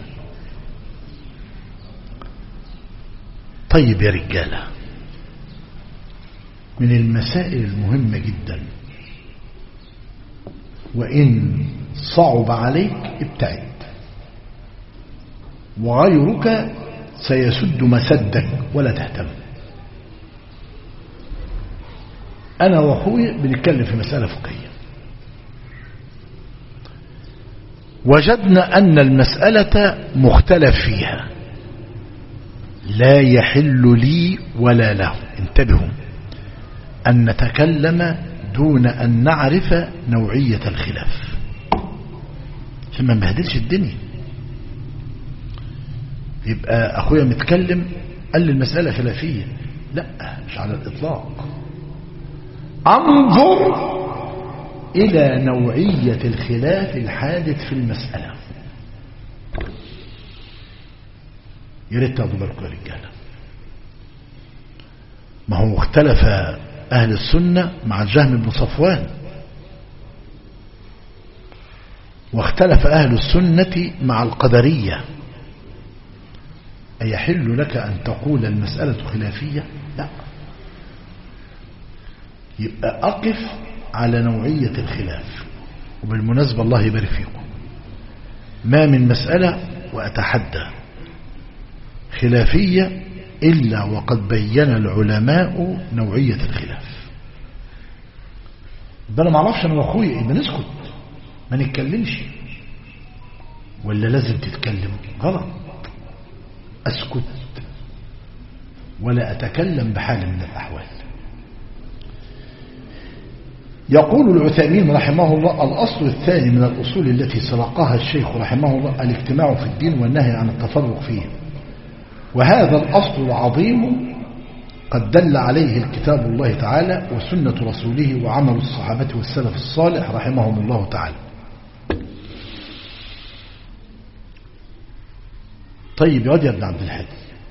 طيب يا رجالة، من المسائل المهمة جدا، وإن صعب عليك ابتعد، وغيرك سيسد مسدك ولا تهتم. أنا وأخوي بنتكلم في مسألة فقهية، وجدنا أن المسألة مختلف فيها، لا يحل لي ولا له، انتبهوا، أن نتكلم دون أن نعرف نوعية الخلاف عشان ما نبهدلش الدنيا. يبقى أخويا متكلم قال لي المسألة خلافية، لا، مش على الإطلاق. انظر إلى نوعية الخلاف الحادث في المسألة. يا ريت تاخدوا بالكم يا رجاله، ما هو اختلف أهل السنة مع الجهم بن صفوان، واختلف أهل السنة مع القدرية. أيحل لك أن تقول المسألة خلافية؟ لا. يبقى أقف على نوعية الخلاف. وبالمناسبة الله يبارك فيكم، ما من مسألة وأتحدى خلافية إلا وقد بين العلماء نوعية الخلاف. أنا ما اعرفش أنا وأخوي إيه، بنسكت ما نتكلمش، ولا لازم تتكلم؟ غلط. أسكت ولا أتكلم بحال من الأحوال. يقول العثيمين رحمه الله: الأصل الثاني من الأصول التي سرقها الشيخ رحمه الله الاجتماع في الدين والنهي عن التفرق فيه، وهذا الأصل العظيم قد دل عليه الكتاب الله تعالى وسنة رسوله وعمل الصحابة والسلف الصالح رحمهم الله تعالى. طيب يا واد يا ابن عبد الحادي،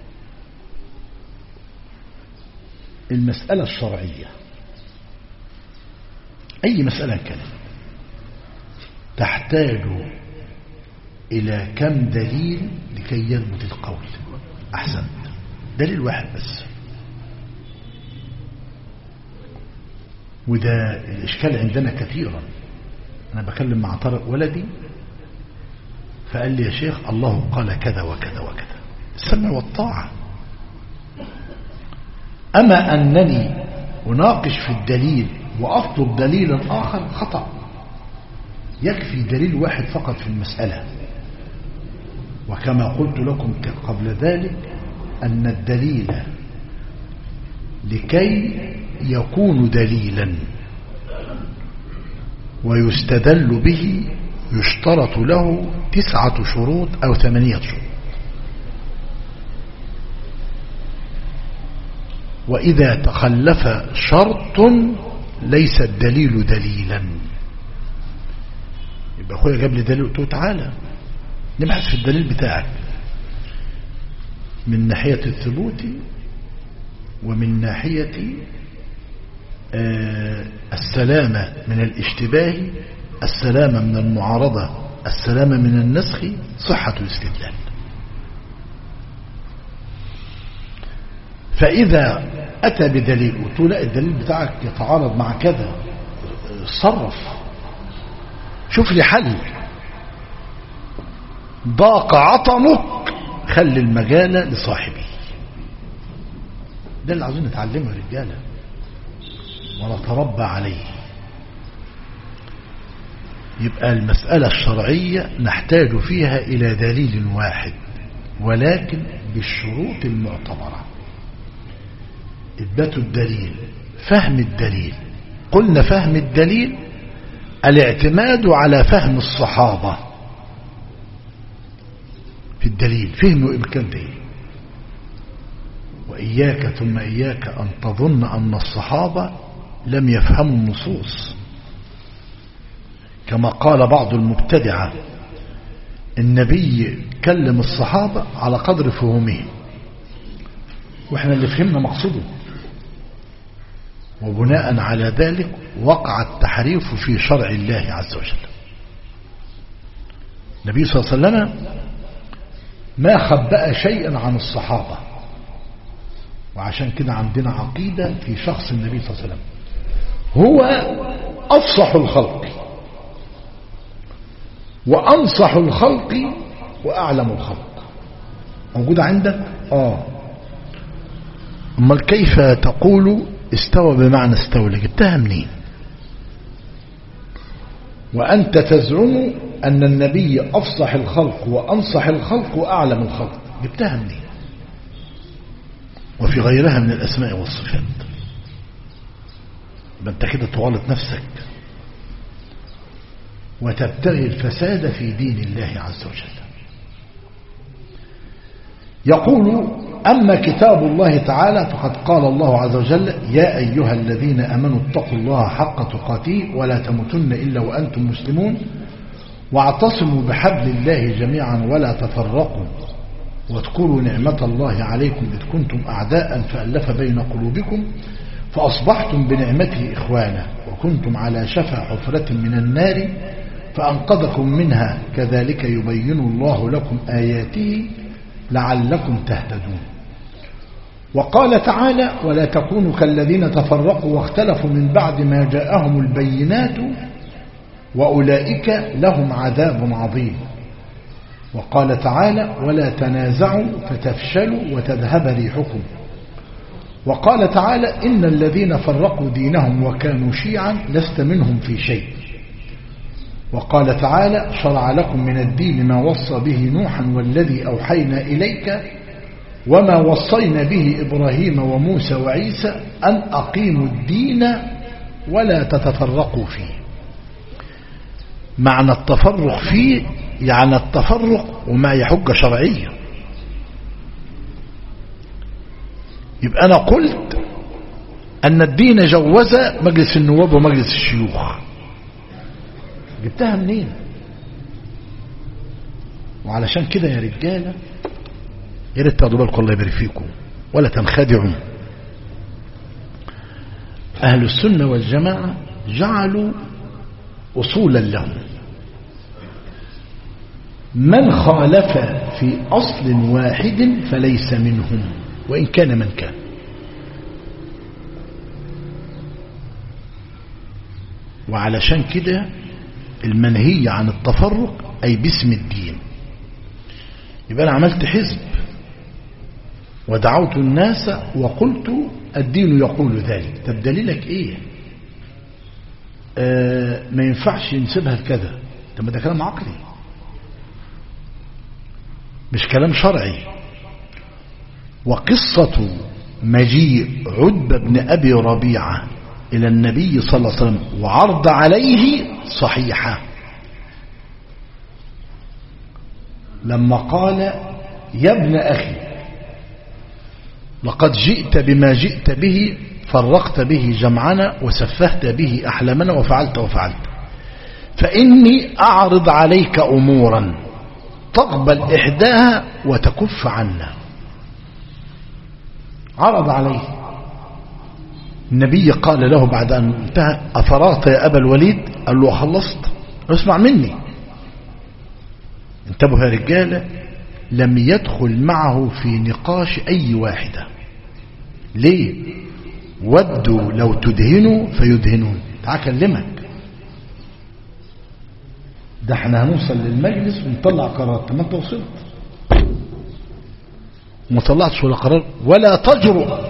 المسألة الشرعية أي مسألة كانت تحتاج إلى كم دليل لكي يثبت القول؟ أحسن، دليل واحد بس. وده الإشكال عندنا كثيرا. أنا بكلم مع طارق ولدي فقال لي يا شيخ الله قال كذا وكذا وكذا، السمع والطاعة. أما أنني أناقش في الدليل وأطلب دليلا آخر خطأ. يكفي دليل واحد فقط في المسألة. وكما قلت لكم قبل ذلك أن الدليل لكي يكون دليلا ويستدل به يشترط له تسعة شروط أو ثمانية شروط. وإذا تخلف شرط ليس الدليل دليلا. يبقى أخويا جاب لي دليل، قلت له تعالى نبحث في الدليل بتاعك من ناحية الثبوت ومن ناحية آه السلامة من الاشتباه، السلامة من المعارضة، السلامة من النسخ، صحة الاستدلال. فإذا أتى بدليل قلت له لا الدليل بتاعك يتعارض مع كذا، صرف شوف لي حل. ضاق عطمك خلي المجال لصاحبه. ده اللي عاوزين نتعلمه يا رجاله ونتربى عليه. يبقى المسألة الشرعية نحتاج فيها إلى دليل واحد ولكن بالشروط المعتبرة. إثبات الدليل، فهم الدليل. قلنا فهم الدليل الاعتماد على فهم الصحابة في الدليل، فهموا إمكان دليل. وإياك ثم إياك أن تظن أن الصحابة لم يفهموا النصوص كما قال بعض المبتدعة. النبي كلم الصحابة على قدر فهمهم وإحنا اللي فهمنا مقصوده، وبناء على ذلك وقع التحريف في شرع الله عز وجل. النبي صلى الله عليه وسلم ما خبأ شيئا عن الصحابة، وعشان كده عندنا عقيدة في شخص النبي صلى الله عليه وسلم. هو أفصح الخلق وأنصح الخلق وأعلم الخلق. موجودة عندك؟ آه. أمال كيف تقول استوى بمعنى استولى؟ جبتها منين؟ وأنت تزعم أن النبي أفصح الخلق وأنصح الخلق وأعلم الخلق، جبتها منين؟ وفي غيرها من الأسماء والصفات. أنت كده تغلط نفسك وتبتغي الفساد في دين الله عز وجل. يقول أما كتاب الله تعالى فقد قال الله عز وجل يا أيها الذين أمنوا اتقوا الله حق تقاته ولا تموتن إلا وأنتم مسلمون واعتصموا بحبل الله جميعا ولا تفرقوا واذكروا نعمة الله عليكم إذ كنتم أعداء فألف بين قلوبكم فأصبحتم بنعمته إخوانا وكنتم على شفا حفرة من النار فأنقذكم منها كذلك يبين الله لكم آياته لعلكم تهتدون. وقال تعالى ولا تكونوا كالذين تفرقوا واختلفوا من بعد ما جاءهم البينات وأولئك لهم عذاب عظيم. وقال تعالى ولا تنازعوا فتفشلوا وتذهب ريحكم. وقال تعالى إن الذين فرقوا دينهم وكانوا شيعا لست منهم في شيء. وقال تعالى شرع لكم من الدين ما وصى به نوحا والذي أوحينا إليك وما وصينا به إبراهيم وموسى وعيسى أن أقيموا الدين ولا تتفرقوا فيه. معنى التفرق فيه يعني التفرق وما يحج شرعية. يبقى أنا قلت أن الدين جوز مجلس النواب ومجلس الشيوخ، جبتها منين؟ وعلشان كده يا رجالة يا ريت تاخدوا بالكم الله يبارك فيكم ولا تنخدعوا. أهل السنة والجماعة جعلوا أصولا لهم، من خالف في أصل واحد فليس منهم وإن كان من كان. وعلشان كده المنهي عن التفرق أي باسم الدين. يبقى أنا عملت حزب ودعوت الناس وقلت الدين يقول ذلك. طب دليلك ايه؟ آه ما ينفعش نسيبها كده. طب ده كلام عقلي مش كلام شرعي. وقصة مجيء عتبة بن أبي ربيعة إلى النبي صلى الله عليه وسلم وعرض عليه صحيحة، لما قال يا ابن أخي لقد جئت بما جئت به فرقت به جمعنا وسفهت به أحلامنا وفعلت وفعلت، فإني أعرض عليك أمورا تقبل إحداها وتكف عنا. عرض عليه النبي، قال له بعد أن انتهى أفرغت يا أبا الوليد؟ قال له خلصت. اسمع مني، انتبهوا يا رجالة، لم يدخل معه في نقاش أي واحدة. ليه؟ ودوا لو تدهنوا فيدهنون. تعال أكلمك، ده احنا هنوصل للمجلس ونطلع قرار. طب ما انت وصلت وما طلعتش ولا قرار ولا تجرؤ.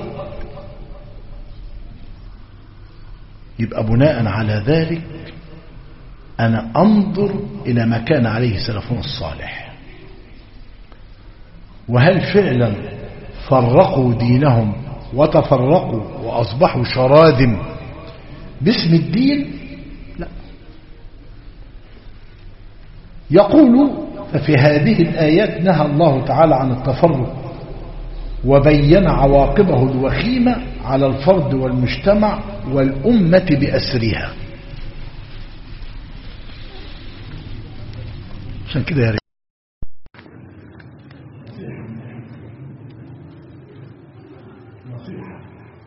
يبقى بناء على ذلك أنا أنظر إلى ما كان عليه سلفنا الصالح، وهل فعلا فرقوا دينهم وتفرقوا وأصبحوا شراذم باسم الدين؟ لا. يقول ففي هذه الآيات نهى الله تعالى عن التفرق وبين عواقبه الوخيمة على الفرد والمجتمع والأمة بأسرها. عشان كده يا رجال نصيحة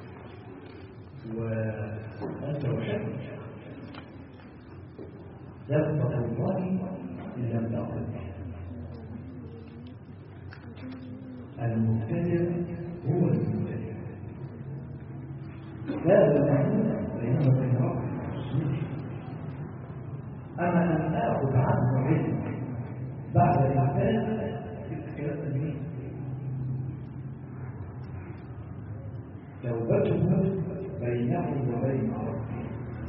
وأنت وحد ذنبك الله إن لم تقل المبتدع هو المبتدع، لا بد بينه وبين ربه. أما أن آخذ عنه علم بعد الإعتاد كلام جميل. توبته بينه وبين ربه،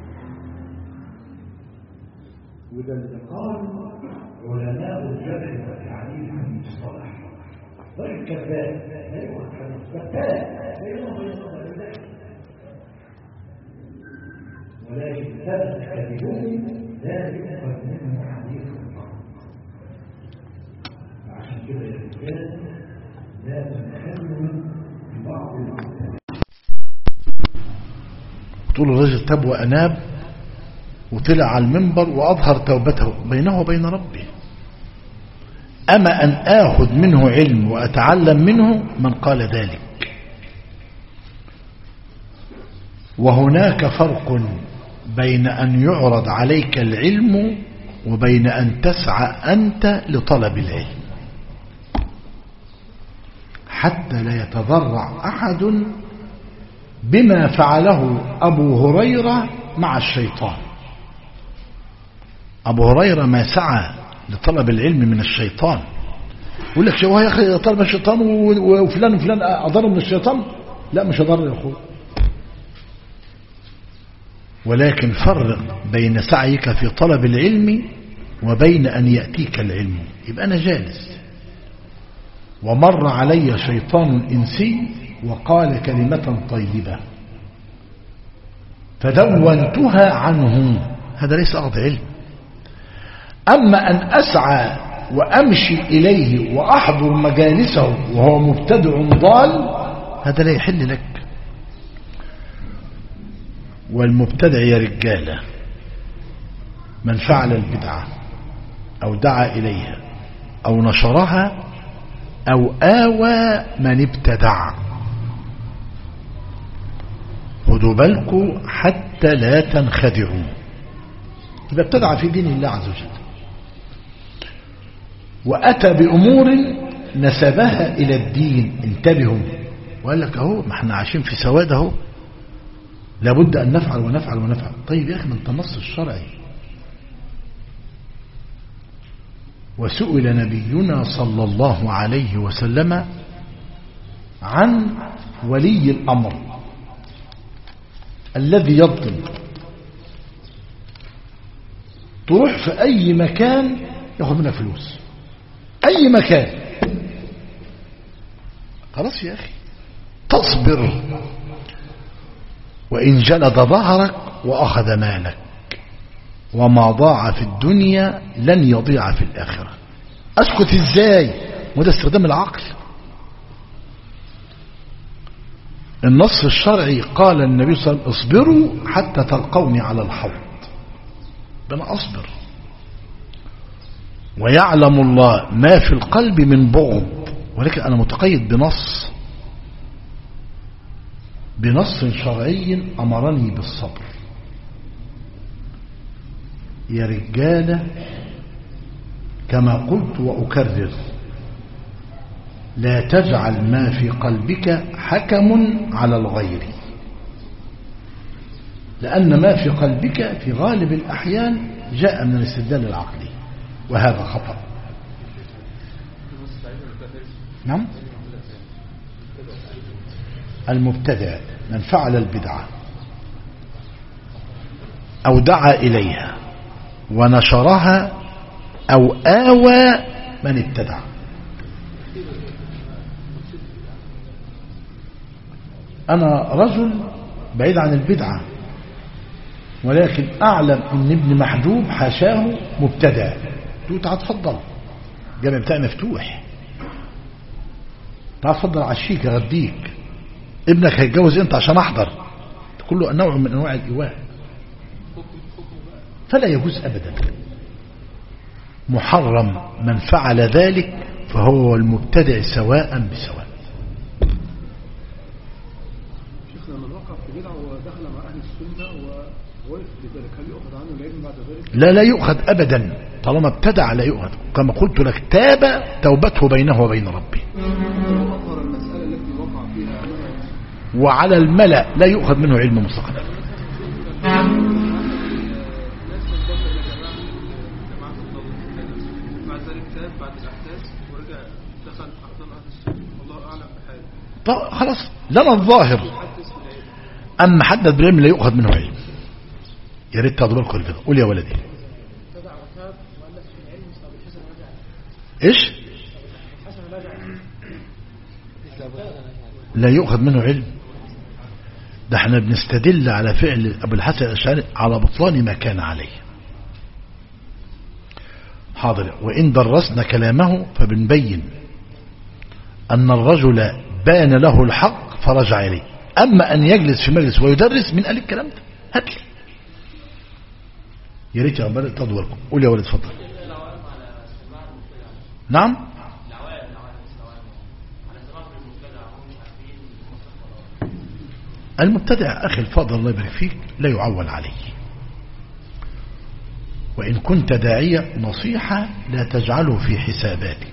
وده اللي قال علماء الجرح والتعديل عن المصطلح. رجل كذاب لا يؤخذ حديث كذاب بينه وبين ربه، ولكن ثبت كذبه لا يؤخذ منه حديث. عشان كده يا رجال لا تنحلوا ببعض المعتمد. طول الرجل تاب وأناب وطلع على المنبر وأظهر توبته بينه وبين ربه. أما أن آخذ منه علم وأتعلم منه من قال ذلك. وهناك فرق بين أن يعرض عليك العلم وبين أن تسعى أنت لطلب العلم، حتى لا يتضرع أحد بما فعله أبو هريرة مع الشيطان. أبو هريرة ما سعى لطلب العلم من الشيطان. يقول لك شو يا أخي طلب الشيطان وفلان وفلان أضر من الشيطان؟ لا مش أضر يا أخوي، ولكن فرق بين سعيك في طلب العلم وبين أن يأتيك العلم. يبقى أنا جالس ومر علي شيطان إنسي وقال كلمة طيبة فدونتها عنه، هذا ليس أخذ علم. أما أن أسعى وأمشي إليه وأحضر مجالسه وهو مبتدع ضال، هذا لا يحل لك. والمبتدع يا رجالة من فعل البدعة أو دعا إليها أو نشرها أو آوى من ابتدع. خدوا بالكم حتى لا تنخدعوا. يبقى ابتدع في دين الله عز وجل وأتى بأمور نسبها إلى الدين. انتبهوا، وقال لك اهو ما احنا عايشين في سواد اهو، لابد أن نفعل ونفعل ونفعل. طيب يا أخي من النص الشرعي. وسئل نبينا صلى الله عليه وسلم عن ولي الأمر الذي يظلم، تروح في أي مكان ياخذ منك فلوس، أي مكان. خلاص يا أخي تصبر، وإن جلد ظهرك وأخذ مالك وما ضاع في الدنيا لن يضيع في الآخرة. أسكت إزاي؟ وده استخدام العقل. النص الشرعي قال النبي صلى الله عليه وسلم اصبروا حتى تلقوني على الحوض. أنا أصبر، ويعلم الله ما في القلب من بغض، ولكن أنا متقيد بنص بنص شرعي أمرني بالصبر. يا رجالة كما قلت وأكرر، لا تجعل ما في قلبك حكم على الغير، لأن ما في قلبك في غالب الأحيان جاء من الاستدلال العقلي، وهذا خطأ. نعم. المبتدع من فعل البدعة أو دعا إليها ونشرها أو آوى من ابتدع. أنا رجل بعيد عن البدعة، ولكن أعلم أن ابن محجوب حاشاه مبتدع. تقول تعال تفضل، الجامع بتاعي مفتوح، تعال تفضل عشيك أغديك، ابنك هيتجوز انت عشان احضر. كله نوع من انواع الايواء، فلا يجوز ابدا. محرم من فعل ذلك فهو المبتدع سواء بسواء.
شيخنا من وقع في بدعه ودخل مع اهل السنه ووقف بذلك، هل يؤخذ عنه العلم بعد ذلك؟
لا لا يؤخذ ابدا، طالما ابتدع لا يؤخذ. كما قلت لك تاب توبته بينه وبين ربه. وعلى الملأ لا يؤخذ منه علم مطلقا. طب خلاص لنا الظاهر، أما حدد بالعلم لا يؤخذ منه علم. يا ريت تاخدوا بالكم الفيديو. قول يا ولدي. ايش؟ لا يؤخذ منه علم. ده احنا بنستدل على فعل ابو الحسن الاشعري على بطلان ما كان عليه. حاضر. وإن درسنا كلامه فبنبين أن الرجل بان له الحق فرجع إليه. أما أن يجلس في مجلس ويدرس، من قال الكلام ده؟ هات لي. يا ريت يا عمال تدوركم. قول يا ولد اتفضل. نعم. المبتدع أخي الفاضل الله يبارك فيك لا يعول عليه. وإن كنت داعية نصيحة لا تجعله في حساباتك.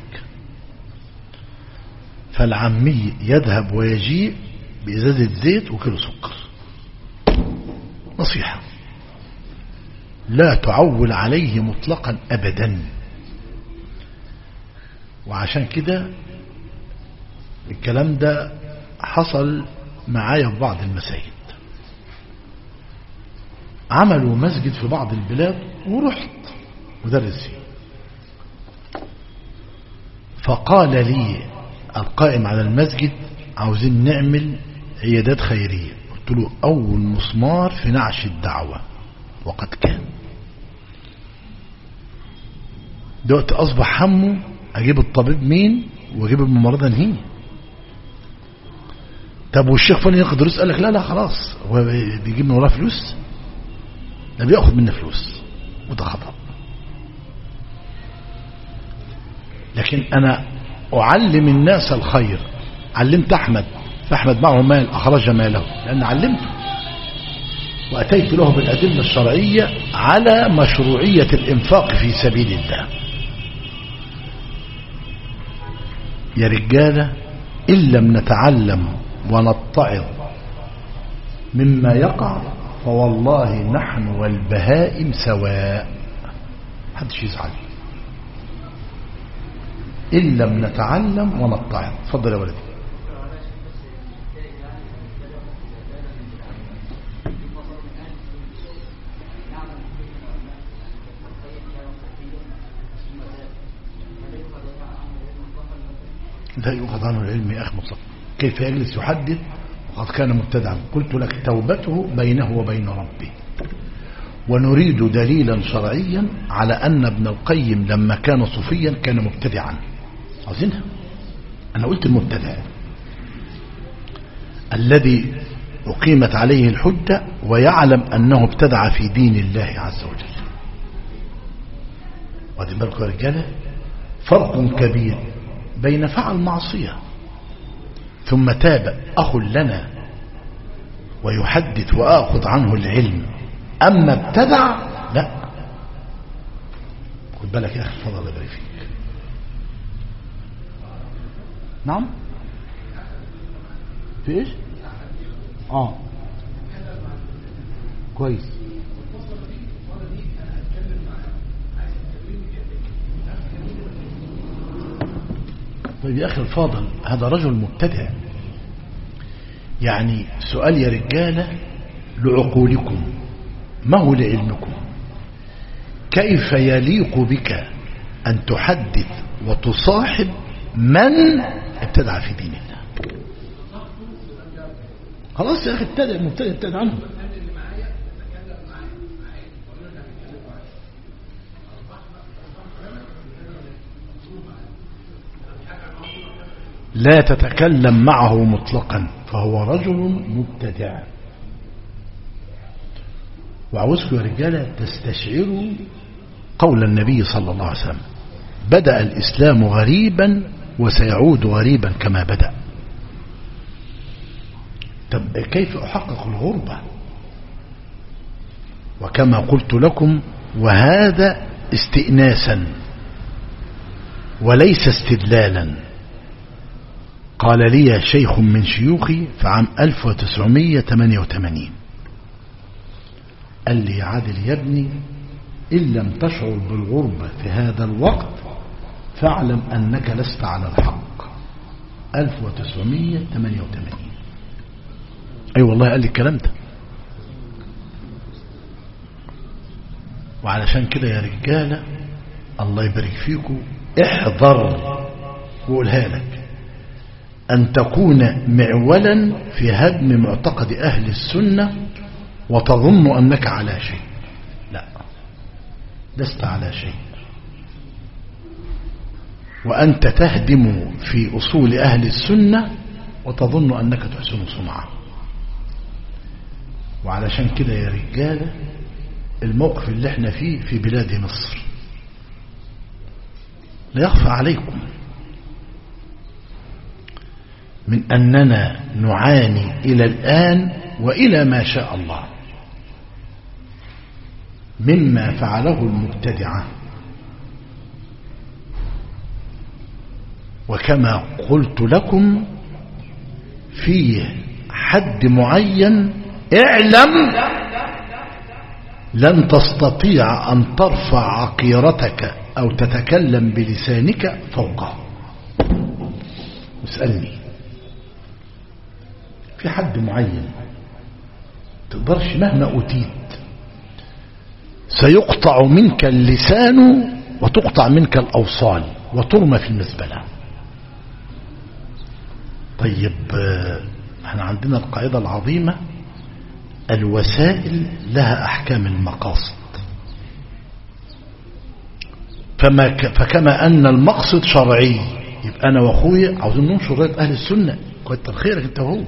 فالعمي يذهب ويجيء بإزازة زيت وكيلو سكر. نصيحة لا تعول عليه مطلقا أبدا. وعشان كده الكلام ده حصل معايا في بعض المساجد. عملوا مسجد في بعض البلاد ورحت مدرس فيه، فقال لي القائم على المسجد عاوزين نعمل عيادات خيرية. قلت له أول مسمار في نعش الدعوة، وقد كان. دلوقتي أصبح همه أجيب الطبيب مين وأجيب الممرضة نهي. طب والشيخ فلان ياخد دروس؟ قال لك لا لا خلاص، هو بيجيب من وراه فلوس؟ ده بياخد منه فلوس، وده خطأ. لكن أنا أعلم الناس الخير. علمت أحمد، فأحمد معه مال أخرج ماله، لأن علمته وأتيت له بالأدلة الشرعية على مشروعية الإنفاق في سبيل الله. يا رجالة إن لم نتعلم ونتعظ مما يقع فوالله نحن والبهائم سواء، محدش يزعل إن لم نتعلم ونتعظ. اتفضل يا ولدي. لا يؤخذ عنه العلم يا أخي مطلق. كيف يجلس يحدث وقد كان مبتدعا؟ قلت لك توبته بينه وبين ربه. ونريد دليلا شرعيا على أن ابن القيم لما كان صوفيا كان مبتدعا. عاوزينها. أنا قلت المبتدع الذي أقيمت عليه الحجة ويعلم أنه ابتدع في دين الله عز وجل. وهذه بالك يا رجالة فرق كبير بين فعل معصية ثم تاب أخ لنا ويحدث وآخذ عنه العلم، أما ابتدع لا. خد بالك يا أخي فضل الله يبارك فيك. نعم في إيش؟ آه كويس. طيب يا أخي الفاضل هذا رجل مبتدع. يعني سؤال يا رجالة لعقولكم ما هو لعلمكم، كيف يليق بك أن تحدث وتصاحب من ابتدع في دين الله؟ خلاص يا أخي ابتدع مبتدع ابتدع عنه. لا تتكلم معه مطلقا فهو رجل مبتدع. وعاوزكم يا رجالة تستشعروا قول النبي صلى الله عليه وسلم: بدأ الإسلام غريبا وسيعود غريبا كما بدأ. طب كيف أحقق الغربة؟ وكما قلت لكم وهذا استئناسا وليس استدلالا. قال لي شيخ من شيوخي في عام ألف وتسعمائة وثمانية وثمانين قال لي: يا عادل يا ابني إن لم تشعر بالغربة في هذا الوقت فاعلم أنك لست على الحق. ألف وتسعمائة وثمانية وثمانين. أي والله قال لي الكلام ده. وعلشان كده يا رجالة الله يبارك فيكم احذر وقولها لك أن تكون معولا في هدم معتقد أهل السنة وتظن أنك على شيء. لا، لست على شيء. وأنت تهدم في أصول أهل السنة وتظن أنك تحسن صنعا. وعلشان كده يا رجالة الموقف اللي احنا فيه في بلاد مصر لا يخفى عليكم من أننا نعاني إلى الآن وإلى ما شاء الله مما فعله المبتدعة. وكما قلت لكم فيه حد معين اعلم لن تستطيع أن ترفع عقيرتك أو تتكلم بلسانك فوقه. اسألني في حد معين تقدرش مهما أوتيت سيقطع منك اللسان وتقطع منك الأوصال وترمى في المزبلة. طيب احنا عندنا القاعدة العظيمة: الوسائل لها أحكام المقاصد. فما ك... فكما أن المقصد شرعي يبقى أنا وأخويا عاوزين ننشر راية أهل السنة كتر خيرك أنت وهو،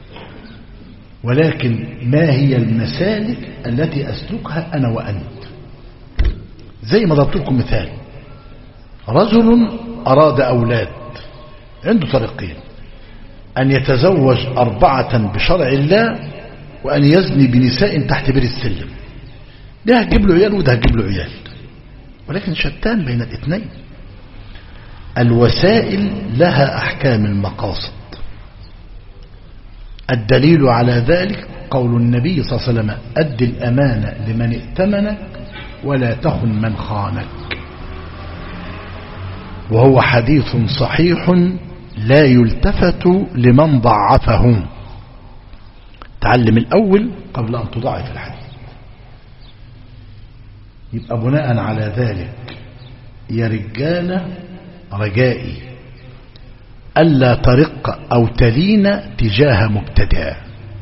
ولكن ما هي المسالك التي أسلكها أنا وأنت؟ زي ما ضربت لكم مثال: رجل أراد أولاد، عنده طريقين: أن يتزوج أربعة بشرع الله وأن يزني بنساء تحت بير السلم. ده هتجيب له عيال وده هتجيب له عيال، ولكن شتان بين الاثنين. الوسائل لها أحكام المقاصد. الدليل على ذلك قول النبي صلى الله عليه وسلم أد الأمانة لمن ائتمنك ولا تخن من خانك، وهو حديث صحيح لا يلتفت لمن ضعفه. تعلم الأول قبل أن تضعف الحديث. يبقى بناء على ذلك يا رجال رجائي ألا ترق أو تلين تجاه مبتدع،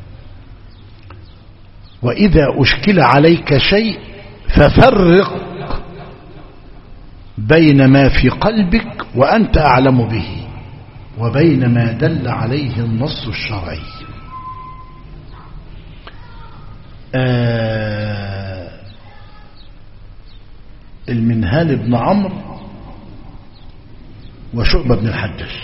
وإذا أشكل عليك شيء ففرق بين ما في قلبك وأنت أعلم به وبين ما دل عليه النص الشرعي. آه المنهال بن عمرو وشعبة بن الحجاج.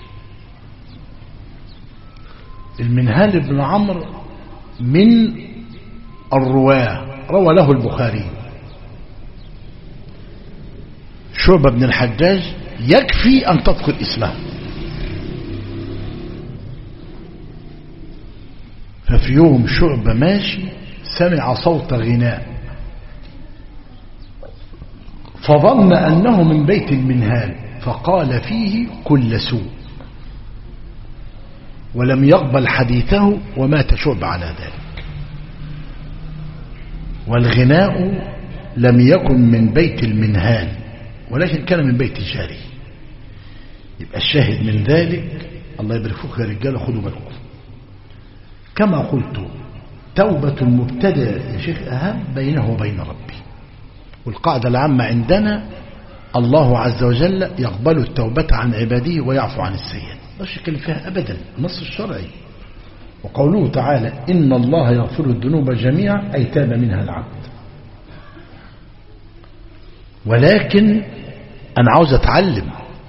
المنهال بن عمرو من الرواة، روى له البخاري. شعبة بن الحجاج يكفي أن تذكر اسمه. ففي يوم شعبة ماشي سمع صوت غناء فظن أنه من بيت المنهال فقال فيه كل سوء، ولم يقبل حديثه ومات شعبة على ذلك. والغناء لم يكن من بيت المنهال ولكن كان من بيت جاري. يبقى الشاهد من ذلك، الله يبارك فيك يا رجال، خدوا بالكم. كما قلت توبة المبتدع يا شيخ أهم بينه وبين ربي. والقاعدة العامة عندنا الله عز وجل يقبل التوبة عن عباده ويعفو عن السيئات، لا شك فيها أبدا، النص الشرعي. وقوله تعالى إن الله يغفر الذنوب جميعا أي تاب منها العبد. ولكن أنا عاوز أتعلم.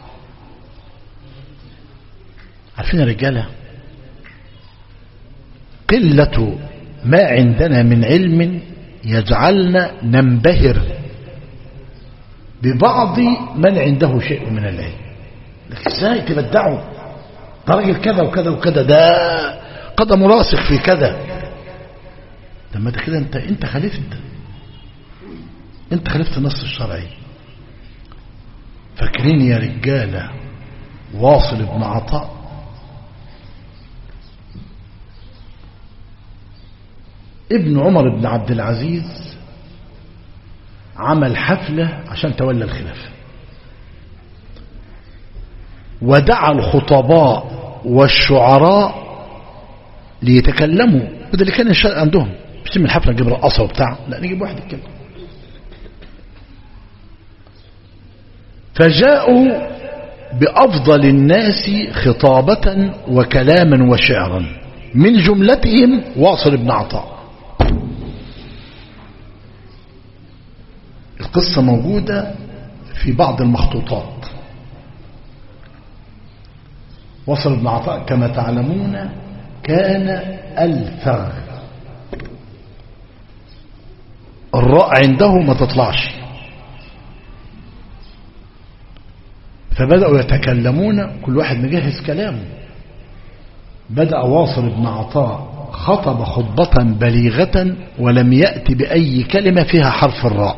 عارفين يا رجالة، قلة ما عندنا من علم يجعلنا ننبهر ببعض من عنده شيء من العلم. لكن ازاي تبدعوا ده راجل كذا وكذا وكذا، ده قدم راسخ في كذا. لما ده كده انت انت خالفت انت خالفت النص الشرعي. فاكرين يا رجاله واصل بن عطاء؟ ابن عمر بن عبد العزيز عمل حفلة عشان تولى الخلافة، ودعا الخطباء والشعراء ليتكلموا. وده اللي كان الشرع عندهم، مش من الحفلة نجيب رقصة وبتاع، لا نجيب واحد يتكلم. فجاءوا بأفضل الناس خطابة وكلاما وشعرا، من جملتهم واصل بن عطاء. القصة موجودة في بعض المخطوطات. واصل بن عطاء كما تعلمون كان ألفغ، الراء عنده ما تطلعش، فبدأوا يتكلمون كل واحد مجهز كلامه. بدأ واصل بن عطاء خطب خطبة بليغة ولم يأتي بأي كلمة فيها حرف الراء.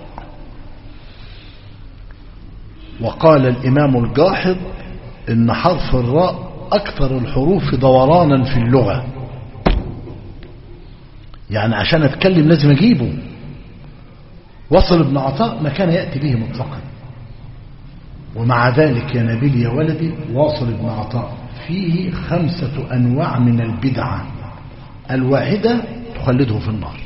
وقال الإمام الجاحظ إن حرف الراء أكثر الحروف دورانا في اللغة، يعني عشان أتكلم لازم أجيبه. وصل ابن عطاء ما كان يأتي به مطلقا. ومع ذلك يا نبيل يا ولدي، واصل ابن عطاء فيه خمسة أنواع من البدعة، الواحدة تخلده في النار.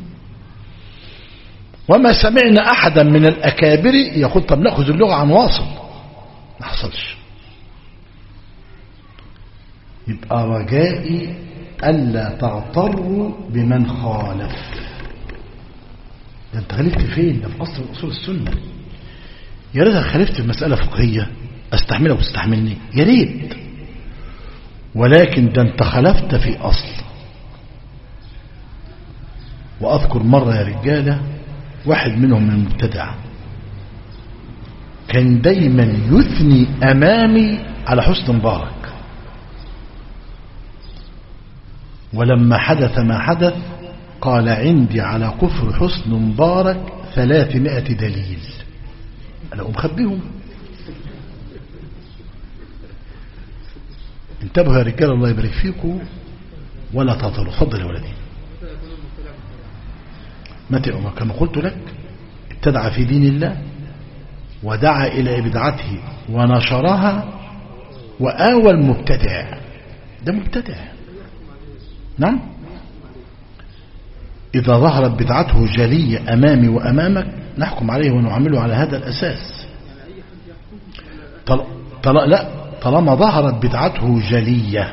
وما سمعنا أحدا من الأكابر يقول طب نأخذ اللغة عن واصل، ما حصلش. يبقى رجائي ألا تغتروا بمن خالف. ده انت خالفت فين؟ ده في أصل أصول السنة. يا ريت خالفت في مسألة فقهية استحملك وتستحملني، يا ريت. ولكن ده انت خالفت في أصل. وأذكر مرة يا رجالة واحد منهم من المبتدع كان دايما يثني أمامي على حسن مبارك، ولما حدث ما حدث قال عندي على كفر حسن مبارك ثلاثمائة دليل. أنا أمخبيهم. انتبهوا يا رجال الله يبارك فيكم ولا تطلوا. فضل يا ولدي. متى كما قلت لك ابتدع في دين الله ودعا إلى بدعته ونشرها وآوى المبتدع. ده مبتدع. نعم. إذا ظهرت بدعته جلية أمامي وأمامك نحكم عليه ونعمله على هذا الأساس. طل... طل... لا طالما ظهرت بدعته جلية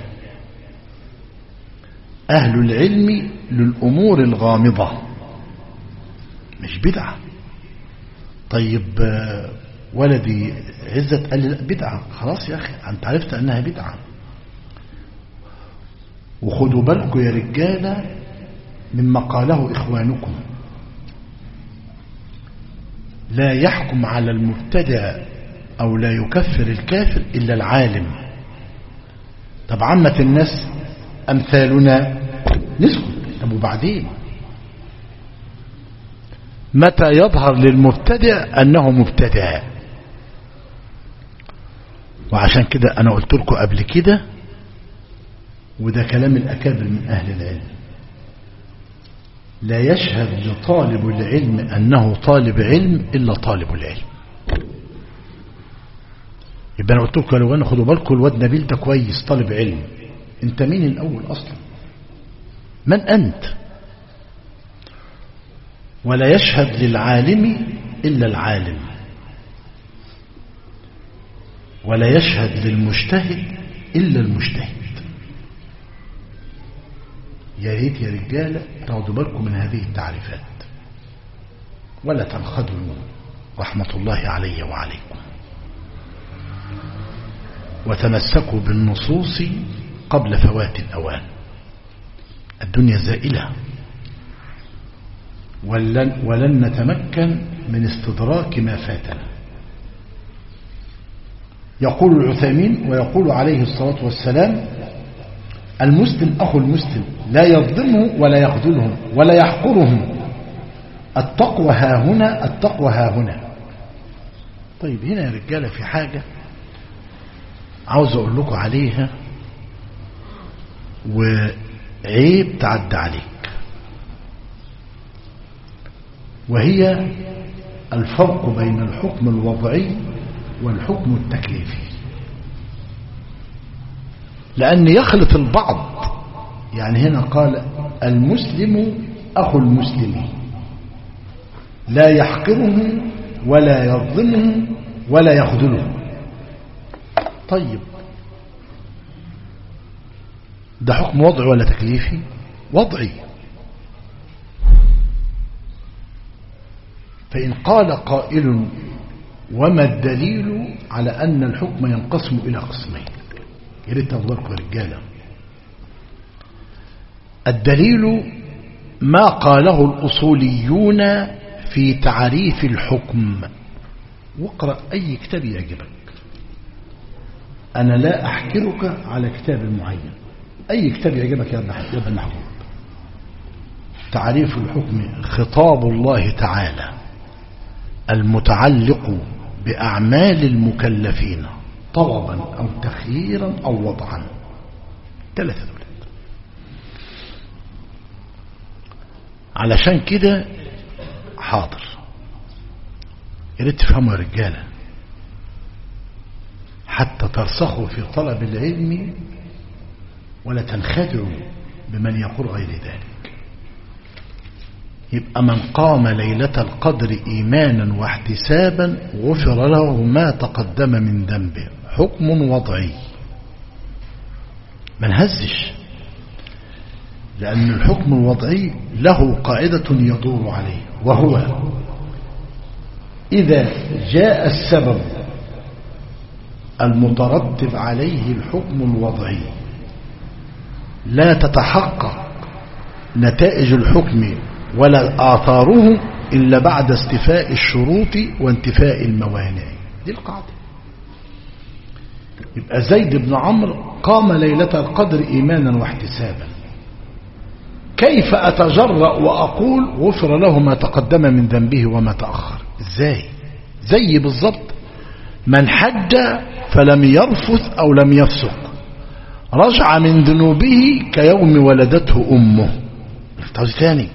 أهل العلم للأمور الغامضة مش بدعة. طيب ولدي عزت قال لي لا بدعة. خلاص يا أخي أنت عرفت أنها بدعة. وخدوا بالكم يا رجالة مما قاله إخوانكم لا يحكم على المبتدع أو لا يكفر الكافر إلا العالم. طب عامة الناس أمثالنا نسكت. طب وبعدين متى يظهر للمبتدع أنه مبتدع؟ وعشان كده أنا قلت لكم قبل كده وده كلام الأكابر من أهل العلم لا يشهد لطالب العلم أنه طالب علم إلا طالب العلم. يبقى أنا قلت لكم لو أنا خدوا بالكم الواد نبيل ده كويس طالب علم. أنت مين الأول أصلا؟ من أنت؟ ولا يشهد للعالم إلا العالم ولا يشهد للمجتهد إلا المجتهد. يا ريت يا رجالة تاخدوا بالكم من هذه التعريفات ولا تنخدعوا رحمة الله علي وعليكم وتمسكوا بالنصوص قبل فوات الأوان. الدنيا زائلة ولن, ولن نتمكن من استدراك ما فاتنا. يقول العثيمين ويقول عليه الصلاة والسلام المسلم أخو المسلم لا يظلمه ولا يخذله ولا يحقره. التقوى ها هنا التقوى ها هنا. طيب هنا يا رجالة في حاجة عاوز أقول لكم عليها وعيب تعدى عليك وهي الفرق بين الحكم الوضعي والحكم التكليفي. لأن يخلط البعض. يعني هنا قال المسلم أخو المسلم لا يحقره ولا يظلمه ولا يخذله. طيب ده حكم وضعي ولا تكليفي؟ وضعي. فإن قال قائل وما الدليل على أن الحكم ينقسم إلى قسمين؟ يا ريت تفضلكم يا رجاله. الدليل ما قاله الأصوليون في تعريف الحكم. واقرأ أي كتاب يعجبك. أنا لا أحكرك على كتاب معين. أي كتاب يعجبك يا ابن محبوب. تعريف الحكم خطاب الله تعالى المتعلق بأعمال المكلفين طلبا أو تخييرا أو وضعا. ثلاثة دولت. علشان كده حاضر يا ريت تفهموا يا رجاله حتى ترسخوا في طلب العلم ولا تنخدعوا بمن يقول غير ذلك. يبقى من قام ليلة القدر إيمانا واحتسابا غفر له ما تقدم من ذنبه. حكم وضعي ما نهزش. لأن الحكم الوضعي له قاعدة يدور عليه وهو إذا جاء السبب المترتب عليه الحكم الوضعي لا تتحقق نتائج الحكم ولا آثاره إلا بعد استيفاء الشروط وانتفاء الموانع. دي القاعدة. يبقى زيد بن عمرو قام ليلة القدر إيمانا واحتسابا كيف أتجرأ وأقول غفر له ما تقدم من ذنبه وما تأخر؟ ازاي؟ زي بالضبط من حج فلم يرفث أو لم يفسق رجع من ذنوبه كيوم ولدته أمه. تعوز تاني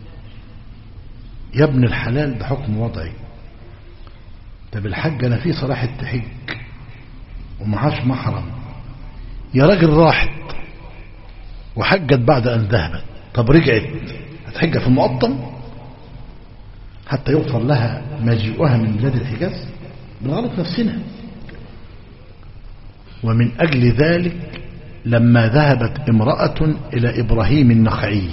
يا ابن الحلال، ده حكم وضعي. طب الحج أنا في صلاح التحج ومعاش محرم، يا راجل راحت وحجت بعد أن ذهبت، طب رجعت هتحج في المقطم حتى يغفر لها مجيئها من بلاد الحجاز؟ بنغلط نفسنا. ومن أجل ذلك لما ذهبت امرأة إلى إبراهيم النخعي،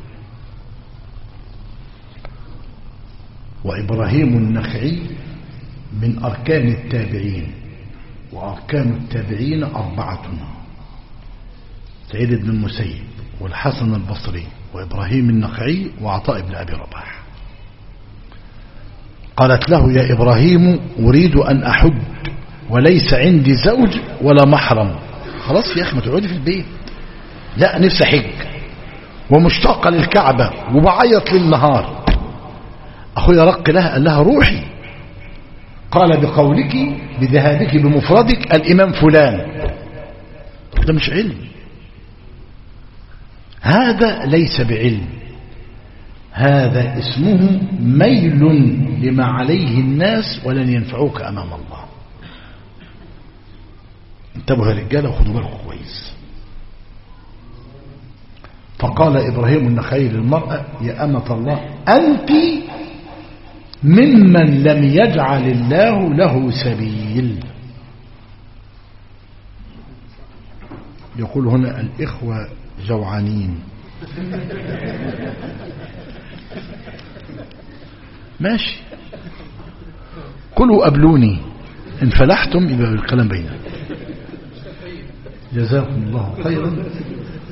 وإبراهيم النخعي من أركان التابعين، وأركان التابعين أربعة: سعيد بن المسيب والحسن البصري وإبراهيم النخعي وعطاء بن أبي رباح. قالت له: يا إبراهيم أريد أن أحج وليس عندي زوج ولا محرم. خلاص يا أخي ما تقعدي في البيت. لا، نفسي حج ومشتاقة للكعبة وبعيط للنهار. أخويا رق لها، قال لها: روحي. قال: بقولك بذهابك بمفردك الإمام فلان. ده مش علم، هذا ليس بعلم، هذا اسمه ميل لما عليه الناس ولن ينفعوك أمام الله. انتبهوا يا رجاله وخدوا بالكم كويس. فقال إبراهيم النخعي للمرأة: يا أمة الله، أنت ممن لم يجعل الله له سبيل. يقول هنا الإخوة جوعانين. ماشي، كلوا قبلوني، إن فلحتم يبقى الكلام بيننا. جزاكم الله خيرا.